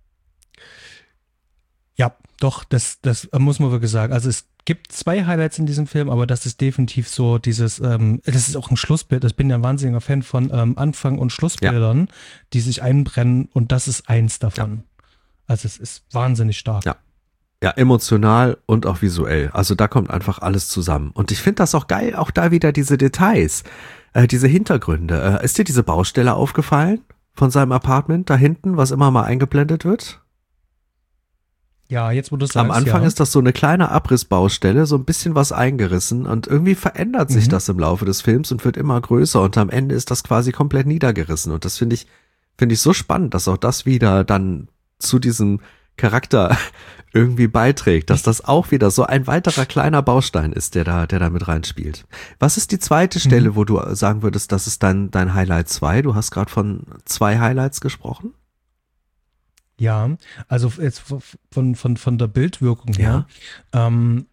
Ja, doch, das, das muss man wirklich sagen. Also es gibt zwei Highlights in diesem Film, aber das ist definitiv so dieses, ähm, das ist auch ein Schlussbild. Ich bin ja ein wahnsinniger Fan von ähm, Anfang- und Schlussbildern, ja. die sich einbrennen und das ist eins davon. Ja. Also es ist wahnsinnig stark. Ja. Ja, emotional und auch visuell. Also da kommt einfach alles zusammen. Und ich finde das auch geil, auch da wieder diese Details, äh, diese Hintergründe. Äh, ist dir diese Baustelle aufgefallen von seinem Apartment da hinten, was immer mal eingeblendet wird? Ja, jetzt wo du sagst, am Anfang ja. ist das so eine kleine Abrissbaustelle, so ein bisschen was eingerissen und irgendwie verändert sich mhm. das im Laufe des Films und wird immer größer und am Ende ist das quasi komplett niedergerissen und das finde ich, finde ich so spannend, dass auch das wieder dann zu diesem Charakter irgendwie beiträgt, dass das auch wieder so ein weiterer kleiner Baustein ist, der da, der da mit reinspielt. Was ist die zweite Stelle, mhm. wo du sagen würdest, das ist dein, dein Highlight zwei? Du hast gerade von zwei Highlights gesprochen. Ja, also jetzt von, von, von der Bildwirkung her. Ja. Ähm,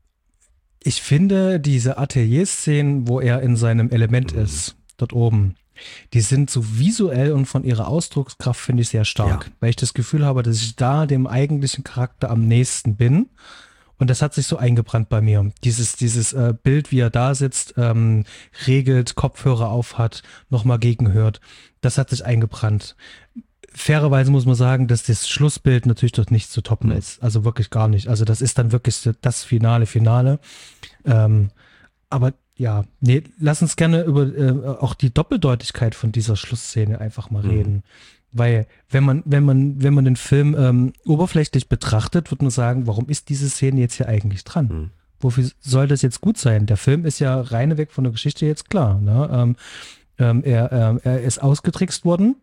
ich finde diese Atelier-Szenen, wo er in seinem Element mhm. ist, dort oben, Die sind so visuell und von ihrer Ausdruckskraft finde ich sehr stark, Ja. weil ich das Gefühl habe, dass ich da dem eigentlichen Charakter am nächsten bin. Und das hat sich so eingebrannt bei mir. Dieses, dieses äh, Bild, wie er da sitzt, ähm, regelt, Kopfhörer auf hat, nochmal gegenhört, das hat sich eingebrannt. Fairerweise muss man sagen, dass das Schlussbild natürlich dort nicht zu toppen Mhm. ist. Also wirklich gar nicht. Also das ist dann wirklich das finale Finale. Ähm, aber ja, nee, lass uns gerne über äh, auch die Doppeldeutigkeit von dieser Schlussszene einfach mal Mhm. reden. Weil wenn man, wenn man, wenn man den Film ähm, oberflächlich betrachtet, wird man sagen, warum ist diese Szene jetzt hier eigentlich dran? Mhm. Wofür soll das jetzt gut sein? Der Film ist ja reineweg von der Geschichte jetzt klar. Ne? Ähm, ähm, er, ähm, er ist ausgetrickst worden.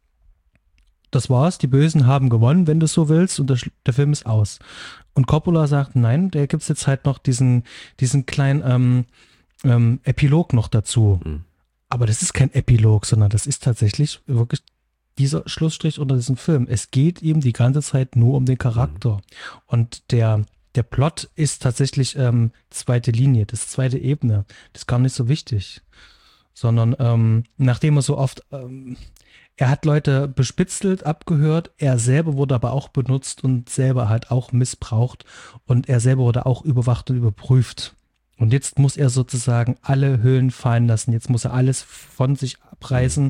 Das war's, die Bösen haben gewonnen, wenn du es so willst, und der, Sch- der Film ist aus. Und Coppola sagt, nein, da gibt's jetzt halt noch diesen, diesen kleinen ähm, ähm, Epilog noch dazu. Mhm. Aber das ist kein Epilog, sondern das ist tatsächlich wirklich dieser Schlussstrich unter diesem Film. Es geht ihm die ganze Zeit nur um den Charakter. Und der, der Plot ist tatsächlich ähm, zweite Linie, das ist zweite Ebene. Das ist gar nicht so wichtig. Sondern ähm, nachdem er so oft, ähm, er hat Leute bespitzelt, abgehört, er selber wurde aber auch benutzt und selber halt auch missbraucht und er selber wurde auch überwacht und überprüft. Und jetzt muss er sozusagen alle Hüllen fallen lassen. Jetzt muss er alles von sich abreißen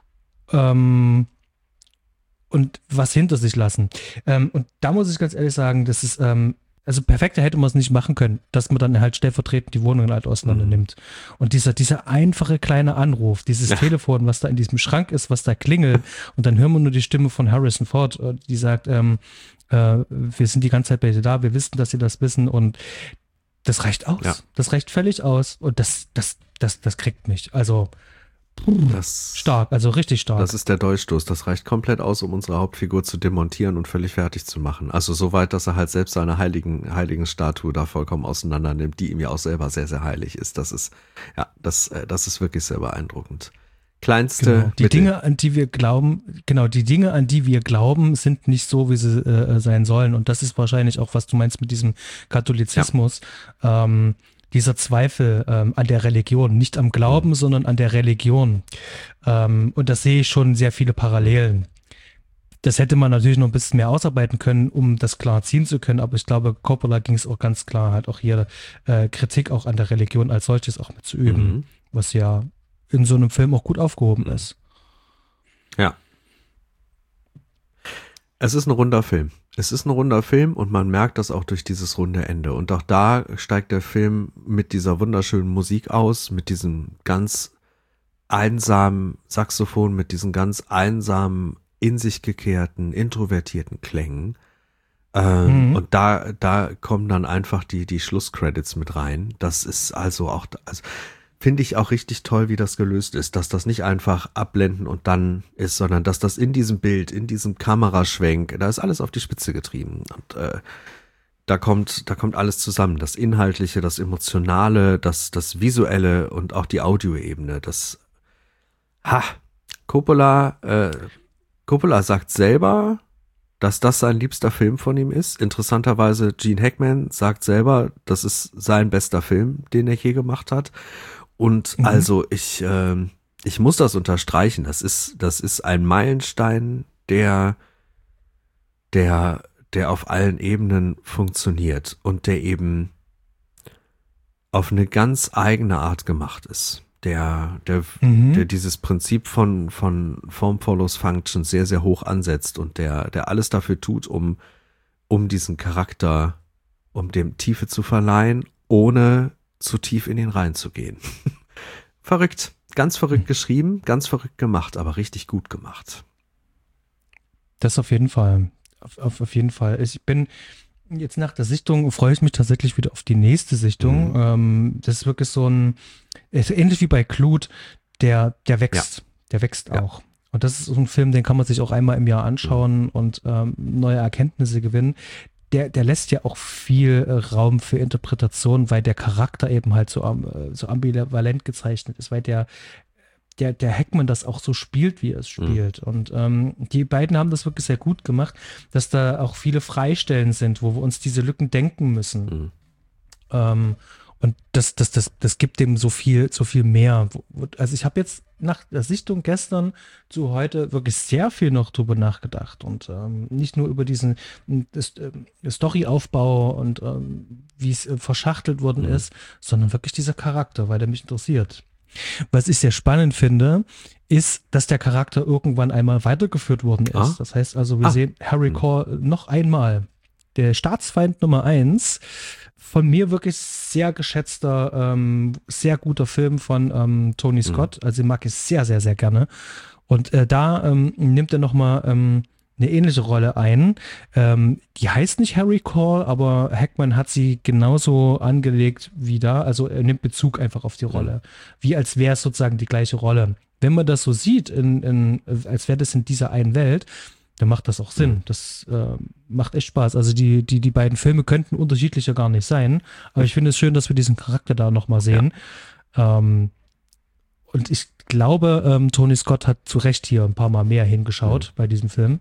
ähm, und was hinter sich lassen. Ähm, und da muss ich ganz ehrlich sagen, das ist, ähm, also perfekter hätte man es nicht machen können, dass man dann halt stellvertretend die Wohnungen halt auseinander Mhm. nimmt. Und dieser, dieser einfache kleine Anruf, dieses Ja. Telefon, was da in diesem Schrank ist, was da klingelt, und dann hören wir nur die Stimme von Harrison Ford, äh, die sagt, ähm, äh, wir sind die ganze Zeit bei dir da, wir wissen, dass sie das wissen, und das reicht aus. Ja. Das reicht völlig aus. Und das, das, das, das kriegt mich. Also Das, stark, also richtig stark. das ist der Dolchstoß. Das reicht komplett aus, um unsere Hauptfigur zu demontieren und völlig fertig zu machen. Also so weit, dass er halt selbst seine heiligen, heiligen Statue da vollkommen auseinander nimmt, die ihm ja auch selber sehr, sehr heilig ist. Das ist, ja, das, äh, das ist wirklich sehr beeindruckend. Kleinste Genau. Die Mittel. Dinge, an die wir glauben, genau, die Dinge, an die wir glauben, sind nicht so, wie sie äh, sein sollen. Und das ist wahrscheinlich auch, was du meinst mit diesem Katholizismus. Ähm, dieser Zweifel ähm, an der Religion, nicht am Glauben, Mhm. sondern an der Religion. Ähm, und da sehe ich schon sehr viele Parallelen. Das hätte man natürlich noch ein bisschen mehr ausarbeiten können, um das klar ziehen zu können. Aber ich glaube, Coppola ging es auch ganz klar, halt auch hier äh, Kritik auch an der Religion als solches auch mit zu üben, Mhm. was ja in so einem Film auch gut aufgehoben Mhm. ist. Ja. Es ist ein runder Film. Es ist ein runder Film und man merkt das auch durch dieses runde Ende. Und auch da steigt der Film mit dieser wunderschönen Musik aus, mit diesem ganz einsamen Saxophon, mit diesen ganz einsamen, in sich gekehrten, introvertierten Klängen. Ähm, Mhm. Und da, da kommen dann einfach die, die Schlusscredits mit rein. Das ist also auch, also finde ich auch richtig toll, wie das gelöst ist, dass das nicht einfach abblenden und dann ist, sondern dass das in diesem Bild, in diesem Kameraschwenk, da ist alles auf die Spitze getrieben. Und äh, da kommt, da kommt alles zusammen. Das Inhaltliche, das Emotionale, das, das Visuelle und auch die Audioebene. Das, ha, Coppola, äh, Coppola sagt selber, dass das sein liebster Film von ihm ist. Interessanterweise, Gene Hackman sagt selber, das ist sein bester Film, den er je gemacht hat. Und Mhm. also ich, ähm, ich muss das unterstreichen. Das ist, das ist ein Meilenstein, der, der, der auf allen Ebenen funktioniert und der eben auf eine ganz eigene Art gemacht ist. Der, der, Mhm. der dieses Prinzip von, von Form follows Function sehr, sehr hoch ansetzt und der, der alles dafür tut, um, um diesen Charakter, um dem Tiefe zu verleihen, ohne zu tief in ihn reinzugehen. Verrückt. Ganz verrückt geschrieben, ganz verrückt gemacht, aber richtig gut gemacht. Das auf jeden Fall. Auf, auf, auf jeden Fall. Ich bin jetzt nach der Sichtung, freue ich mich tatsächlich wieder auf die nächste Sichtung. Mhm. Ähm, das ist wirklich so ein, ist ähnlich wie bei Clute, der, der wächst. Der wächst Ja. auch. Und das ist so ein Film, den kann man sich auch einmal im Jahr anschauen und ähm, neue Erkenntnisse gewinnen. Der, der lässt ja auch viel äh, Raum für Interpretation, weil der Charakter eben halt so, am- äh, so ambivalent gezeichnet ist, weil der, der, der Hackman das auch so spielt, wie er es spielt. Und ähm, die beiden haben das wirklich sehr gut gemacht, dass da auch viele Freistellen sind, wo wir uns diese Lücken denken müssen. Mhm. Ähm, und das, das, das, das gibt dem so viel, so viel mehr. Wo- wo- Also ich habe jetzt nach der Sichtung gestern zu heute wirklich sehr viel noch drüber nachgedacht und ähm, nicht nur über diesen das, ähm, Storyaufbau und ähm, wie es äh, verschachtelt worden mhm. ist, sondern wirklich dieser Charakter, weil der mich interessiert. Was ich sehr spannend finde, ist, dass der Charakter irgendwann einmal weitergeführt worden ist. Ah. Das heißt also, wir ah. sehen Harry Caul noch einmal. Der Staatsfeind Nummer eins, von mir wirklich sehr geschätzter, ähm, sehr guter Film von ähm, Tony Scott. Mhm. Also den mag ich sehr, sehr, sehr gerne. Und äh, da ähm, nimmt er nochmal ähm, eine ähnliche Rolle ein. Ähm, die heißt nicht Harry Caul, aber Hackman hat sie genauso angelegt wie da. Also er nimmt Bezug einfach auf die Rolle. Wie als wäre es sozusagen die gleiche Rolle. Wenn man das so sieht, in, in, als wäre das in dieser einen Welt, dann macht das auch Sinn. Das äh, macht echt Spaß. Also die, die, die beiden Filme könnten unterschiedlicher gar nicht sein. Aber ich finde es schön, dass wir diesen Charakter da nochmal sehen. Ja. Ähm, und ich glaube, ähm, Tony Scott hat zu Recht hier ein paar Mal mehr hingeschaut mhm. bei diesem Film.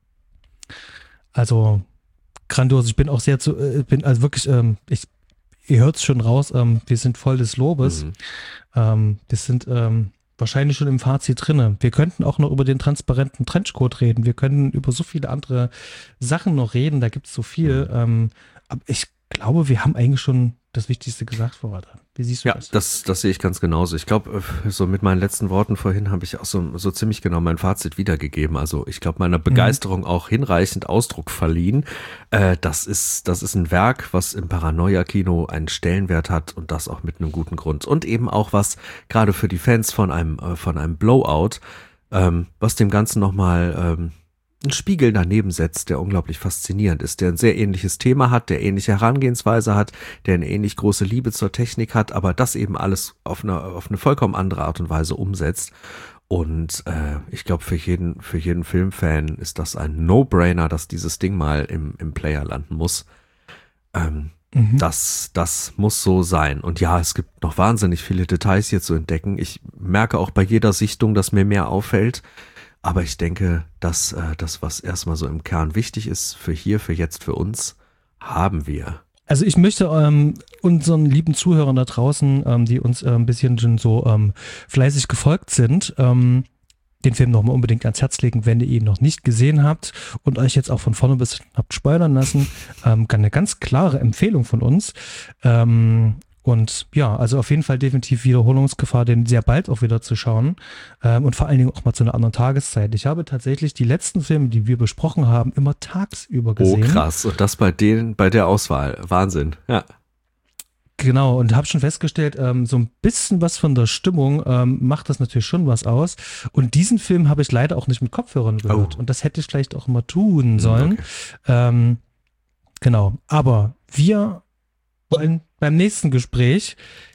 Also grandios. Ich bin auch sehr zu, äh, bin also wirklich, ähm, ich, ihr hört es schon raus, ähm, wir sind voll des Lobes. Mhm. Ähm, das sind ähm, wahrscheinlich schon im Fazit drinne. Wir könnten auch noch über den transparenten Trenchcoat reden. Wir können über so viele andere Sachen noch reden. Da gibt es so viel. Mhm. Ähm, aber ich glaube, wir haben eigentlich schon das Wichtigste gesagt, Frau Rader. Wie siehst du ja, das? Ja, das, das sehe ich ganz genauso. Ich glaube, so mit meinen letzten Worten vorhin habe ich auch so, so ziemlich genau mein Fazit wiedergegeben. Also ich glaube, meiner Begeisterung mhm. auch hinreichend Ausdruck verliehen. Äh, das ist, das ist ein Werk, was im Paranoia-Kino einen Stellenwert hat und das auch mit einem guten Grund. Und eben auch was, gerade für die Fans von einem, äh, von einem Blowout, ähm, was dem Ganzen nochmal ähm, einen Spiegel daneben setzt, der unglaublich faszinierend ist, der ein sehr ähnliches Thema hat, der ähnliche Herangehensweise hat, der eine ähnlich große Liebe zur Technik hat, aber das eben alles auf eine, auf eine vollkommen andere Art und Weise umsetzt. Und äh, ich glaube, für jeden, für jeden Filmfan ist das ein No-Brainer, dass dieses Ding mal im, im Player landen muss. Ähm, mhm. das, das muss so sein. Und ja, es gibt noch wahnsinnig viele Details hier zu entdecken. Ich merke auch bei jeder Sichtung, dass mir mehr auffällt. Aber ich denke, dass äh, das, was erstmal so im Kern wichtig ist, für hier, für jetzt, für uns, haben wir. Also ich möchte ähm, unseren lieben Zuhörern da draußen, ähm, die uns äh, ein bisschen schon so ähm, fleißig gefolgt sind, ähm, den Film nochmal unbedingt ans Herz legen, wenn ihr ihn noch nicht gesehen habt und euch jetzt auch von vorne bis hinten habt spoilern lassen. Ähm, eine ganz klare Empfehlung von uns. Ähm, Und ja, also auf jeden Fall definitiv Wiederholungsgefahr, den sehr bald auch wieder zu schauen ähm, und vor allen Dingen auch mal zu einer anderen Tageszeit. Ich habe tatsächlich die letzten Filme, die wir besprochen haben, immer tagsüber gesehen. Oh krass, und das bei denen, bei der Auswahl, Wahnsinn, ja. Genau, und habe schon festgestellt, ähm, so ein bisschen was von der Stimmung ähm, macht das natürlich schon was aus. Und diesen Film habe ich leider auch nicht mit Kopfhörern gehört. Oh. Und das hätte ich vielleicht auch mal tun sollen. Okay. Ähm, genau, aber wir wollen beim nächsten Gespräch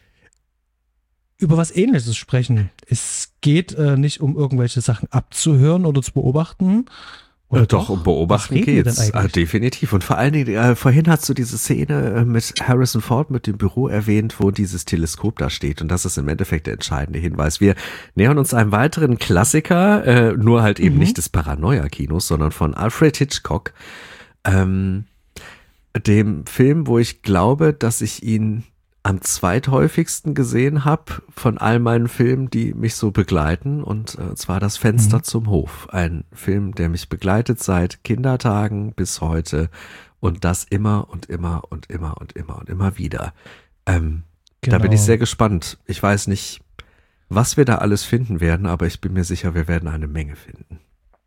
über was Ähnliches sprechen. Es geht äh, nicht um irgendwelche Sachen abzuhören oder zu beobachten. Oder äh, doch, um Beobachten geht's. Ah, definitiv. Und vor allen Dingen, äh, vorhin hast du diese Szene äh, mit Harrison Ford mit dem Büro erwähnt, wo dieses Teleskop da steht. Und das ist im Endeffekt der entscheidende Hinweis. Wir nähern uns einem weiteren Klassiker, äh, nur halt eben mhm. nicht des Paranoia-Kinos, sondern von Alfred Hitchcock. Ähm, dem Film, wo ich glaube, dass ich ihn am zweithäufigsten gesehen habe von all meinen Filmen, die mich so begleiten, und äh, zwar Das Fenster mhm. zum Hof. Ein Film, der mich begleitet seit Kindertagen bis heute und das immer und immer und immer und immer und immer wieder. Ähm, genau. Da bin ich sehr gespannt. Ich weiß nicht, was wir da alles finden werden, aber ich bin mir sicher, wir werden eine Menge finden.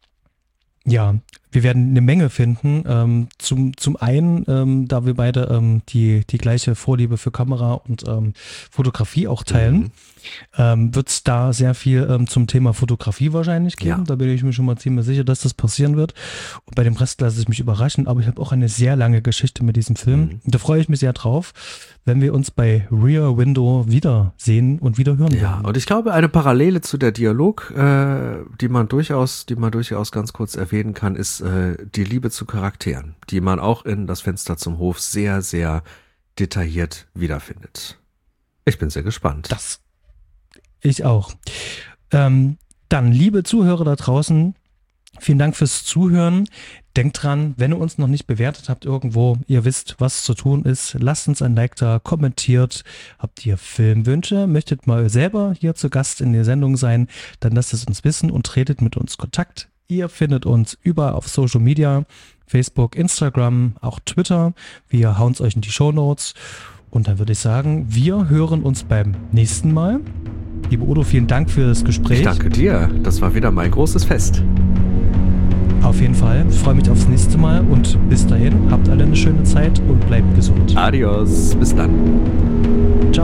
Ja, wir werden eine Menge finden. Ähm, zum, zum einen, ähm, da wir beide ähm, die, die gleiche Vorliebe für Kamera und ähm, Fotografie auch teilen, mhm. ähm, wird es da sehr viel ähm, zum Thema Fotografie wahrscheinlich geben. Ja. Da bin ich mir schon mal ziemlich sicher, dass das passieren wird. Und bei dem Rest lasse ich mich überraschen. Aber ich habe auch eine sehr lange Geschichte mit diesem Film. Mhm. Und da freue ich mich sehr drauf, wenn wir uns bei Rear Window wiedersehen und wieder hören ja, werden. Und ich glaube, eine Parallele zu der Dialog, äh, die man durchaus, die man durchaus ganz kurz erwähnen kann, ist äh, die Liebe zu Charakteren, die man auch in Das Fenster zum Hof sehr, sehr detailliert wiederfindet. Ich bin sehr gespannt. Das ich auch. Ähm, dann, liebe Zuhörer da draußen, Vielen Dank fürs Zuhören. Denkt dran, wenn ihr uns noch nicht bewertet habt irgendwo, ihr wisst, was zu tun ist, lasst uns ein Like da, kommentiert. Habt ihr Filmwünsche, möchtet mal selber hier zu Gast in der Sendung sein, dann lasst es uns wissen und tretet mit uns Kontakt. Ihr findet uns überall auf Social Media, Facebook, Instagram, auch Twitter. Wir hauen es euch in die Shownotes. Und dann würde ich sagen, wir hören uns beim nächsten Mal. Lieber Udo, vielen Dank für das Gespräch. Ich danke dir. Das war wieder mein großes Fest. Auf jeden Fall. Ich freue mich aufs nächste Mal und bis dahin, habt alle eine schöne Zeit und bleibt gesund. Adios. Bis dann. Ciao.